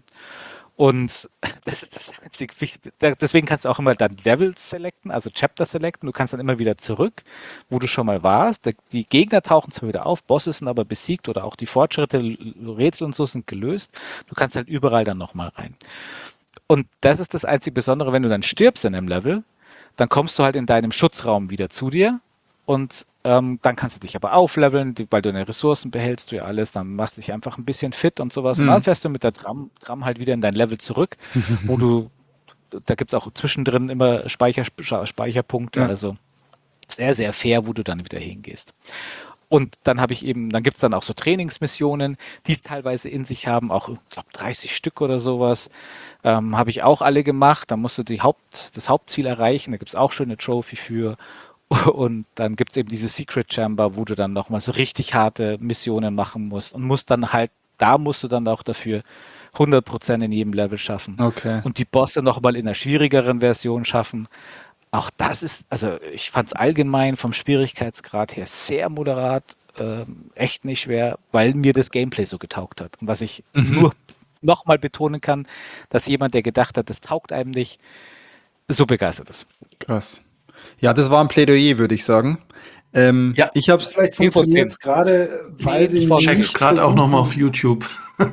Und das ist das einzig Wichtige. Deswegen kannst du auch immer dann Level selecten, also Chapter selecten. Du kannst dann immer wieder zurück, wo du schon mal warst. Die Gegner tauchen zwar wieder auf, Bosse sind aber besiegt oder auch die Fortschritte, Rätsel und so sind gelöst. Du kannst halt überall dann nochmal rein. Und das ist das einzig Besondere, wenn du dann stirbst in einem Level, dann kommst du halt in deinem Schutzraum wieder zu dir und ähm, dann kannst du dich aber aufleveln, die, weil du deine Ressourcen behältst, du ja alles, dann machst du dich einfach ein bisschen fit und sowas. Und Mhm. dann fährst du mit der Tram, Tram halt wieder in dein Level zurück, wo du, da gibt es auch zwischendrin immer Speicher, Speicherpunkte, Ja. also sehr, sehr fair, wo du dann wieder hingehst. Und dann habe ich eben, dann gibt es dann auch so Trainingsmissionen, die es teilweise in sich haben, auch, ich glaube, dreißig Stück oder sowas. Ähm, habe ich auch alle gemacht. Da musst du die Haupt, das Hauptziel erreichen. Da gibt es auch schöne Trophy für. Und dann gibt es eben diese Secret Chamber, wo du dann nochmal so richtig harte Missionen machen musst. Und musst dann halt, da musst du dann auch dafür hundert Prozent in jedem Level schaffen. Okay. Und die Bosse nochmal in einer schwierigeren Version schaffen. Auch das ist, also ich fand es allgemein vom Schwierigkeitsgrad her sehr moderat, ähm, echt nicht schwer, weil mir das Gameplay so getaugt hat. Und was ich Mhm. nur nochmal betonen kann, dass jemand, der gedacht hat, das taugt einem nicht, so begeistert ist. Krass. Ja, das war ein Plädoyer, würde ich sagen. Ähm, Ja. ich habe es. Vielleicht zehn von funktioniert es gerade, weil zehn sie von Check's nicht gerade auch nochmal auf versuchen- YouTube.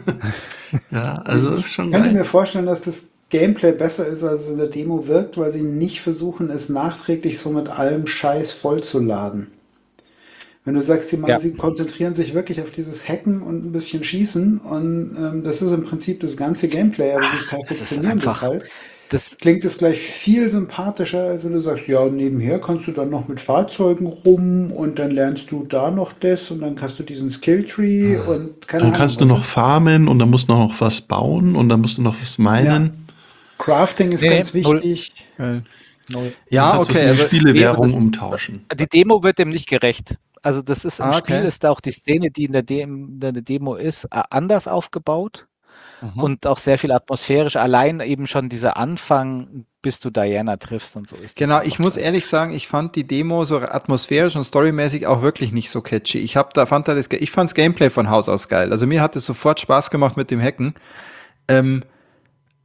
Ja, also das ist schon Ich könnte geil. mir vorstellen, dass das Gameplay besser ist, als es in der Demo wirkt, weil sie nicht versuchen, es nachträglich so mit allem Scheiß vollzuladen. Wenn du sagst, sie, Ja. sie konzentrieren sich wirklich auf dieses Hacken und ein bisschen Schießen und ähm, das ist im Prinzip das ganze Gameplay, aber sie Das ist perfektionieren das einfach, halt. das, Klingt es gleich viel sympathischer, als wenn du sagst, ja, nebenher kannst du dann noch mit Fahrzeugen rum und dann lernst du da noch das und dann hast du diesen Skilltree und keine Dann Ahnung. kannst du was noch farmen und dann musst du noch was bauen und dann musst du noch was minen. Crafting ist Nee, ganz null. wichtig. null. Ja, du kannst was okay. in die Also, Spielewährung Nee, das- umtauschen. Die Demo wird dem nicht gerecht. Also das ist im Ah, okay. Spiel, ist da auch die Szene, die in der, Dem in der Demo ist, äh, anders aufgebaut aha. und auch sehr viel atmosphärisch. Allein eben schon dieser Anfang, bis du Diana triffst und so ist das Genau, einfach ich muss klasse. ehrlich sagen, ich fand die Demo so atmosphärisch und storymäßig auch wirklich nicht so catchy. Ich hab da, fand da das, ich fand's Gameplay von Haus aus geil. Also mir hat es sofort Spaß gemacht mit dem Hacken. Ähm,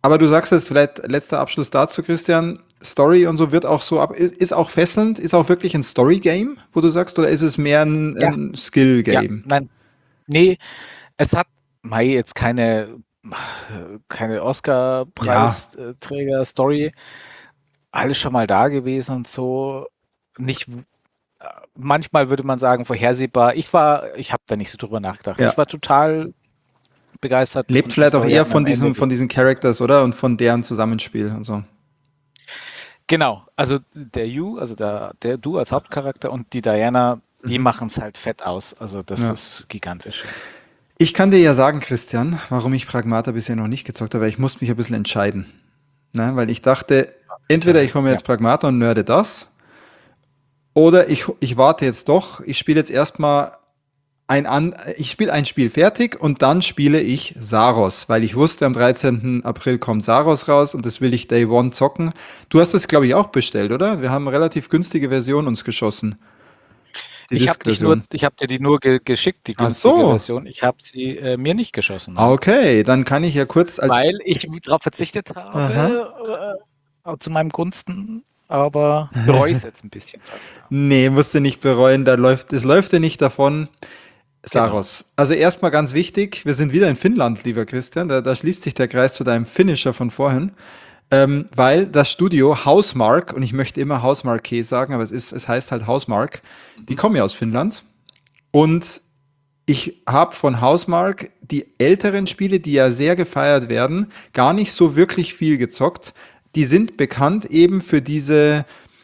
Aber du sagst jetzt vielleicht letzter Abschluss dazu, Christian. Story und so wird auch so ab, ist, ist auch fesselnd, ist auch wirklich ein Story-Game, wo du sagst, oder ist es mehr ein, Ja. ein Skill-Game? Ja, nein. Nee, es hat Mai jetzt keine, keine Oscar-Preisträger-Story. Alles schon mal da gewesen und so. Nicht, manchmal würde man sagen, vorhersehbar. Ich war, ich habe da nicht so drüber nachgedacht. Ja. Ich war total begeistert. Lebt und die vielleicht auch Story eher hat mir von am diesen, Ende von diesen Characters, oder? Und von deren Zusammenspiel und so. Genau, also der You, also der, der Du als Hauptcharakter und die Diana, die Mhm. machen es halt fett aus. Also das Ja. ist gigantisch. Ich kann dir ja sagen, Christian, warum ich Pragmata bisher noch nicht gezockt habe, weil ich musste mich ein bisschen entscheiden. Ne? Weil ich dachte, entweder ich hole mir jetzt Pragmata und nerde das, oder ich, ich warte jetzt doch, ich spiele jetzt erstmal ein an, ich spiele ein Spiel fertig und dann spiele ich Saros, weil ich wusste, am dreizehnten April kommt Saros raus und das will ich Day One zocken. Du hast das, glaube ich, auch bestellt, oder? Wir haben eine relativ günstige Version uns geschossen. Die Ich habe dich nur, Disk-Version. ich habe dir die nur ge geschickt, die Ach günstige so. Version. Ich habe sie äh, mir nicht geschossen. Ah, okay, dann kann ich ja kurz als Weil ich darauf verzichtet habe, äh, zu meinem Gunsten, aber bereue es jetzt ein bisschen fast. Nee, musst du nicht bereuen, da läuft, es läuft dir nicht davon. Saros. Also erstmal ganz wichtig, wir sind wieder in Finnland, lieber Christian, da, da schließt sich der Kreis zu deinem Finisher von vorhin, ähm, weil das Studio Housemarque, und ich möchte immer Housemarque sagen, aber es, ist, es heißt halt Housemarque, die kommen ja aus Finnland und ich habe von Housemarque die älteren Spiele, die ja sehr gefeiert werden, gar nicht so wirklich viel gezockt. Die sind bekannt eben für diese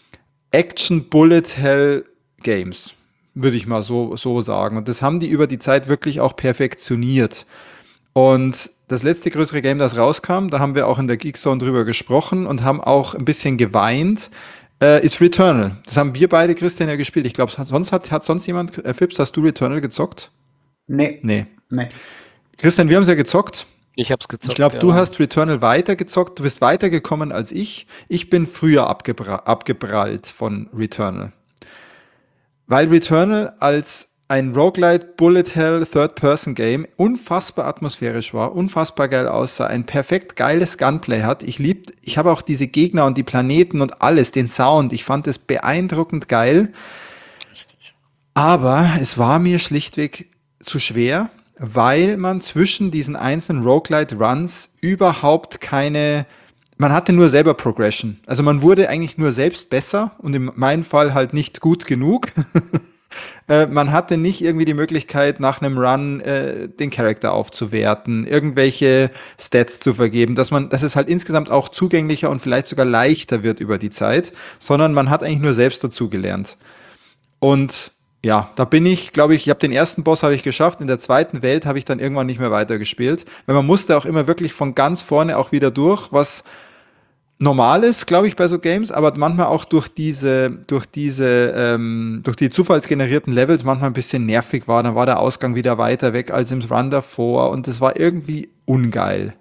Action-Bullet-Hell-Games, würde ich mal so, so sagen. Und das haben die über die Zeit wirklich auch perfektioniert. Und das letzte größere Game, das rauskam, da haben wir auch in der Geekzone drüber gesprochen und haben auch ein bisschen geweint, äh, ist Returnal. Das haben wir beide, Christian, ja gespielt. Ich glaube, sonst hat, hat sonst jemand, äh, Fips, hast du Returnal gezockt? Nee. Nee. Nee. Christian, wir haben es ja gezockt. Ich habe es gezockt. Ich glaube, ja. du hast Returnal weitergezockt, du bist weitergekommen als ich. Ich bin früher abgebra abgeprallt von Returnal. Weil Returnal als ein Roguelite Bullet Hell Third-Person-Game unfassbar atmosphärisch war, unfassbar geil aussah, ein perfekt geiles Gunplay hat. Ich lieb, ich habe auch diese Gegner und die Planeten und alles, den Sound. Ich fand es beeindruckend geil. Richtig. Aber es war mir schlichtweg zu schwer, weil man zwischen diesen einzelnen Roguelite-Runs überhaupt keine, man hatte nur selber Progression. Also man wurde eigentlich nur selbst besser und in meinem Fall halt nicht gut genug. äh, man hatte nicht irgendwie die Möglichkeit, nach einem Run äh, den Charakter aufzuwerten, irgendwelche Stats zu vergeben, dass man, dass es halt insgesamt auch zugänglicher und vielleicht sogar leichter wird über die Zeit, sondern man hat eigentlich nur selbst dazugelernt. Und ja, da bin ich, glaube ich, ich habe den ersten Boss habe ich geschafft, in der zweiten Welt habe ich dann irgendwann nicht mehr weitergespielt, weil man musste auch immer wirklich von ganz vorne auch wieder durch, was normal ist, glaube ich, bei so Games, aber manchmal auch durch diese, durch diese, ähm, durch die zufallsgenerierten Levels manchmal ein bisschen nervig war, dann war der Ausgang wieder weiter weg als im Run davor und das war irgendwie ungeil.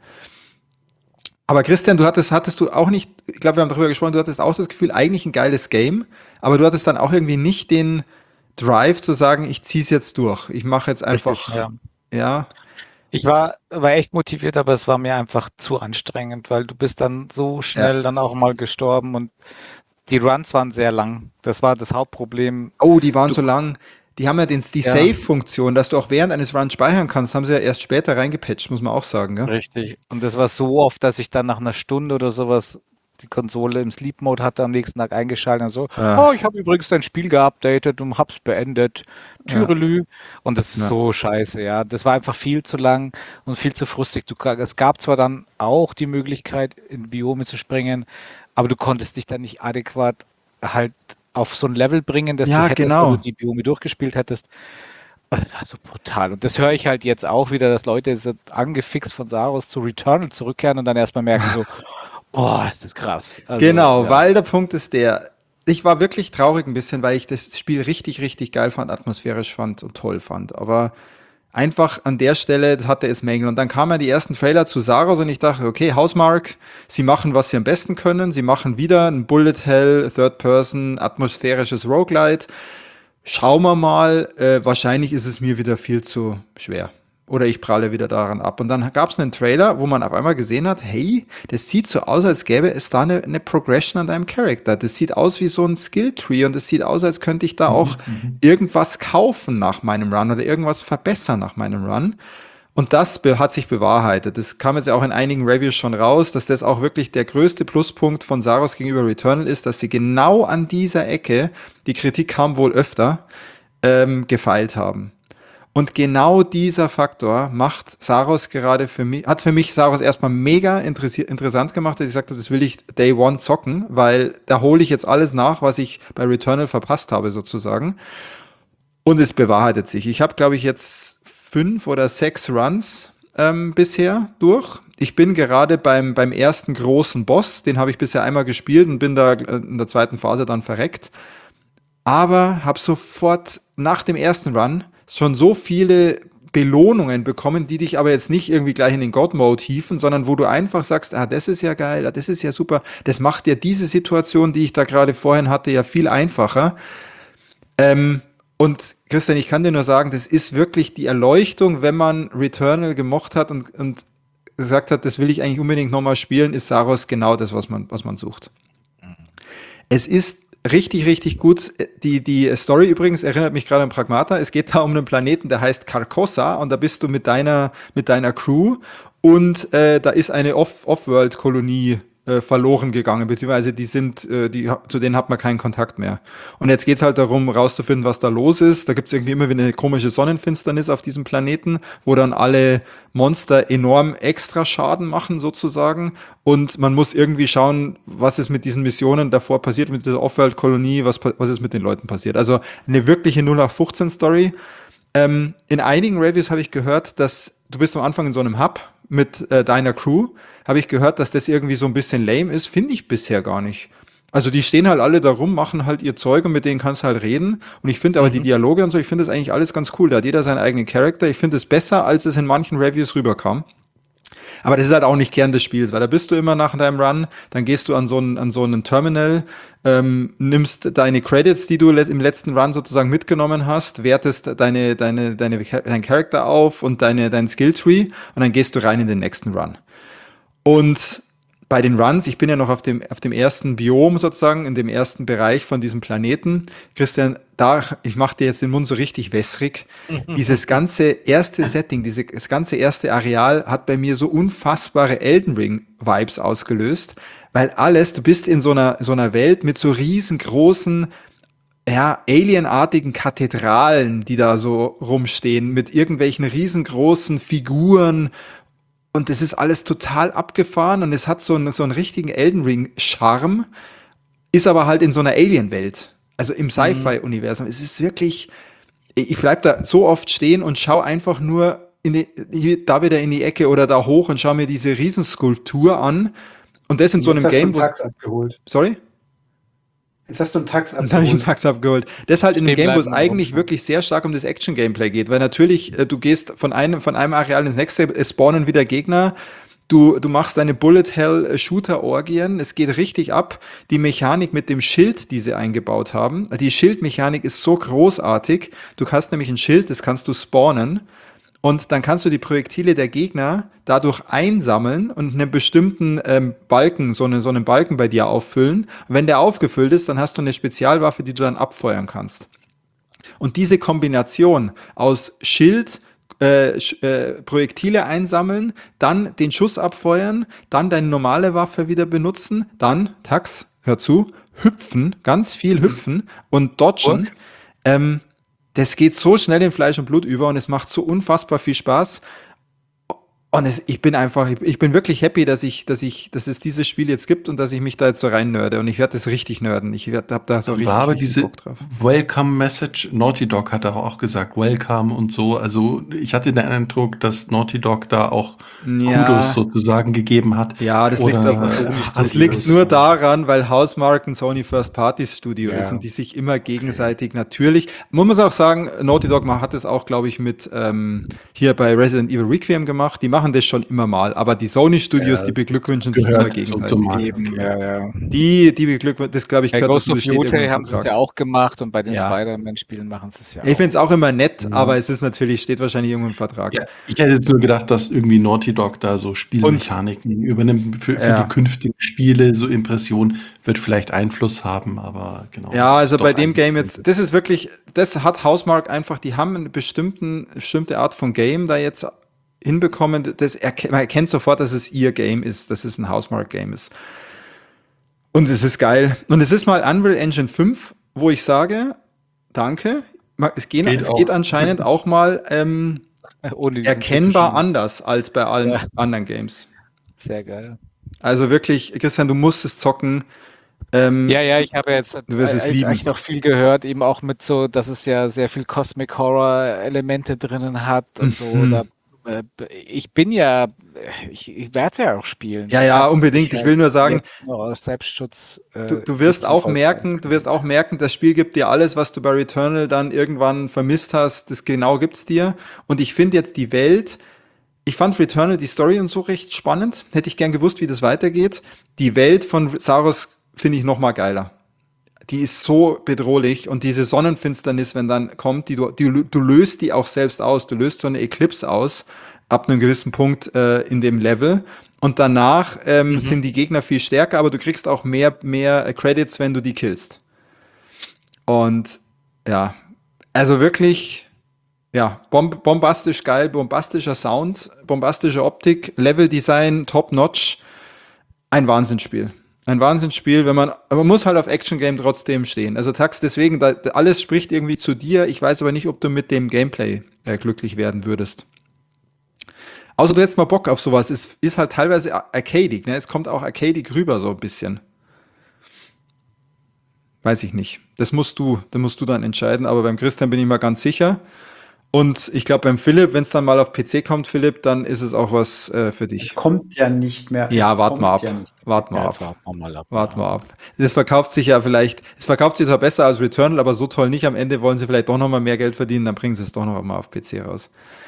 Aber Christian, du hattest, hattest du auch nicht, ich glaube, wir haben darüber gesprochen, du hattest auch das Gefühl, eigentlich ein geiles Game, aber du hattest dann auch irgendwie nicht den Drive zu sagen, ich ziehe es jetzt durch. Ich mache jetzt einfach, Richtig, ja. ja. Ich war, war echt motiviert, aber es war mir einfach zu anstrengend, weil du bist dann so schnell Ja. dann auch mal gestorben und die Runs waren sehr lang. Das war das Hauptproblem. Oh, die waren Du- so lang. Die haben ja den, die Ja. Save-Funktion, dass du auch während eines Runs speichern kannst, haben sie ja erst später reingepatcht, muss man auch sagen. Gell? Richtig. Und das war so oft, dass ich dann nach einer Stunde oder sowas die Konsole im Sleep Mode hatte, am nächsten Tag eingeschaltet und so, Ja. oh, ich habe übrigens dein Spiel geupdatet und hab's beendet. Türelü. Und das ist Ja. so scheiße, ja. Das war einfach viel zu lang und viel zu frustig. Du, es gab zwar dann auch die Möglichkeit, in Biome zu springen, aber du konntest dich dann nicht adäquat halt auf so ein Level bringen, dass Ja, du hättest, genau. wenn du die Biome durchgespielt hättest. Also, das war so brutal. Und das höre ich halt jetzt auch wieder, dass Leute so angefixt von Saros zu Returnal zurückkehren und dann erstmal merken so, boah, ist das krass. Also, Genau, ja. weil der Punkt ist der, ich war wirklich traurig ein bisschen, weil ich das Spiel richtig, richtig geil fand, atmosphärisch fand und toll fand. Aber einfach an der Stelle das hatte es Mängel. Und dann kamen ja die ersten Trailer zu Saros und ich dachte, okay, Housemarque, sie machen, was sie am besten können. Sie machen wieder ein Bullet Hell, Third-Person, atmosphärisches Roguelite. Schauen wir mal, äh, wahrscheinlich ist es mir wieder viel zu schwer. oder ich pralle wieder daran ab. Und dann gab es einen Trailer, wo man auf einmal gesehen hat, hey, das sieht so aus, als gäbe es da eine, eine Progression an deinem Charakter. Das sieht aus wie so ein Skill-Tree und es sieht aus, als könnte ich da auch Mhm. irgendwas kaufen nach meinem Run oder irgendwas verbessern nach meinem Run. Und das be- hat sich bewahrheitet. Das kam jetzt ja auch in einigen Reviews schon raus, dass das auch wirklich der größte Pluspunkt von Saros gegenüber Returnal ist, dass sie genau an dieser Ecke, die Kritik kam wohl öfter, ähm, gefeilt haben. Und genau dieser Faktor macht Saros gerade für mich, hat für mich Saros erstmal mega interessi- interessant gemacht, dass ich gesagt habe, das will ich Day One zocken, weil da hole ich jetzt alles nach, was ich bei Returnal verpasst habe sozusagen. Und es bewahrheitet sich. Ich habe, glaube ich, jetzt fünf oder sechs Runs ähm, bisher durch. Ich bin gerade beim, beim ersten großen Boss, den habe ich bisher einmal gespielt und bin da äh, in der zweiten Phase dann verreckt. Aber habe sofort nach dem ersten Run schon so viele Belohnungen bekommen, die dich aber jetzt nicht irgendwie gleich in den God-Mode hieven, sondern wo du einfach sagst, ah, das ist ja geil, ah, das ist ja super, das macht ja diese Situation, die ich da gerade vorhin hatte, ja viel einfacher. Ähm, und Christian, ich kann dir nur sagen, das ist wirklich die Erleuchtung, wenn man Returnal gemocht hat und, und gesagt hat, das will ich eigentlich unbedingt nochmal spielen, ist Saros genau das, was man, was man sucht. Es ist richtig, richtig gut. Die, die Story übrigens erinnert mich gerade an Pragmata. Es geht da um einen Planeten, der heißt Carcosa und da bist du mit deiner, mit deiner Crew und äh, da ist eine Off- Off-World-Kolonie äh, verloren gegangen, beziehungsweise die sind, äh, die, zu denen hat man keinen Kontakt mehr. Und jetzt geht es halt darum, rauszufinden, was da los ist. Da gibt es irgendwie immer wieder eine komische Sonnenfinsternis auf diesem Planeten, wo dann alle Monster enorm extra Schaden machen sozusagen. Und man muss irgendwie schauen, was ist mit diesen Missionen davor passiert, mit dieser Off-World-Kolonie, was, was ist mit den Leuten passiert. Also eine wirkliche null acht fünfzehn Story. Ähm, in einigen Reviews habe ich gehört, dass du bist am Anfang in so einem Hub mit äh, deiner Crew, habe ich gehört, dass das irgendwie so ein bisschen lame ist. Finde ich bisher gar nicht. Also die stehen halt alle da rum, machen halt ihr Zeug und mit denen kannst du halt reden. Und ich finde aber Mhm. die Dialoge und so, ich finde das eigentlich alles ganz cool. Da hat jeder seinen eigenen Charakter. Ich finde es besser, als es in manchen Reviews rüberkam. Aber das ist halt auch nicht Kern des Spiels, weil da bist du immer nach deinem Run, dann gehst du an so einen, an so einen Terminal, ähm, nimmst deine Credits, die du le- im letzten Run sozusagen mitgenommen hast, wertest deine, deine, deine, deinen Charakter auf und deine, dein Skilltree und dann gehst du rein in den nächsten Run. Und bei den Runs, ich bin ja noch auf dem, auf dem ersten Biom sozusagen, in dem ersten Bereich von diesem Planeten. Christian, da, ich mache dir jetzt den Mund so richtig wässrig. Dieses ganze erste Setting, dieses das ganze erste Areal hat bei mir so unfassbare Elden Ring-Vibes ausgelöst, weil alles, du bist in so einer, so einer Welt mit so riesengroßen, ja, alienartigen Kathedralen, die da so rumstehen, mit irgendwelchen riesengroßen Figuren. Und das ist alles total abgefahren und es hat so einen, so einen richtigen Elden Ring-Charme, ist aber halt in so einer Alien-Welt, also im Sci-Fi-Universum. Es ist wirklich, ich bleib da so oft stehen und schau einfach nur in die, hier, da wieder in die Ecke oder da hoch und schau mir diese Riesenskulptur an. Und das in so einem Jetzt hast du Game, einen wo. Tax abgeholt. Sorry? Jetzt hast du einen Tax Dann habe ich einen abgeholt. Tax abgeholt. Das ist halt in einem Stehen Game, wo es bleiben und eigentlich rumschauen. wirklich sehr stark um das Action-Gameplay geht, weil natürlich, äh, du gehst von einem, von einem Areal ins nächste, es spawnen wieder Gegner, du, du machst deine Bullet-Hell-Shooter-Orgien, es geht richtig ab. Die Mechanik mit dem Schild, die sie eingebaut haben, die Schildmechanik ist so großartig, du hast nämlich ein Schild, das kannst du spawnen und dann kannst du die Projektile der Gegner dadurch einsammeln und einen bestimmten ähm, Balken, so, eine, so einen Balken bei dir auffüllen. Und wenn der aufgefüllt ist, dann hast du eine Spezialwaffe, die du dann abfeuern kannst. Und diese Kombination aus Schild, äh, äh, Projektile einsammeln, dann den Schuss abfeuern, dann deine normale Waffe wieder benutzen, dann, Tax, hör zu, hüpfen, ganz viel hüpfen und dodgen. Ähm, das geht so schnell in Fleisch und Blut über und es macht so unfassbar viel Spaß. Und es, ich bin einfach, ich, ich bin wirklich happy, dass ich, dass ich, dass es dieses Spiel jetzt gibt und dass ich mich da jetzt so rein nörde. Und ich werde das richtig nörden. Ich werde, hab da so richtig, War aber richtig diese Bock drauf. Welcome-Message, Naughty Dog hat auch gesagt, Welcome und so. Also ich hatte den Eindruck, dass Naughty Dog da auch Ja. Kudos sozusagen gegeben hat. Ja, das liegt Oder aber Sony Ach, Studios. das liegt nur daran, weil Housemarque ein Sony First Party Studio Ja. ist und die sich immer gegenseitig natürlich. Man muss auch sagen, Naughty Dog hat es auch, glaube ich, mit ähm, hier bei Resident Evil Requiem gemacht. Die machen machen das schon immer mal, aber die Sony-Studios, Ja, die das beglückwünschen sich gehört immer so gegenseitig. zum Markt. Eben, okay. ja, ja. Die, die beglückwünschen, das glaube ich, Bei gehört Ghost dazu, of das steht irgendwo Yotei im haben sie es Vertrag. ja auch gemacht und bei den Ja. Spider-Man-Spielen machen sie es ja Ich auch. finde es auch immer nett, Ja. aber es ist natürlich, steht wahrscheinlich irgendwo im Vertrag. Ja, ich hätte jetzt nur gedacht, dass irgendwie Naughty Dog da so Spielmechaniken übernimmt für, für Ja. die künftigen Spiele. So Impression wird vielleicht Einfluss haben, aber genau. Ja, ist also doch bei dem eigentlich Game jetzt, das ist wirklich, das hat Housemarque einfach, die haben eine bestimmten, bestimmte Art von Game da jetzt hinbekommen. Das erke- man erkennt sofort, dass es ihr Game ist, dass es ein Housemarque-Game ist. Und es ist geil. Und es ist mal Unreal Engine fünf, wo ich sage, danke. Ma- Es, gehen, Geht es auch. geht anscheinend auch mal ähm, Ohne diesen erkennbar typischen- anders als bei allen Ja. anderen Games. Sehr geil. Also wirklich, Christian, du musst es zocken. Ähm, Ja, ja, ich habe jetzt Du wirst es eigentlich, lieben. eigentlich noch viel gehört, eben auch mit so, dass es ja sehr viel Cosmic Horror Elemente drinnen hat und so. Mhm. Da, äh, ich bin ja, ich, ich werde es ja auch spielen. Ja, ja, hab unbedingt. mich Ich will nur sagen, jetzt nur aus Selbstschutz. Äh, Du, du wirst nicht auch zum merken, Vollpreis du wirst auch merken, das Spiel gibt dir alles, was du bei Returnal dann irgendwann vermisst hast, das genau gibt's dir. Und ich finde jetzt die Welt, ich fand Returnal die Story und so recht spannend. Hätte ich gern gewusst, wie das weitergeht. Die Welt von Saros finde ich noch mal geiler. Die ist so bedrohlich und diese Sonnenfinsternis, wenn dann kommt, die du, die, du löst die auch selbst aus. Du löst so eine Eclipse aus ab einem gewissen Punkt äh, in dem Level. Und danach ähm, Mhm. sind die Gegner viel stärker, aber du kriegst auch mehr, mehr äh, Credits, wenn du die killst. Und ja, also wirklich, ja, bomb bombastisch geil, bombastischer Sound, bombastische Optik, Leveldesign, top-notch. Ein Wahnsinnsspiel. Ein Wahnsinnsspiel, wenn man, aber man muss halt auf Action Game trotzdem stehen. Also Tax, deswegen, da, alles spricht irgendwie zu dir. Ich weiß aber nicht, ob du mit dem Gameplay äh, glücklich werden würdest. Außer du hättest mal Bock auf sowas. Es ist halt teilweise arcadig, ne? Es kommt auch arcadig rüber so ein bisschen. Weiß ich nicht. Das musst du, da musst du dann entscheiden, aber beim Christian bin ich mal ganz sicher. Und ich glaube beim Philipp, wenn es dann mal auf P C kommt, Philipp, dann ist es auch was äh, für Es dich. kommt ja nicht mehr. Ja, es wart kommt mal ab. Ja nicht. Wart mal Ja, ab. jetzt warten wir mal ab. Warten wir ab. Das verkauft sich ja vielleicht, es verkauft sich zwar besser als Returnal, aber so toll nicht. Am Ende wollen sie vielleicht doch noch mal mehr Geld verdienen, dann bringen sie es doch noch mal auf P C raus.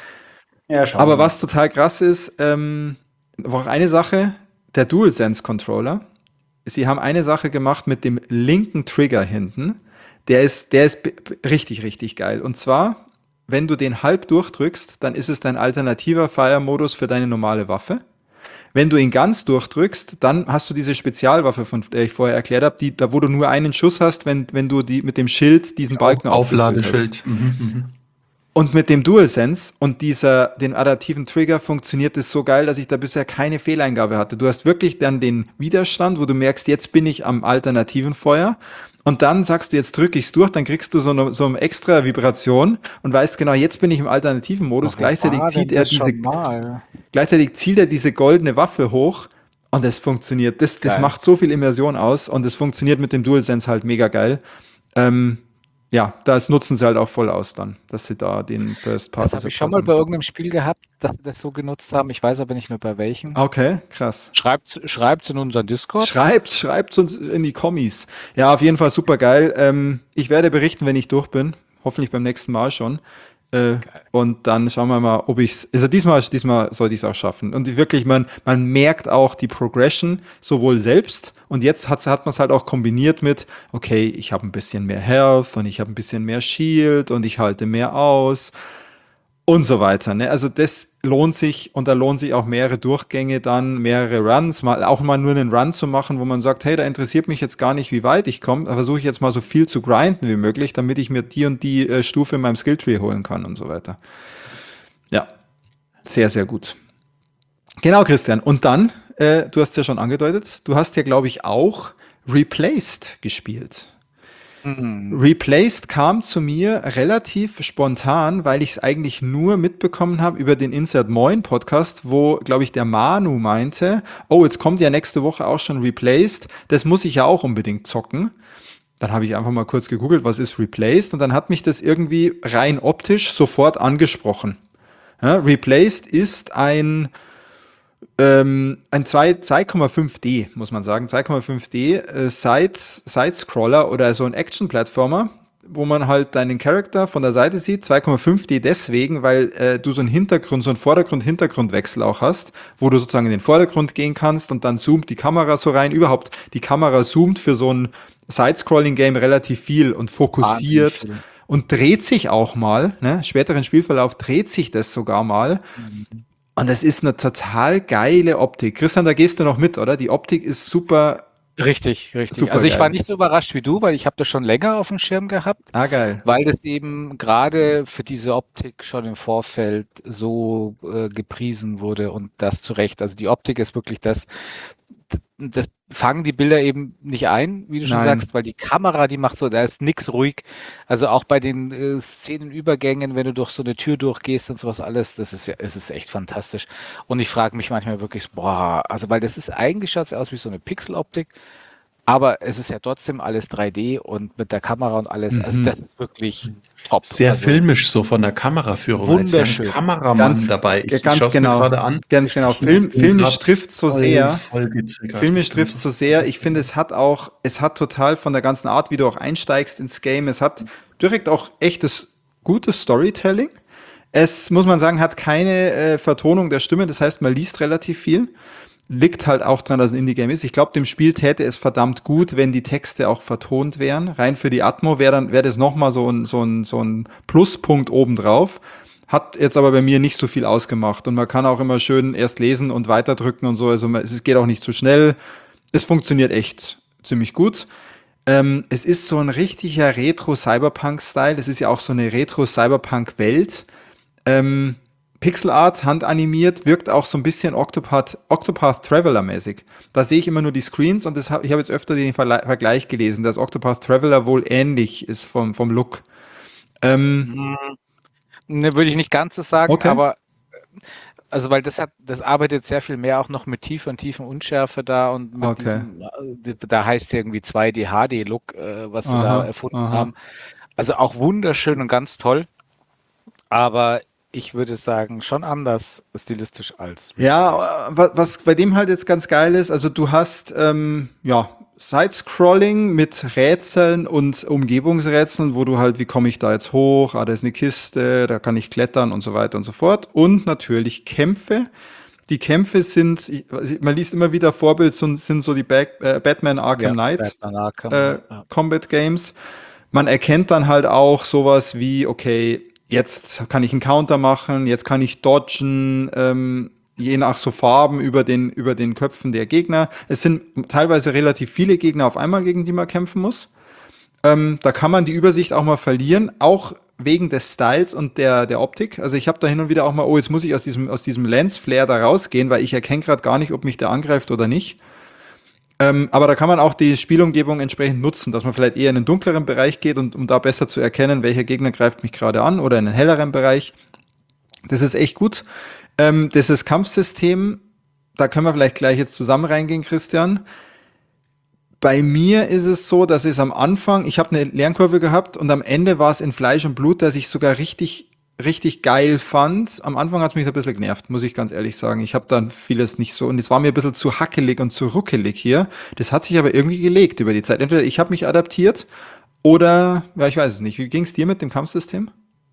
Ja, schauen Aber wir mal. was total krass ist, ähm, auch eine Sache, der DualSense-Controller. Sie haben eine Sache gemacht mit dem linken Trigger hinten. Der ist, der ist b- b- richtig, richtig geil. Und zwar, wenn du den halb durchdrückst, dann ist es dein alternativer Fire-Modus für deine normale Waffe. Wenn du ihn ganz durchdrückst, dann hast du diese Spezialwaffe, von der ich vorher erklärt habe, die, da wo du nur einen Schuss hast, wenn, wenn du die mit dem Schild diesen Balken aufgefüllt hast. Aufladeschild. Mhm, mhm. Und mit dem DualSense und dieser, den adaptiven Trigger funktioniert es so geil, dass ich da bisher keine Fehleingabe hatte. Du hast wirklich dann den Widerstand, wo du merkst, jetzt bin ich am alternativen Feuer. Und dann sagst du, jetzt drücke ich es durch, dann kriegst du so eine, so eine extra Vibration und weißt genau, jetzt bin ich im alternativen Modus. Wo Gleichzeitig war zieht denn er das diese, schon mal? gleichzeitig zieht er diese goldene Waffe hoch und es funktioniert. Das, das Geil. macht so viel Immersion aus und es funktioniert mit dem DualSense halt mega geil. Ähm, ja, das nutzen sie halt auch voll aus dann, dass sie da den First Part. Das habe ich schon mal bei irgendeinem Spiel gehabt, dass sie das so genutzt haben. Ich weiß aber nicht mehr bei welchem. Okay, krass. Schreibt es in unseren Discord. Schreibt, schreibt uns in die Kommis. Ja, auf jeden Fall super geil. Ähm, ich werde berichten, wenn ich durch bin. Hoffentlich beim nächsten Mal schon. Äh, und dann schauen wir mal, ob ich es. Also diesmal, diesmal sollte ich es auch schaffen. Und wirklich, man, man merkt auch die Progression sowohl selbst und jetzt hat, hat man es halt auch kombiniert mit, okay, ich habe ein bisschen mehr Health und ich habe ein bisschen mehr Shield und ich halte mehr aus. Und so weiter. Ne? Also das lohnt sich und da lohnt sich auch mehrere Durchgänge dann, mehrere Runs, mal auch mal nur einen Run zu machen, wo man sagt, hey, da interessiert mich jetzt gar nicht, wie weit ich komme, da versuche ich jetzt mal so viel zu grinden wie möglich, damit ich mir die und die äh, Stufe in meinem Skilltree holen kann und so weiter. Ja, sehr, sehr gut. Genau, Christian. Und dann, äh, du hast ja schon angedeutet, du hast ja, glaube ich, auch Replaced gespielt. Mhm. Replaced kam zu mir relativ spontan, weil ich es eigentlich nur mitbekommen habe über den Insert Moin Podcast, wo, glaube ich, der Manu meinte, oh, jetzt kommt ja nächste Woche auch schon Replaced, das muss ich ja auch unbedingt zocken. Dann habe ich einfach mal kurz gegoogelt, was ist Replaced, und dann hat mich das irgendwie rein optisch sofort angesprochen. Ja, Replaced ist ein Ähm, ein zwei Komma fünf D, muss man sagen, zwei Komma fünf D äh, Side, Side-Scroller oder so ein Action-Plattformer, wo man halt deinen Charakter von der Seite sieht, zwei Komma fünf D deswegen, weil äh, du so einen Hintergrund, so einen Vordergrund-Hintergrundwechsel auch hast, wo du sozusagen in den Vordergrund gehen kannst und dann zoomt die Kamera so rein. Überhaupt, die Kamera zoomt für so ein Side-Scrolling-Game relativ viel und fokussiert Wahnsinnig viel. und dreht sich auch mal, ne? Späteren Spielverlauf dreht sich das sogar mal. Mhm. Und das ist eine total geile Optik. Christian, da gehst du noch mit, oder? Die Optik ist super, Richtig, richtig. super Also ich war geil. nicht so überrascht wie du, weil ich habe das schon länger auf dem Schirm gehabt, Ah, geil. weil das eben gerade für diese Optik schon im Vorfeld so äh, gepriesen wurde und das zu Recht. Also die Optik ist wirklich das, das fangen die Bilder eben nicht ein, wie du schon Nein. sagst, weil die Kamera, die macht so, da ist nix ruhig. Also auch bei den äh, Szenenübergängen, wenn du durch so eine Tür durchgehst und sowas alles, das ist ja, es ist echt fantastisch. Und ich frage mich manchmal wirklich, boah, also weil das ist eigentlich schaut es aus wie so eine Pixeloptik, aber es ist ja trotzdem alles drei D und mit der Kamera und alles, also Mhm. das ist wirklich top. Sehr also, filmisch so von der Kameraführung. als wäre Wunderschön. ein Kameramann Ganz- dabei. ja, ganz schaue es genau. mir gerade an. Ganz genau. Ich Film, bin filmisch grad trifft so voll- sehr. voll getriggert. Filmisch Ich bin trifft so sehr. Ich finde, es hat auch, es hat total von der ganzen Art, wie du auch einsteigst ins Game, es hat direkt auch echtes, gutes Storytelling. Es, muss man sagen, hat keine äh, Vertonung der Stimme, das heißt, man liest relativ viel. Liegt halt auch dran, dass es ein Indie-Game ist. Ich glaube, dem Spiel täte es verdammt gut, wenn die Texte auch vertont wären. Rein für die Atmo wäre dann, wäre das nochmal so ein, so ein, so ein Pluspunkt obendrauf. Hat jetzt aber bei mir nicht so viel ausgemacht. Und man kann auch immer schön erst lesen und weiterdrücken und so. Also man, es geht auch nicht zu schnell. Es funktioniert echt ziemlich gut. Ähm, es ist so ein richtiger Retro-Cyberpunk-Style. Es ist ja auch so eine Retro-Cyberpunk-Welt. Ähm, Pixelart, handanimiert, wirkt auch so ein bisschen Octopath, Octopath Traveler-mäßig. Da sehe ich immer nur die Screens und das hab, ich habe jetzt öfter den Verle Vergleich gelesen, dass Octopath Traveler wohl ähnlich ist vom, vom Look. Ähm, Ne, würde ich nicht ganz so sagen, Okay. aber äh, also weil das hat, das arbeitet sehr viel mehr auch noch mit Tiefe und Tiefen Unschärfe da und mit Okay. diesem, äh, da heißt es irgendwie zwei D H D-Look, äh, was sie Aha, da erfunden aha. haben. Also auch wunderschön und ganz toll, aber ich würde sagen, schon anders stilistisch als Ja, äh, wa- was bei dem halt jetzt ganz geil ist, also du hast ähm, ja Side-Scrolling mit Rätseln und Umgebungsrätseln, wo du halt, wie komme ich da jetzt hoch? Ah, da ist eine Kiste, da kann ich klettern und so weiter und so fort. Und natürlich Kämpfe. Die Kämpfe sind, ich, man liest immer wieder Vorbild, sind, sind so die Back, äh, Batman Arkham ja, Knight Batman Arkham, äh, ja. Combat Games. Man erkennt dann halt auch sowas wie, okay, jetzt kann ich einen Counter machen, jetzt kann ich dodgen, ähm, je nach so Farben über den, über den Köpfen der Gegner. Es sind teilweise relativ viele Gegner auf einmal, gegen die man kämpfen muss. Ähm, da kann man die Übersicht auch mal verlieren, auch wegen des Styles und der, der Optik. Also ich habe da hin und wieder auch mal, oh, jetzt muss ich aus diesem, aus diesem Lens-Flare da rausgehen, weil ich erkenne gerade gar nicht, ob mich der angreift oder nicht. Ähm, aber da kann man auch die Spielumgebung entsprechend nutzen, dass man vielleicht eher in einen dunkleren Bereich geht, und um da besser zu erkennen, welcher Gegner greift mich gerade an, oder in einen helleren Bereich. Das ist echt gut. Ähm, dieses Kampfsystem, da können wir vielleicht gleich jetzt zusammen reingehen, Christian. Bei mir ist es so, dass es am Anfang, ich habe eine Lernkurve gehabt und am Ende war es in Fleisch und Blut, dass ich sogar richtig, richtig geil fand. Am Anfang hat es mich ein bisschen genervt, muss ich ganz ehrlich sagen. Ich habe dann vieles nicht so, und es war mir ein bisschen zu hackelig und zu ruckelig hier. Das hat sich aber irgendwie gelegt über die Zeit. Entweder ich habe mich adaptiert oder, ja, ich weiß es nicht. Wie ging es dir mit dem Kampfsystem?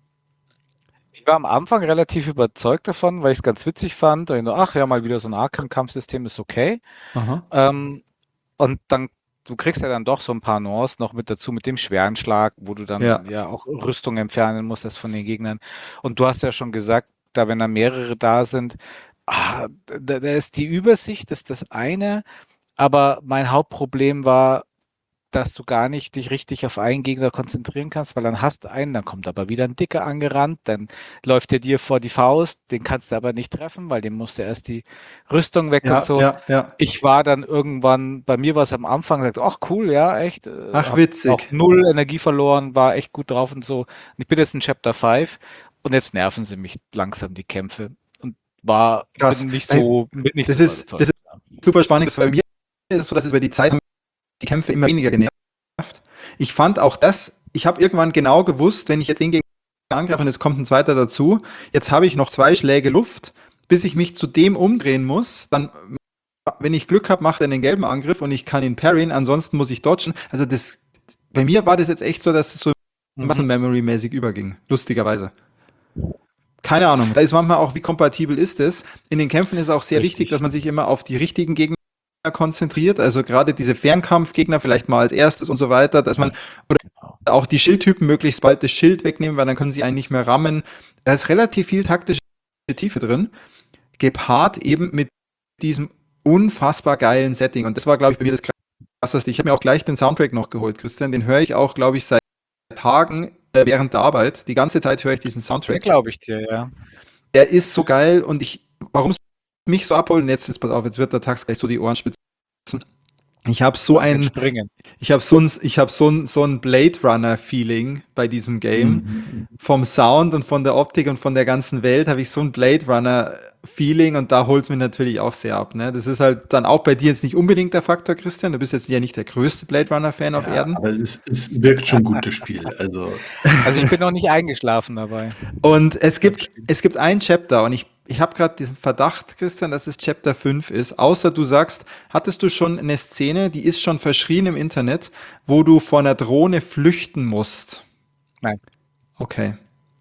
Ich war am Anfang relativ überzeugt davon, weil ich es ganz witzig fand. Und ich dachte, ach ja, mal wieder so ein Arkham-Kampfsystem ist okay. Aha. Ähm, und dann, du kriegst ja dann doch so ein paar Nuancen noch mit dazu, mit dem schweren Schlag, wo du dann Ja. ja, auch Rüstung entfernen musst das von den Gegnern. Und du hast ja schon gesagt, da wenn da mehrere da sind, ah, da, da ist die Übersicht, das ist das eine. Aber mein Hauptproblem war, dass du gar nicht dich richtig auf einen Gegner konzentrieren kannst, weil dann hast du einen, dann kommt aber wieder ein Dicker angerannt, dann läuft der dir vor die Faust, den kannst du aber nicht treffen, weil dem musst du erst die Rüstung weg Ja, und so. ja, ja. Ich war dann irgendwann, bei mir war es am Anfang, gesagt, ach cool, ja, echt. äh, Ach, hab witzig. Auch null Energie verloren, war echt gut drauf und so. Und ich bin jetzt in Chapter fünf und jetzt nerven sie mich langsam, die Kämpfe. Und war Krass. bin nicht so, bin nicht Das so ist, überzeugt. das ist super spannend, weil bei mir ist es so, dass es über die Zeit haben die Kämpfe immer weniger genervt. Ich fand auch das, ich habe irgendwann genau gewusst, wenn ich jetzt den Gegner angreife und es kommt ein zweiter dazu, jetzt habe ich noch zwei Schläge Luft, bis ich mich zu dem umdrehen muss, dann, wenn ich Glück habe, macht er den gelben Angriff und ich kann ihn parryen, ansonsten muss ich dodgen. Also das, bei mir war das jetzt echt so, dass es so Muscle Memory mäßig überging, lustigerweise. Keine Ahnung, da ist manchmal auch, wie kompatibel ist es. In den Kämpfen ist auch sehr Richtig. wichtig, dass man sich immer auf die richtigen Gegner konzentriert, also gerade diese Fernkampfgegner vielleicht mal als erstes und so weiter, dass man oder Genau. auch die Schildtypen möglichst bald das Schild wegnehmen, weil dann können sie einen nicht mehr rammen. Da ist relativ viel taktische Tiefe drin, gepaart eben mit diesem unfassbar geilen Setting. Und das war, glaube ich, bei mir das Krasseste. Ich habe mir auch gleich den Soundtrack noch geholt, Christian. Den höre ich auch, glaube ich, seit Tagen äh, während der Arbeit. Die ganze Zeit höre ich diesen Soundtrack. Glaube ich dir, ja. Der ist so geil und ich, warum es mich so abholt, und jetzt, jetzt pass auf, jetzt wird der Tax gleich so die Ohren spitzen. Ich habe so ein, Springen. ich habe so ein, ich habe so ein, so ein Blade Runner Feeling bei diesem Game. Mhm. Vom Sound und von der Optik und von der ganzen Welt habe ich so ein Blade Runner Feeling und da holt es mich natürlich auch sehr ab. Ne? Das ist halt dann auch bei dir jetzt nicht unbedingt der Faktor, Christian. Du bist jetzt ja nicht der größte Blade Runner Fan auf Ja, Erden. aber es, es wirkt schon gut, das Spiel. Also, Also ich bin noch nicht eingeschlafen dabei. Und es gibt, es gibt ein Chapter und ich, ich habe gerade diesen Verdacht, Christian, dass es Chapter fünf ist. Außer du sagst, hattest du schon eine Szene, die ist schon verschrien im Internet, wo du vor einer Drohne flüchten musst? Nein. Okay.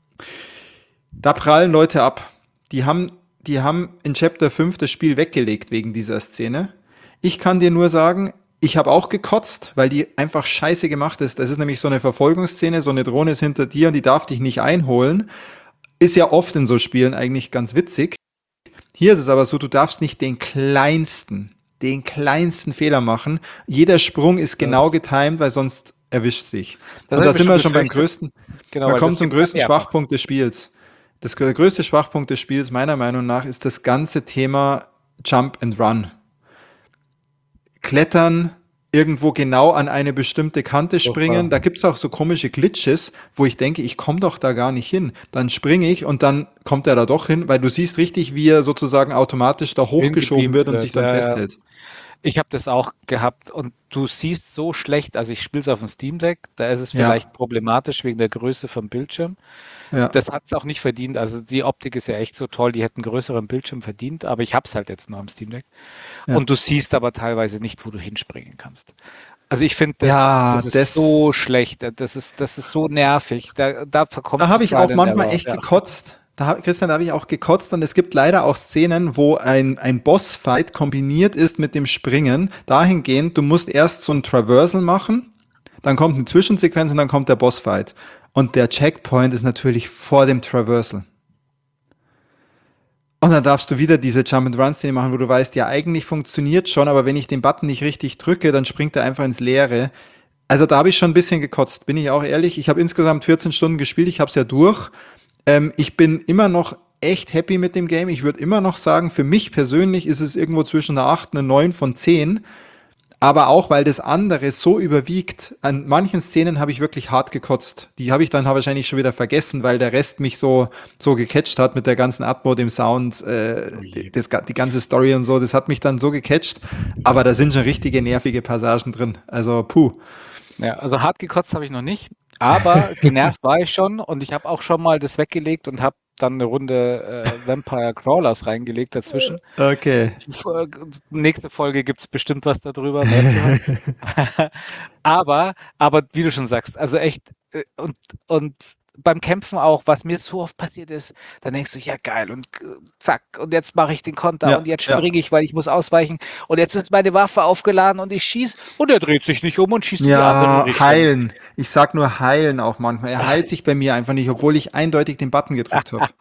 Da prallen Leute ab. Die haben, die haben in Chapter fünf das Spiel weggelegt wegen dieser Szene. Ich kann dir nur sagen, ich habe auch gekotzt, weil die einfach scheiße gemacht ist. Das ist nämlich so eine Verfolgungsszene, so eine Drohne ist hinter dir und die darf dich nicht einholen. Ist ja oft in so Spielen eigentlich ganz witzig. Hier ist es aber so, du darfst nicht den kleinsten, den kleinsten Fehler machen. Jeder Sprung ist genau Das- getimed, weil sonst erwischt sich. Das Und hab da ich sind mir wir schon schon beim befürchtet. größten, Genau, man weil kommt das zum gibt's größten ja mehrfach. Schwachpunkt des Spiels. Das, der größte Schwachpunkt des Spiels, meiner Meinung nach, ist das ganze Thema Jump and Run. Klettern, irgendwo genau an eine bestimmte Kante springen. Da gibt es auch so komische Glitches, wo ich denke, ich komme doch da gar nicht hin. Dann springe ich und dann kommt er da doch hin, weil du siehst richtig, wie er sozusagen automatisch da hochgeschoben Hingebeamt wird und wird, sich dann ja, ja. festhält. Ich habe das auch gehabt und du siehst so schlecht, also ich spiele es auf dem Steam Deck, da ist es Ja. vielleicht problematisch wegen der Größe vom Bildschirm. Ja. Das hat es auch nicht verdient, also die Optik ist ja echt so toll, die hätten einen größeren Bildschirm verdient, aber ich habe es halt jetzt nur am Steam Deck. Ja. Und du siehst aber teilweise nicht, wo du hinspringen kannst. Also ich finde, das, Ja, das ist das- so schlecht, das ist, das ist so nervig, da, da verkommt Da habe ich Trial auch and manchmal Error, echt ja. gekotzt. Da, hab- Christian, da habe ich auch gekotzt und es gibt leider auch Szenen, wo ein, ein Bossfight kombiniert ist mit dem Springen. Dahingehend, du musst erst so ein Traversal machen, dann kommt eine Zwischensequenz und dann kommt der Bossfight. Und der Checkpoint ist natürlich vor dem Traversal. Und dann darfst du wieder diese Jump-and-Run-Szene machen, wo du weißt, ja, eigentlich funktioniert schon, aber wenn ich den Button nicht richtig drücke, dann springt er einfach ins Leere. Also da habe ich schon ein bisschen gekotzt, bin ich auch ehrlich. Ich habe insgesamt vierzehn Stunden gespielt, ich habe es ja durch. Ähm, ich bin immer noch echt happy mit dem Game. Ich würde immer noch sagen, für mich persönlich ist es irgendwo zwischen einer acht und einer neun von zehn. Aber auch, weil das andere so überwiegt. An manchen Szenen habe ich wirklich hart gekotzt. Die habe ich dann wahrscheinlich schon wieder vergessen, weil der Rest mich so, so gecatcht hat mit der ganzen Atmo, dem Sound, äh, Oh je. das, die ganze Story und so. Das hat mich dann so gecatcht. Aber da sind schon richtige nervige Passagen drin. Also, puh. Ja, also hart gekotzt habe ich noch nicht, aber genervt war ich schon und ich habe auch schon mal das weggelegt und habe dann eine Runde äh, Vampire Crawlers reingelegt dazwischen. Okay. Die Fol- Nächste Folge gibt es bestimmt was darüber, mehr zu hören. aber, aber wie du schon sagst, also echt, äh, und, und beim Kämpfen auch, was mir so oft passiert ist, dann denkst du, ja geil und äh, zack, und jetzt mache ich den Konter Ja, und jetzt ja. springe ich, weil ich muss ausweichen und jetzt ist meine Waffe aufgeladen und ich schieße und er dreht sich nicht um und schießt in die andere Ja, Richtung. heilen. Ich sag nur heilen auch manchmal. Er heilt sich bei mir einfach nicht, obwohl ich eindeutig den Button gedrückt habe.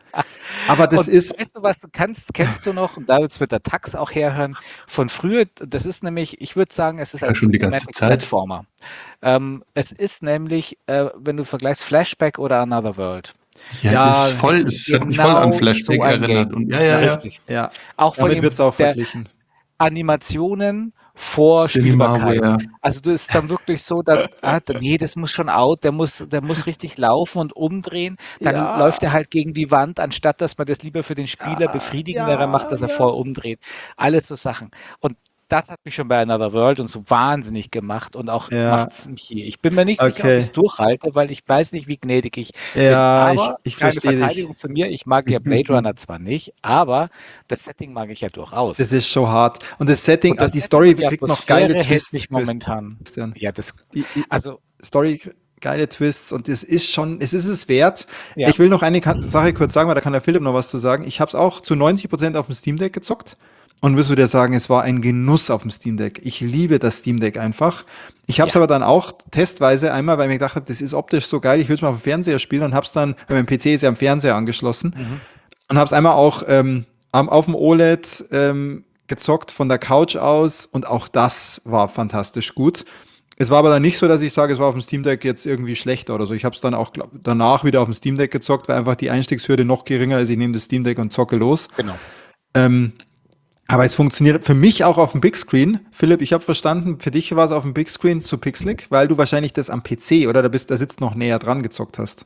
Aber das und ist, weißt du, was du kannst, kennst du noch, und da wird der Tax auch herhören, von früher, das ist nämlich, ich würde sagen, es ist Ja, ein schon die ganze Cinematic Zeit. Platformer. Ähm, es ist nämlich, äh, wenn du vergleichst Flashback oder Another World. Ja, Ja, das ist voll, es hat mich voll genau an Flashback so ein erinnert. Game. Und ja, ja, ja. Richtig. ja, Auch von damit dem, wird es auch der verglichen. Animationen vor Spielbarkeit. Cinemaware. Also du ist dann wirklich so, dass, ah, nee, das muss schon out, der muss, der muss richtig laufen und umdrehen, dann Ja. läuft er halt gegen die Wand, anstatt dass man das lieber für den Spieler Ja, befriedigenderer ja, macht, dass er ja. vorher umdreht. Alles so Sachen. Und das hat mich schon bei Another World und so wahnsinnig gemacht und auch Ja. macht es mich hier. Ich bin mir nicht sicher, ob Okay. ich es durchhalte, weil ich weiß nicht, wie gnädig ich bin. Ja, ich, Aber ich kleine verstehe dich. Verteidigung zu mir, ich mag ja Blade Runner zwar nicht, aber das Setting mag ich ja durchaus. Das ist schon hart. Und das Setting, Und das also die Setting Story und die kriegt noch Atmosphäre geile hält Twists, mich momentan. Christian. Ja, das, Die, die also Story geile Twists und es ist schon, es ist es wert. Ja. Ich will noch eine Ka- Sache kurz sagen, weil da kann der Philipp noch was zu sagen. Ich habe es auch zu neunzig Prozent auf dem Steam Deck gezockt und wirst du dir sagen, es war ein Genuss auf dem Steam Deck. Ich liebe das Steam Deck einfach. Ich habe es Ja. aber dann auch testweise einmal, weil ich mir gedacht habe, das ist optisch so geil, ich will es mal auf dem Fernseher spielen und habe es dann, weil mein P C ist ja am Fernseher angeschlossen, Mhm. und habe es einmal auch ähm, am- auf dem O L E D ähm, gezockt von der Couch aus und auch das war fantastisch gut. Es war aber dann nicht so, dass ich sage, es war auf dem Steam Deck jetzt irgendwie schlechter oder so. Ich habe es dann auch glaub, danach wieder auf dem Steam Deck gezockt, weil einfach die Einstiegshürde noch geringer ist. Ich nehme das Steam Deck und zocke los. Genau. Ähm, aber es funktioniert für mich auch auf dem Big Screen. Philipp, ich habe verstanden, für dich war es auf dem Big Screen zu pixelig, weil du wahrscheinlich das am P C oder da bist, da sitzt noch näher dran gezockt hast.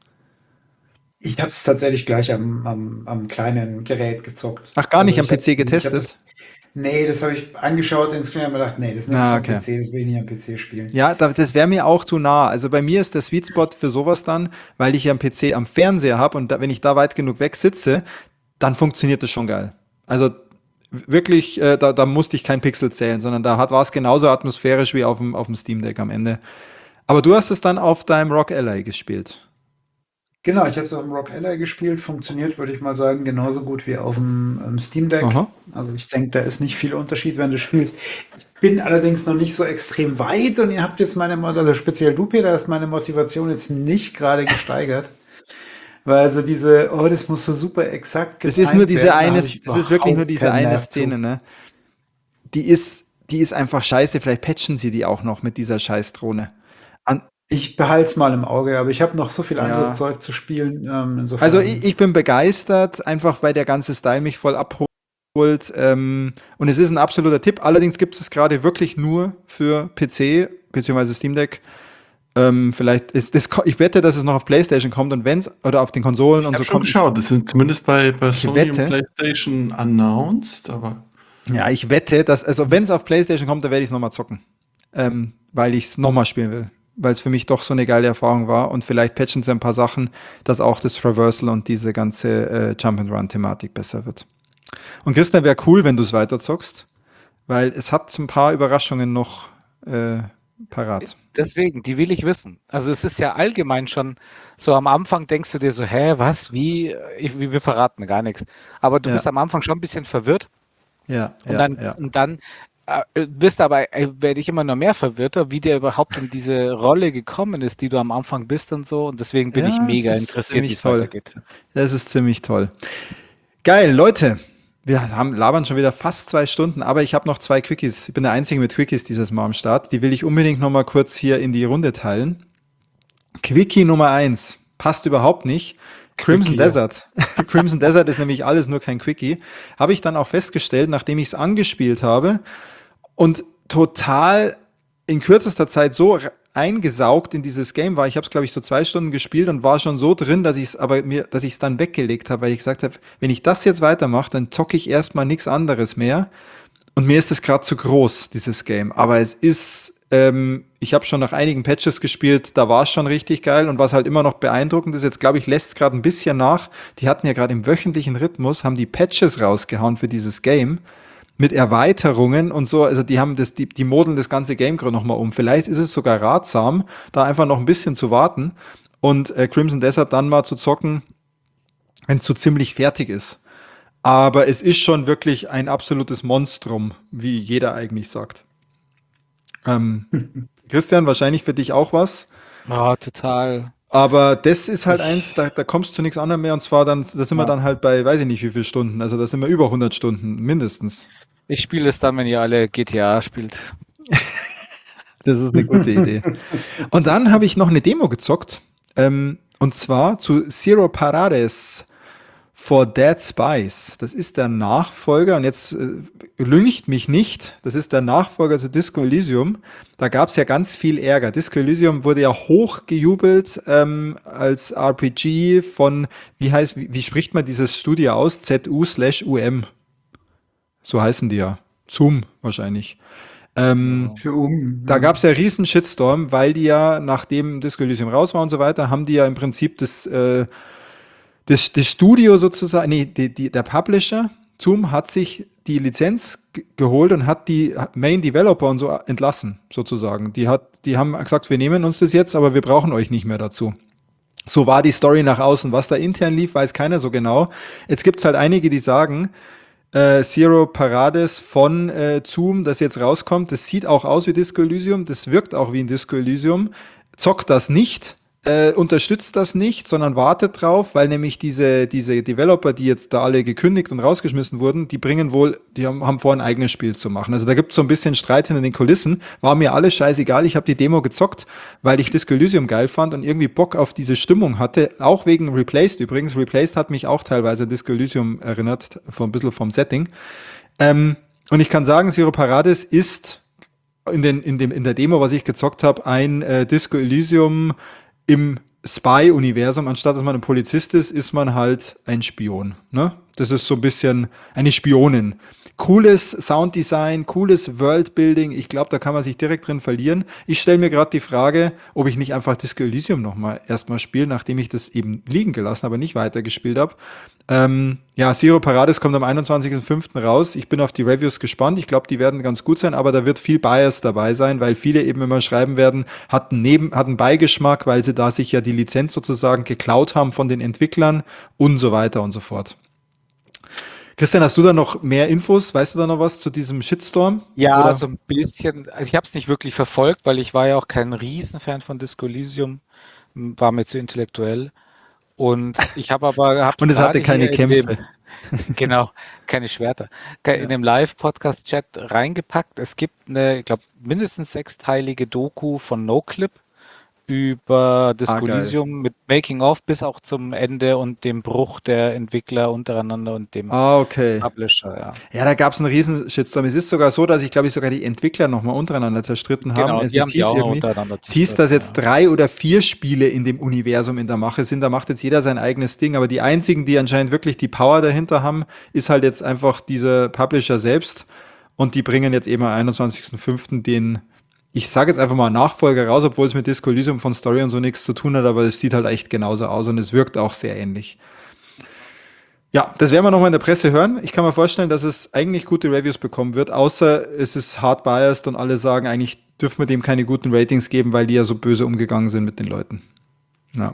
Ich habe es tatsächlich gleich am, am, am kleinen Gerät gezockt. Ach, gar nicht Also am ich P hab- C ich hab getestet? das- Nee, das habe ich angeschaut ins Screen und mir gedacht, nee, das ist nichts Ah, vom okay. P C, das will ich nicht am P C spielen. Ja, da, das wäre mir auch zu nah. Also bei mir ist der Sweet Spot für sowas dann, weil ich ja am P C am Fernseher habe und da, wenn ich da weit genug weg sitze, dann funktioniert das schon geil. Also w- wirklich, äh, da, da musste ich kein Pixel zählen, sondern da war es genauso atmosphärisch wie auf dem, auf dem Steam Deck am Ende. Aber du hast es dann auf deinem Rock Ally gespielt. Genau, ich habe es auf dem Rock Ally gespielt, funktioniert, würde ich mal sagen, genauso gut wie auf dem ähm, Steam Deck. Aha. Also ich denke, da ist nicht viel Unterschied, wenn du spielst. Ich bin allerdings noch nicht so extrem weit und ihr habt jetzt meine, Mo- also speziell du, Peter, hast meine Motivation jetzt nicht gerade gesteigert. Weil also diese, oh, das muss so super exakt Das ist nur getimed diese werden, da eine, hab ich das ist wirklich nur überhaupt diese keinen eine Nerv zu. Szene, ne? Die ist, die ist einfach scheiße. Vielleicht patchen sie die auch noch mit dieser Scheißdrohne. An, Ich behalte es mal im Auge, aber ich habe noch so viel Ja. anderes Zeug zu spielen. Ähm, insofern. Also ich, ich bin begeistert, einfach weil der ganze Style mich voll abholt. Ähm, und es ist ein absoluter Tipp. Allerdings gibt es gerade wirklich nur für P C bzw. Steam Deck. Ähm, vielleicht ist das, ich wette, dass es noch auf PlayStation kommt und wenn es oder auf den Konsolen Ich und habe so schon kommt. geschaut, das sind zumindest bei, bei Sony wette- und PlayStation announced, aber Ja, ich wette, dass, also wenn es auf PlayStation kommt, dann werde ich es nochmal zocken. Ähm, weil ich es nochmal spielen will. Weil es für mich doch so eine geile Erfahrung war und vielleicht patchen sie ein paar Sachen, dass auch das Traversal und diese ganze äh, Jump-and-Run-Thematik besser wird. Und Christian, wäre cool, wenn du es weiterzockst, weil es hat ein paar Überraschungen noch äh, parat. Deswegen, die will ich wissen. Also es ist ja allgemein schon so, am Anfang denkst du dir so, hä, was, wie, ich, wie wir verraten gar nichts. Aber du Ja. bist am Anfang schon ein bisschen verwirrt Ja, und ja, dann, ja. und dann äh, wirst aber, äh, werde ich immer noch mehr verwirrter, wie der überhaupt in diese Rolle gekommen ist, die du am Anfang bist und so. Und deswegen bin Ja, ich es mega ist interessiert, ziemlich wie es toll. weitergeht. Das ist ziemlich toll. Geil, Leute. Wir haben labern schon wieder fast zwei Stunden, aber ich habe noch zwei Quickies. Ich bin der Einzige mit Quickies dieses Mal am Start. Die will ich unbedingt noch mal kurz hier in die Runde teilen. Quickie Nummer eins. Passt überhaupt nicht. Crimson Quickie. Desert. Crimson Desert ist nämlich alles nur kein Quickie. Habe ich dann auch festgestellt, nachdem ich es angespielt habe und total in kürzester Zeit so r- eingesaugt in dieses Game war. Ich habe es, glaube ich, so zwei Stunden gespielt und war schon so drin, dass ich es aber mir, dass ich es dann weggelegt habe, weil ich gesagt habe, wenn ich das jetzt weitermache, dann zocke ich erstmal nichts anderes mehr. Und mir ist es gerade zu groß, dieses Game. Aber es ist, ähm, ich habe schon nach einigen Patches gespielt, da war es schon richtig geil. Und was halt immer noch beeindruckend ist, jetzt glaube ich, lässt es gerade ein bisschen nach. Die hatten ja gerade im wöchentlichen Rhythmus, haben die Patches rausgehauen für dieses Game mit Erweiterungen und so. Also die haben das, die, die modeln das ganze Game gerade nochmal um. Vielleicht ist es sogar ratsam, da einfach noch ein bisschen zu warten und äh, Crimson Desert dann mal zu zocken, wenn es so ziemlich fertig ist. Aber es ist schon wirklich ein absolutes Monstrum, wie jeder eigentlich sagt. Ähm, Christian, wahrscheinlich für dich auch was. Oh, total. Aber das ist halt eins, da, da kommst du nichts anderem mehr. Und zwar dann, da sind wir Ja. dann halt bei, weiß ich nicht, wie viele Stunden. Also da sind wir über hundert Stunden, mindestens. Ich spiele es dann, wenn ihr alle G T A spielt. Das ist eine gute Idee. Und dann habe ich noch eine Demo gezockt. Ähm, und zwar zu Zero Parades for Dead Spies. Das ist der Nachfolger, und jetzt äh, lüncht mich nicht, das ist der Nachfolger zu Disco Elysium. Da gab es ja ganz viel Ärger. Disco Elysium wurde ja hochgejubelt ähm, als R P G von, wie heißt, wie, wie spricht man dieses Studio aus? Z U slash U M. So heißen die ja. Zoom wahrscheinlich. Ähm, Für um. Da gab es ja riesen Shitstorm, weil die ja, nachdem Disco Elysium raus war und so weiter, haben die ja im Prinzip das, äh, das, das Studio sozusagen, nee, die, die, der Publisher Zoom hat sich die Lizenz g- geholt und hat die Main Developer und so entlassen, sozusagen. Die, hat, die haben gesagt, wir nehmen uns das jetzt, aber wir brauchen euch nicht mehr dazu. So war die Story nach außen. Was da intern lief, weiß keiner so genau. Jetzt gibt es halt einige, die sagen, äh, Zero Parades von äh, Zoom, das jetzt rauskommt, das sieht auch aus wie Disco Elysium, das wirkt auch wie ein Disco Elysium, zockt das nicht, äh, unterstützt das nicht, sondern wartet drauf, weil nämlich diese, diese Developer, die jetzt da alle gekündigt und rausgeschmissen wurden, die bringen wohl, die haben, haben vor, ein eigenes Spiel zu machen. Also da gibt es so ein bisschen Streit hinter den Kulissen. War mir alles scheißegal, ich habe die Demo gezockt, weil ich Disco Elysium geil fand und irgendwie Bock auf diese Stimmung hatte, auch wegen Replaced übrigens. Replaced hat mich auch teilweise an Disco Elysium erinnert, von ein bisschen vom Setting. Ähm, und ich kann sagen, Zero Parades ist in, den, in, dem, in der Demo, was ich gezockt habe, ein äh, Disco Elysium im Spy-Universum. Anstatt dass man ein Polizist ist, ist man halt ein Spion. Ne? Das ist so ein bisschen eine Spionin. Cooles Sounddesign, cooles Worldbuilding. Ich glaube, da kann man sich direkt drin verlieren. Ich stelle mir gerade die Frage, ob ich nicht einfach Disco Elysium nochmal erstmal spiele, nachdem ich das eben liegen gelassen habe, nicht weitergespielt habe. Ähm, ja, Zero Parades kommt am einundzwanzigsten fünften raus. Ich bin auf die Reviews gespannt. Ich glaube, die werden ganz gut sein, aber da wird viel Bias dabei sein, weil viele eben immer schreiben werden, hat einen, Neben-, hat einen Beigeschmack, weil sie da sich ja die Lizenz sozusagen geklaut haben von den Entwicklern und so weiter und so fort. Christian, hast du da noch mehr Infos? Weißt du da noch was zu diesem Shitstorm? Ja, Oder? so ein bisschen. Also ich habe es nicht wirklich verfolgt, weil ich war ja auch kein Riesenfan von Disco Elysium, m, war mir zu intellektuell. Und ich habe aber hab's Und es hatte gerade keine hier in dem, Kämpfe. genau, keine Schwerter, ke- in Ja. dem Live-Podcast-Chat reingepackt. Es gibt eine, ich glaube, mindestens sechsteilige Doku von NoClip über Disco Ah, geil. Elysium mit Making-of bis auch zum Ende und dem Bruch der Entwickler untereinander und dem Ah, okay. Publisher, ja. Ja, da gab es einen riesen Shitstorm. Es ist sogar so, dass ich glaube ich sogar die Entwickler nochmal untereinander zerstritten haben. Genau, Es, die es haben sich hieß auch noch irgendwie, untereinander es hieß, dass zerstritten, jetzt ja. drei oder vier Spiele in dem Universum in der Mache sind. Da macht jetzt jeder sein eigenes Ding. Aber die einzigen, die anscheinend wirklich die Power dahinter haben, ist halt jetzt einfach dieser Publisher selbst. Und die bringen jetzt eben am einundzwanzigsten fünften den, ich sage jetzt einfach mal Nachfolger raus, obwohl es mit Disco Elysium von Story und so nichts zu tun hat, aber es sieht halt echt genauso aus und es wirkt auch sehr ähnlich. Ja, das werden wir nochmal in der Presse hören. Ich kann mir vorstellen, dass es eigentlich gute Reviews bekommen wird, außer es ist hard biased und alle sagen, eigentlich dürfen wir dem keine guten Ratings geben, weil die ja so böse umgegangen sind mit den Leuten. Ja.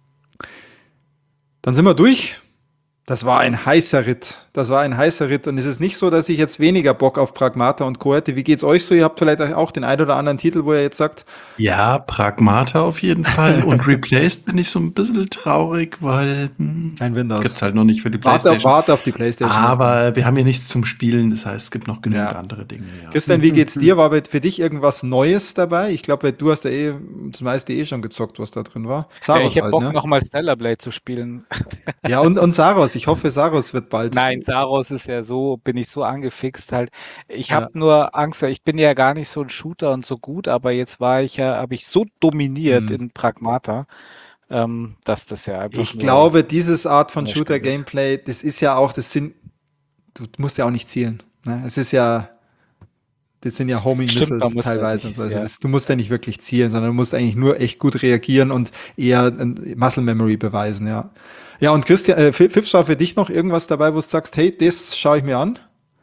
Dann sind wir durch. Das war ein heißer Ritt. Das war ein heißer Ritt. Und es ist nicht so, dass ich jetzt weniger Bock auf Pragmata und Co. hätte. Wie geht's euch so? Ihr habt vielleicht auch den einen oder anderen Titel, wo ihr jetzt sagt, Ja, Pragmata auf jeden Fall. Und Replaced bin ich so ein bisschen traurig, weil hm, kein Windows. gibt's halt noch nicht für die Warte, PlayStation. warte auf die PlayStation. Aber wir haben hier nichts zum Spielen, das heißt, es gibt noch genügend Ja. andere Dinge. Ja. Christian, wie geht's dir? War für dich irgendwas Neues dabei? Ich glaube, du hast ja eh das meiste eh schon gezockt, was da drin war. Ja, Saros ich habe halt, Bock, ne? nochmal Stellar Blade zu spielen. Ja, und, und Saros. Ich hoffe, Saros wird bald. Nein, Saros ist ja so, bin ich so angefixt halt. Ich habe Ja. nur Angst, ich bin ja gar nicht so ein Shooter und so gut, aber jetzt war ich ja, habe ich so dominiert Hm. in Pragmata, ähm, dass das ja einfach Ich nur glaube, dieses Art von mehr Spiel wird. Shooter-Gameplay, das ist ja auch, das sind, du musst ja auch nicht zielen. Ne? Es ist ja, das sind ja Homing Stimmt, man Missiles muss ja teilweise und nicht, so. Also ja. das, du musst ja nicht wirklich zielen, sondern du musst eigentlich nur echt gut reagieren und eher ein Muscle Memory beweisen, ja. Ja, und Christian, äh, Fi- Fips, war für dich noch irgendwas dabei, wo du sagst, hey, das schaue ich mir an?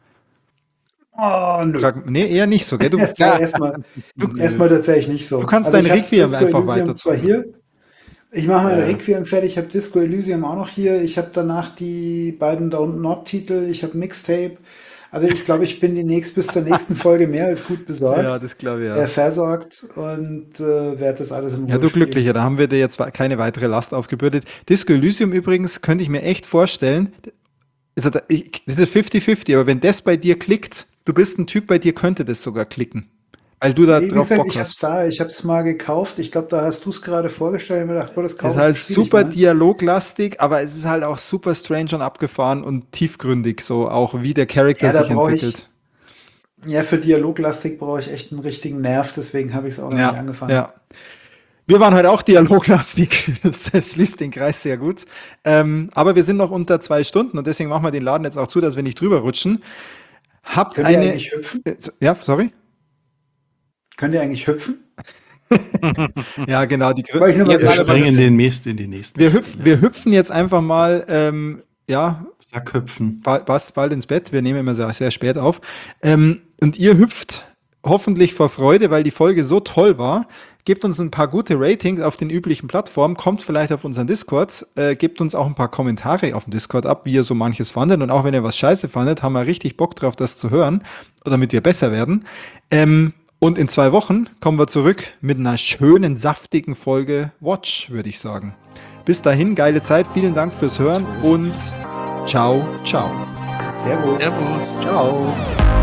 Oh, nö. Frag, nee, eher nicht so, gell? Du, Erstmal, erstmal, erstmal tatsächlich nicht so. Du kannst Also dein ich hab Requiem Disco einfach Elysium weiter zwar zocken. hier. Ich mache mein Ja. Requiem fertig. Ich habe Disco Elysium auch noch hier. Ich habe danach die beiden Don't Not Titel. Ich habe Mixtape. Also ich glaube, ich bin demnächst bis zur nächsten Folge mehr als gut besorgt, ja, das glaube ich, äh, ja. versorgt und äh, werde das alles in Ruhe Ja, du spielen. Glücklicher, da haben wir dir jetzt wa- keine weitere Last aufgebürdet. Disco Elysium übrigens könnte ich mir echt vorstellen, also da- ich- das ist fünfzig fünfzig, aber wenn das bei dir klickt, du bist ein Typ, bei dir könnte das sogar klicken, weil du da Wie drauf gesagt, Bock ich habe es hast. da, ich habe es mal gekauft. Ich glaube, da hast du es gerade vorgestellt und mir gedacht, boah, das Es kaufe ist ich, halt das spiele ich super mal. dialoglastig, aber es ist halt auch super strange und abgefahren und tiefgründig, so auch wie der Charakter Ja, da sich brauche ich, entwickelt. ja, für Dialoglastik brauche ich echt einen richtigen Nerv, deswegen habe ich es auch noch nicht Ja, angefangen. ja. Wir waren heute auch dialoglastig. Das, das schließt den Kreis sehr gut. Ähm, aber wir sind noch unter zwei Stunden und deswegen machen wir den Laden jetzt auch zu, dass wir nicht drüber rutschen. Habt Könnt ihr eine. eigentlich hüpfen? äh, so- Ja, sorry? Könnt ihr eigentlich hüpfen? Ja, genau. Die Gründe. Wollte ich nur mal Jetzt Wir alle mal springen hüpfen. demnächst in die nächsten Wir, hüpf, Spiele. wir hüpfen jetzt einfach mal, ähm, ja, Sackhüpfen. ba- passt bald ins Bett. Wir nehmen immer sehr, sehr spät auf. Ähm, und ihr hüpft hoffentlich vor Freude, weil die Folge so toll war. Gebt uns ein paar gute Ratings auf den üblichen Plattformen, kommt vielleicht auf unseren Discord, äh, gebt uns auch ein paar Kommentare auf dem Discord ab, wie ihr so manches fandet. Und auch wenn ihr was scheiße fandet, haben wir richtig Bock drauf, das zu hören, damit wir besser werden. Ähm, und in zwei Wochen kommen wir zurück mit einer schönen, saftigen Folge Watch, würde ich sagen. Bis dahin, geile Zeit, vielen Dank fürs Hören und ciao, ciao. Servus. Servus. Ciao.